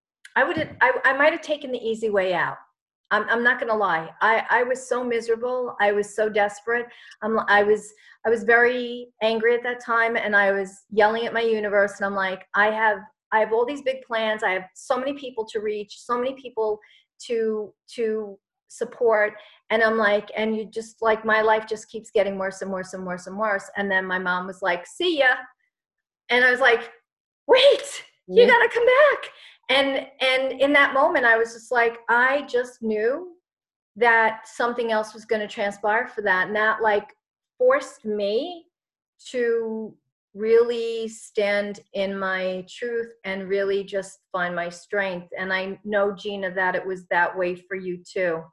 I might have taken the easy way out. I'm not going to lie. I was so miserable. I was so desperate. I was very angry at that time, and I was yelling at my universe. And I'm like, I have all these big plans. I have so many people to reach, so many people to support. And I'm like, and you just like, my life just keeps getting worse and worse and worse and worse. And then my mom was like, see ya. And I was like, wait, you got to come back. And in that moment, I was just like, I just knew that something else was going to transpire for that. And that like forced me to really stand in my truth and really just find my strength. And I know, Gina, that it was that way for you too.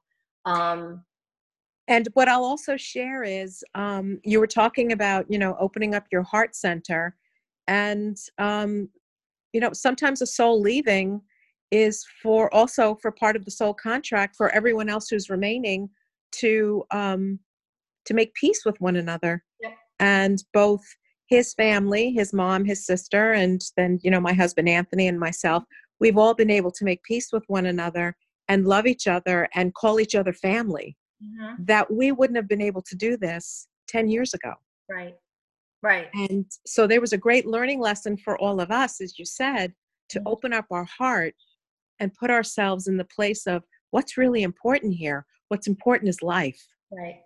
And what I'll also share is, you were talking about, opening up your heart center. And, sometimes a soul leaving is also for part of the soul contract for everyone else who's remaining to, to make peace with one another. Yep. And both his family, his mom, his sister, and then, my husband, Anthony, and myself, we've all been able to make peace with one another and love each other and call each other family. Mm-hmm. That we wouldn't have been able to do this 10 years ago. Right. Right. And so there was a great learning lesson for all of us, as you said, to open up our heart and put ourselves in the place of what's really important here. What's important is life. Right.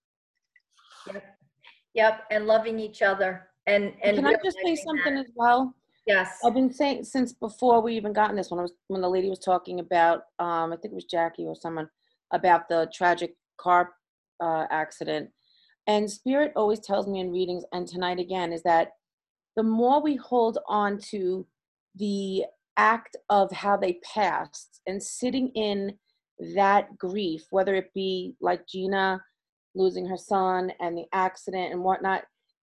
Yep. Yep. And loving each other. And Can I just say something as well? Yes. I've been saying since before we even gotten this, when the lady was talking about, I think it was Jackie or someone, about the tragic car accident. And Spirit always tells me in readings, and tonight again, is that the more we hold on to the act of how they passed and sitting in that grief, whether it be like Gina losing her son and the accident and whatnot,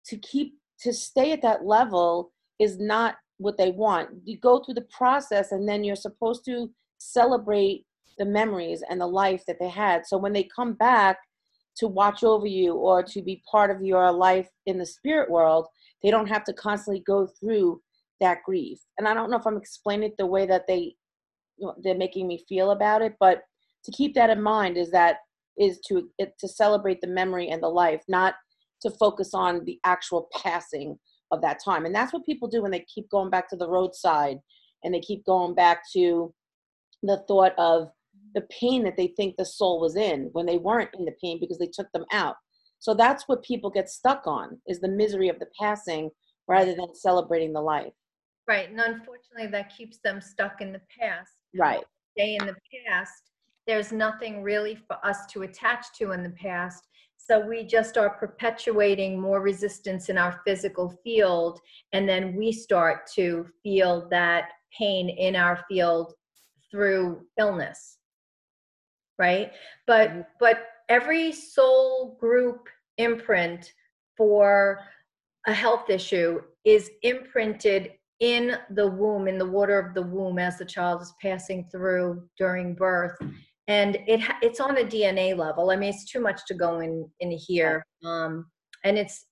to stay at that level is not what they want. You go through the process and then you're supposed to celebrate the memories and the life that they had. So when they come back to watch over you or to be part of your life in the spirit world, they don't have to constantly go through that grief. And I don't know if I'm explaining it the way that they're making me feel about it, but to keep that in mind is to celebrate the memory and the life, not to focus on the actual passing of that time. And that's what people do when they keep going back to the roadside and they keep going back to the thought of the pain that they think the soul was in when they weren't in the pain because they took them out. So that's what people get stuck on, is the misery of the passing rather than celebrating the life. Right. And unfortunately, that keeps them stuck in the past. Right. Stay in the past. There's nothing really for us to attach to in the past. So we just are perpetuating more resistance in our physical field. And then we start to feel that pain in our field through illness. Right. But every soul group imprint for a health issue is imprinted in the womb, in the water of the womb, as the child is passing through during birth. And it's on a DNA level. I mean, it's too much to go in here. And it's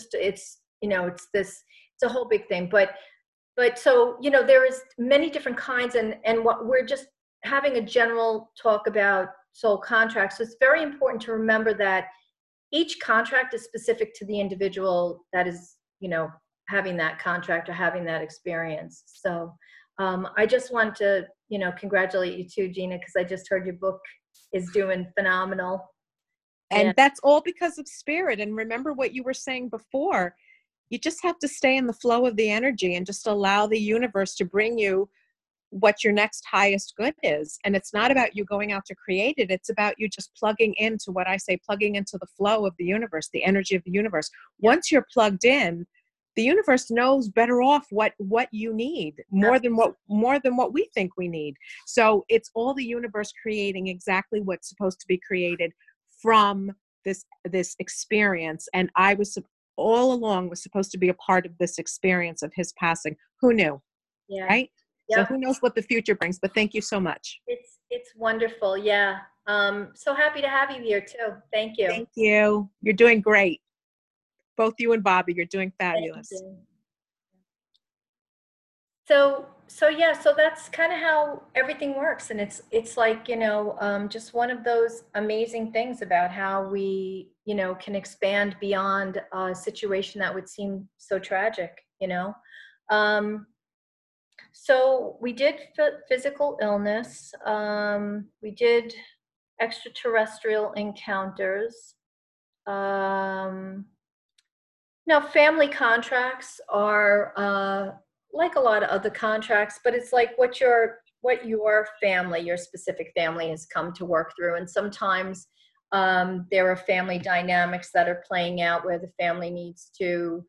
a whole big thing. But so, there is many different kinds, and what we're just having a general talk about soul contracts. So it's very important to remember that each contract is specific to the individual that is, having that contract or having that experience. So I just want to, congratulate you too, Gina, because I just heard your book is doing phenomenal. And that's all because of spirit. And remember what you were saying before, you just have to stay in the flow of the energy and just allow the universe to bring you what your next highest good is. And it's not about you going out to create it. It's about you just plugging into what I say, plugging into the flow of the universe, the energy of the universe. Once you're plugged in, the universe knows better off what you need more than what we think we need. So it's all the universe creating exactly what's supposed to be created from this experience. And I was all along was supposed to be a part of this experience of his passing. Who knew? Yeah. Right? Yep. So who knows what the future brings, but thank you so much. It's wonderful. Yeah. So happy to have you here too. Thank you. Thank you. You're doing great. Both you and Bobby, you're doing fabulous. So that's kind of how everything works. And it's like, just one of those amazing things about how we, can expand beyond a situation that would seem so tragic, So we did physical illness. We did extraterrestrial encounters. Now, family contracts are like a lot of other contracts, but it's like what your family, your specific family, has come to work through. And sometimes there are family dynamics that are playing out where the family needs to,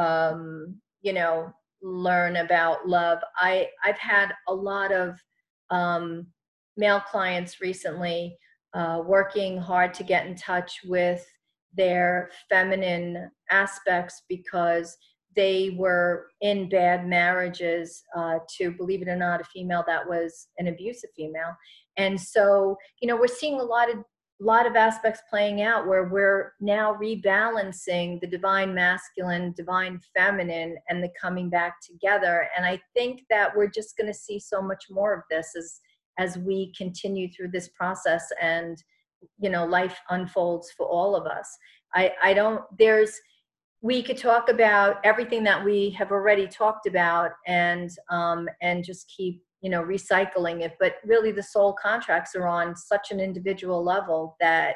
learn about love. I've had a lot of male clients recently working hard to get in touch with their feminine aspects because they were in bad marriages, to, believe it or not, a female that was an abusive female. And so, we're seeing a lot of aspects playing out where we're now rebalancing the divine masculine, divine feminine, and the coming back together. And I think that we're just going to see so much more of this as we continue through this process, and life unfolds for all of us. We could talk about everything that we have already talked about, and just keep recycling it, but really the soul contracts are on such an individual level that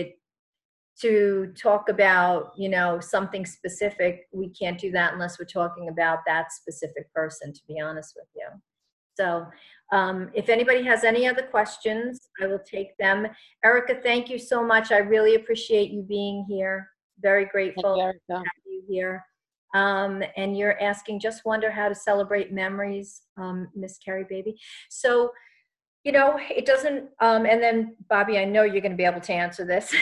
to talk about something specific, we can't do that unless we're talking about that specific person, to be honest with you. So if anybody has any other questions, I will take them. Erica, thank you so much. I really appreciate you being here. Very grateful to have you here. And you're asking, just wonder how to celebrate memories, Miss Carrie Baby. So, it doesn't, and then Bobby, I know you're going to be able to answer this.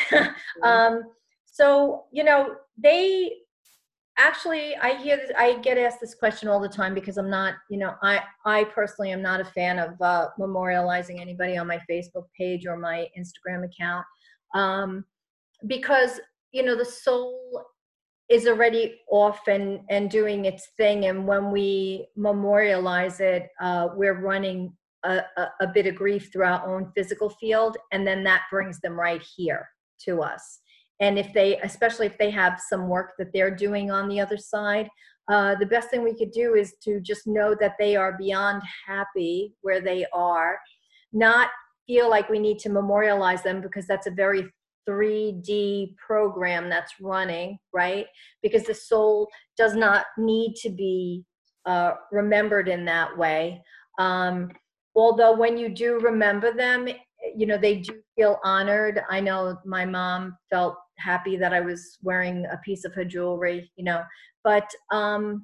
So, they actually, I get asked this question all the time, because I'm not, I personally am not a fan of memorializing anybody on my Facebook page or my Instagram account, because, the soul is already off and doing its thing. And when we memorialize it, we're running a bit of grief through our own physical field. And then that brings them right here to us. And especially if they have some work that they're doing on the other side, the best thing we could do is to just know that they are beyond happy where they are, not feel like we need to memorialize them, because that's a very 3D program that's running, right? Because the soul does not need to be remembered in that way. Although when you do remember them, they do feel honored. I know my mom felt happy that I was wearing a piece of her jewelry, but when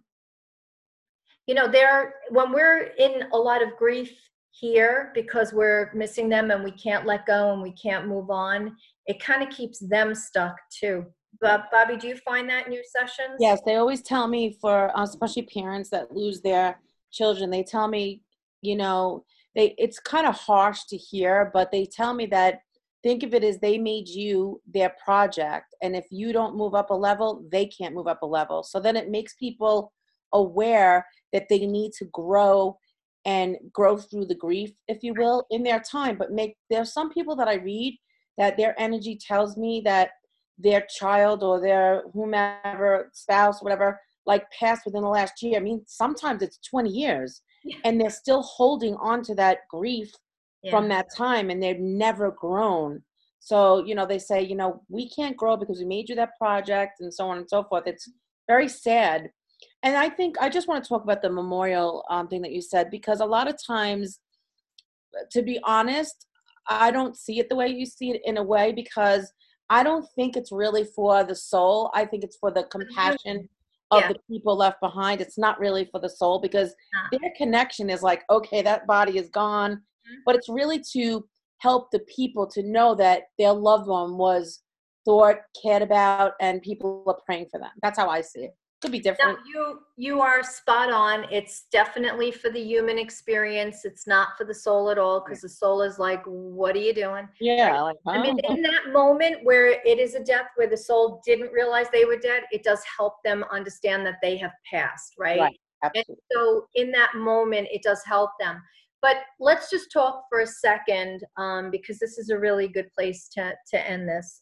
we're in a lot of grief here because we're missing them and we can't let go and we can't move on, it kind of keeps them stuck too. But Bobby, do you find that in your sessions? Yes, they always tell me, for especially parents that lose their children, they tell me, it's kind of harsh to hear, but they tell me that, think of it as they made you their project, and if you don't move up a level, they can't move up a level. So then it makes people aware that they need to grow through the grief, if you will, in their time. But there's some people that I read that their energy tells me that their child or their whomever, spouse, whatever, passed within the last year. I mean, sometimes it's 20 years. And they're still holding on to that grief from that time, and they've never grown. So, they say, we can't grow because we made you that project, and so on and so forth. It's very sad. And I think I just want to talk about the memorial thing that you said, because a lot of times, to be honest, I don't see it the way you see it, in a way, because I don't think it's really for the soul. I think it's for the compassion of the people left behind. It's not really for the soul, because their connection is like, okay, that body is gone, but it's really to help the people to know that their loved one was thought, cared about, and people are praying for them. That's how I see it. Could be different. No, you are spot on. It's definitely for the human experience. It's not for the soul at all, because the soul is like, what are you doing? Yeah. I mean, in that moment where it is a death, where the soul didn't realize they were dead, it does help them understand that they have passed, right? Right. Absolutely. And so in that moment, it does help them. But let's just talk for a second, because this is a really good place to end this,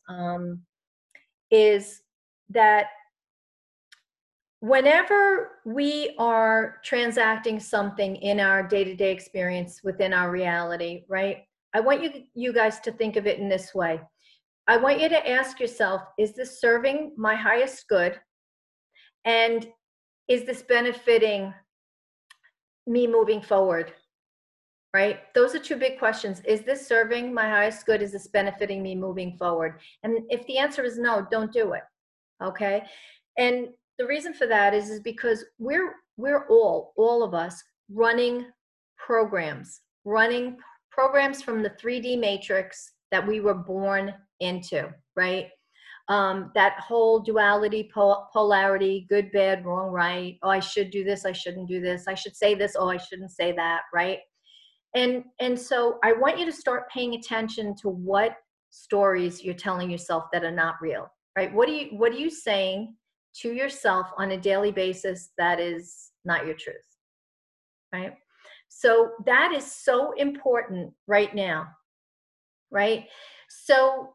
is that whenever we are transacting something in our day-to-day experience within our reality, right? I want you guys to think of it in this way. I want you to ask yourself, is this serving my highest good? And is this benefiting me moving forward? Right? Those are two big questions. Is this serving my highest good? Is this benefiting me moving forward? And if the answer is no, don't do it. Okay? And the reason for that is because we're all of us running programs from the 3D matrix that we were born into, right? that whole duality, polarity, good, bad, wrong, right. Oh, I should do this. I shouldn't do this. I should say this. Oh, I shouldn't say that. Right. And so I want you to start paying attention to what stories you're telling yourself that are not real, right? What are you saying to yourself on a daily basis that is not your truth, right? So that is so important right now, right? So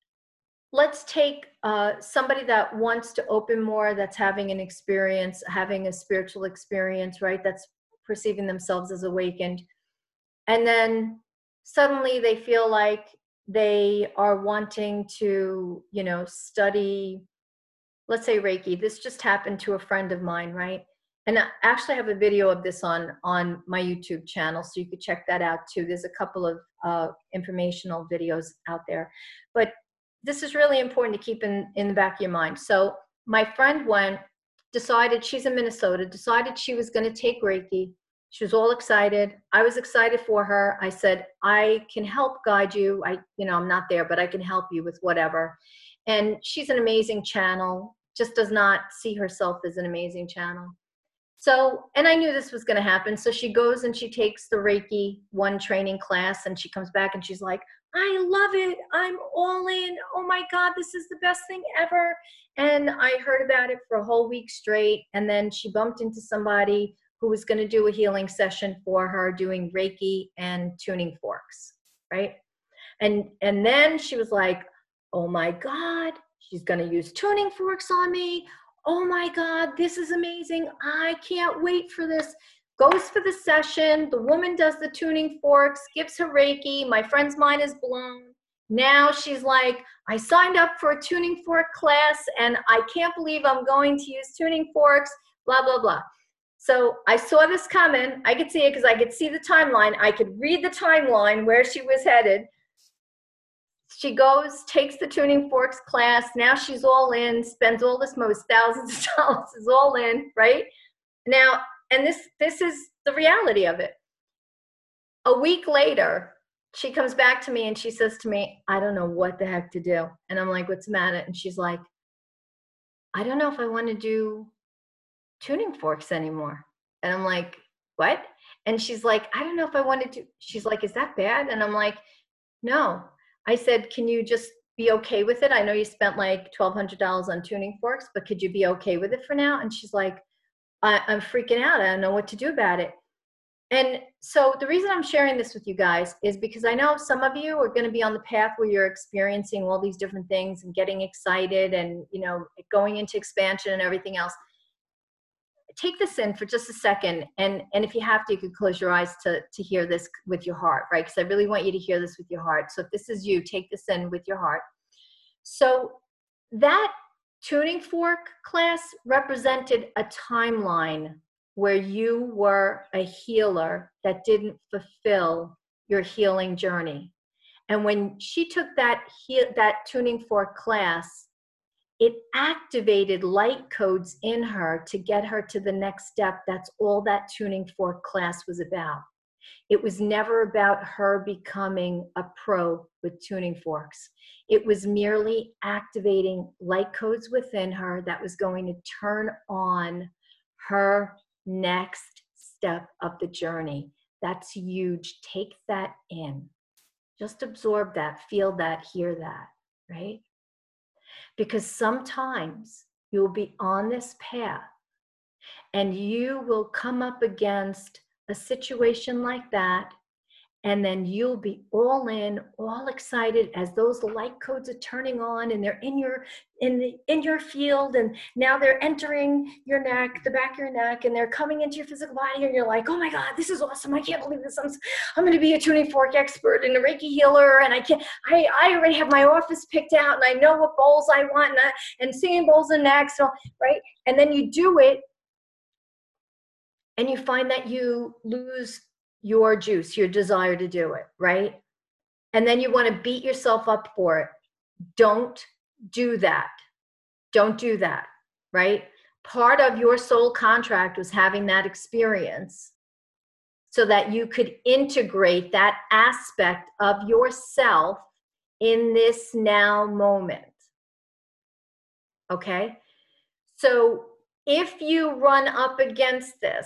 let's take somebody that wants to open more, that's having an experience, having a spiritual experience, right? That's perceiving themselves as awakened. And then suddenly they feel like they are wanting to, study, let's say Reiki. This just happened to a friend of mine, right? And I actually have a video of this on my YouTube channel, so you could check that out too. There's a couple of informational videos out there. But this is really important to keep in the back of your mind. So my friend decided, she's in Minnesota, decided she was going to take Reiki. She was all excited. I was excited for her. I said, I can help guide you. I'm not there, but I can help you with whatever. And she's an amazing channel, just does not see herself as an amazing channel. So, and I knew this was going to happen. So she goes and she takes the Reiki 1 training class, and she comes back and she's like, I love it. I'm all in. Oh my God, this is the best thing ever. And I heard about it for a whole week straight. And then she bumped into somebody who was going to do a healing session for her, doing Reiki and tuning forks, right? And then she was like, oh my God, she's going to use tuning forks on me. Oh my God, this is amazing. I can't wait for this. Goes for the session. The woman does the tuning forks, gives her Reiki. My friend's mind is blown. Now she's like, I signed up for a tuning fork class and I can't believe I'm going to use tuning forks, blah, blah, blah. So I saw this coming. I could see it because I could see the timeline. I could read the timeline where she was headed. She goes, takes the tuning forks class. Now she's all in, spends all this most thousands of dollars, is all in, right? Now, and this is the reality of it. A week later, she comes back to me and she says to me, I don't know what the heck to do. And I'm like, what's the matter? And she's like, I don't know if I want to do tuning forks anymore. And I'm like, what? And she's like, I don't know if I wanted to. She's like, is that bad? And I'm like, no. I said, can you just be okay with it? I know you spent like $1,200 on tuning forks, but could you be okay with it for now? And she's like, I'm freaking out. I don't know what to do about it. And so the reason I'm sharing this with you guys is because I know some of you are going to be on the path where you're experiencing all these different things and getting excited and, going into expansion and everything else. Take this in for just a second. And if you have to, you could close your eyes to hear this with your heart, right? Because I really want you to hear this with your heart. So if this is you, take this in with your heart. So that tuning fork class represented a timeline where you were a healer that didn't fulfill your healing journey. And when she took that tuning fork class, it activated light codes in her to get her to the next step. That's all that tuning fork class was about. It was never about her becoming a pro with tuning forks. It was merely activating light codes within her that was going to turn on her next step of the journey. That's huge. Take that in. Just absorb that, feel that, hear that, right? Because sometimes you'll be on this path and you will come up against a situation like that, and then you'll be all in, all excited as those light codes are turning on and they're in your field, and now they're entering your neck, the back of your neck, and they're coming into your physical body, and you're like, oh my God, this is awesome. I can't believe this. I'm going to be a tuning fork expert and a Reiki healer, and I already have my office picked out, and I know what bowls I want, and singing bowls and necks, so, right? And then you do it, and you find that you lose your juice, your desire to do it, right? And then you want to beat yourself up for it. Don't do that. Don't do that, right? Part of your soul contract was having that experience so that you could integrate that aspect of yourself in this now moment. Okay? So if you run up against this,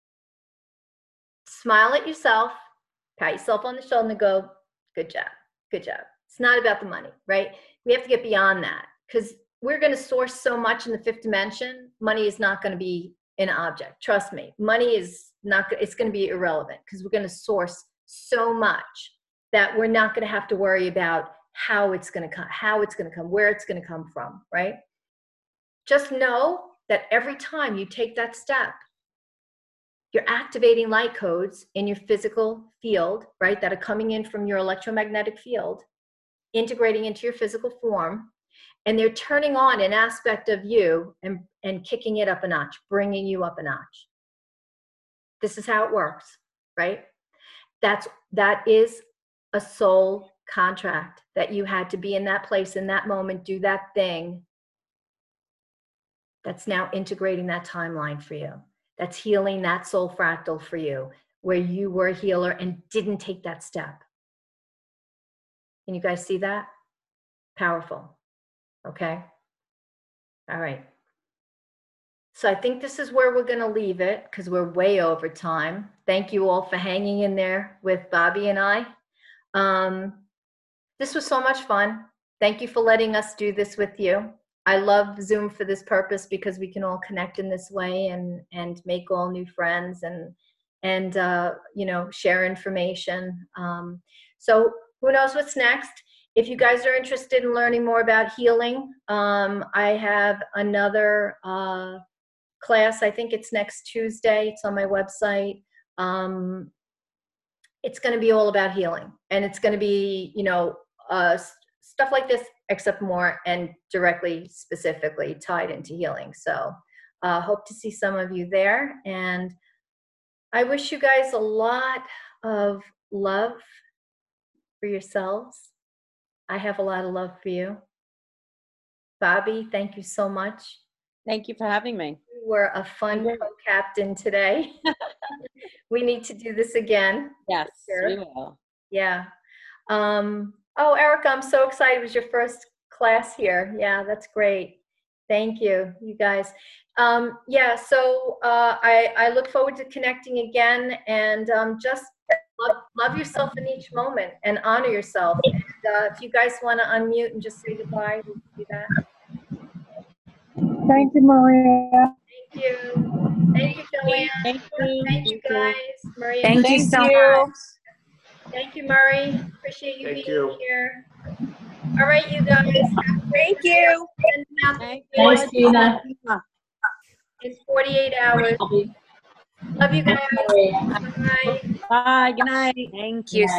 smile at yourself, pat yourself on the shoulder and go, good job, good job. It's not about the money, right? We have to get beyond that because we're going to source so much in the fifth dimension. Money is not going to be an object. Trust me, money is not, it's going to be irrelevant because we're going to source so much that we're not going to have to worry about how it's going to come, where it's going to come from, right? Just know that every time you take that step, you're activating light codes in your physical field, right, that are coming in from your electromagnetic field, integrating into your physical form, and they're turning on an aspect of you and kicking it up a notch, bringing you up a notch. This is how it works, right? That is a soul contract that you had to be in that place, in that moment, do that thing. That's now integrating that timeline for you. That's healing that soul fractal for you, where you were a healer and didn't take that step. Can you guys see that? Powerful. Okay. All right. So I think this is where we're going to leave it because we're way over time. Thank you all for hanging in there with Bobby and I. This was so much fun. Thank you for letting us do this with you. I love Zoom for this purpose because we can all connect in this way and make all new friends and you know, share information. So who knows what's next? If you guys are interested in learning more about healing, I have another class. I think it's next Tuesday. It's on my website. It's going to be all about healing, and it's going to be, you know, stuff like this, except more and directly, specifically tied into healing. So hope to see some of you there. And I wish you guys a lot of love for yourselves. I have a lot of love for you. Bobby, thank you so much. Thank you for having me. You were a fun co-captain today. We need to do this again. Yes, sure. we will. Yeah. Oh, Erica, I'm so excited. It was your first class here. Yeah, that's great. Thank you, you guys. Yeah, so I look forward to connecting again, and just love yourself in each moment and honor yourself. And if you guys want to unmute and just say goodbye, we can do that. Thank you, Maria. Thank you. Thank you, Joanne. Thank you, guys. Maria. Thank you so much. Thank you, Murray. Appreciate you being here. All right, you guys. Thank you. Thanks, Tina. In 48 hours. Love you guys. Bye. Bye. Good night. Thank you.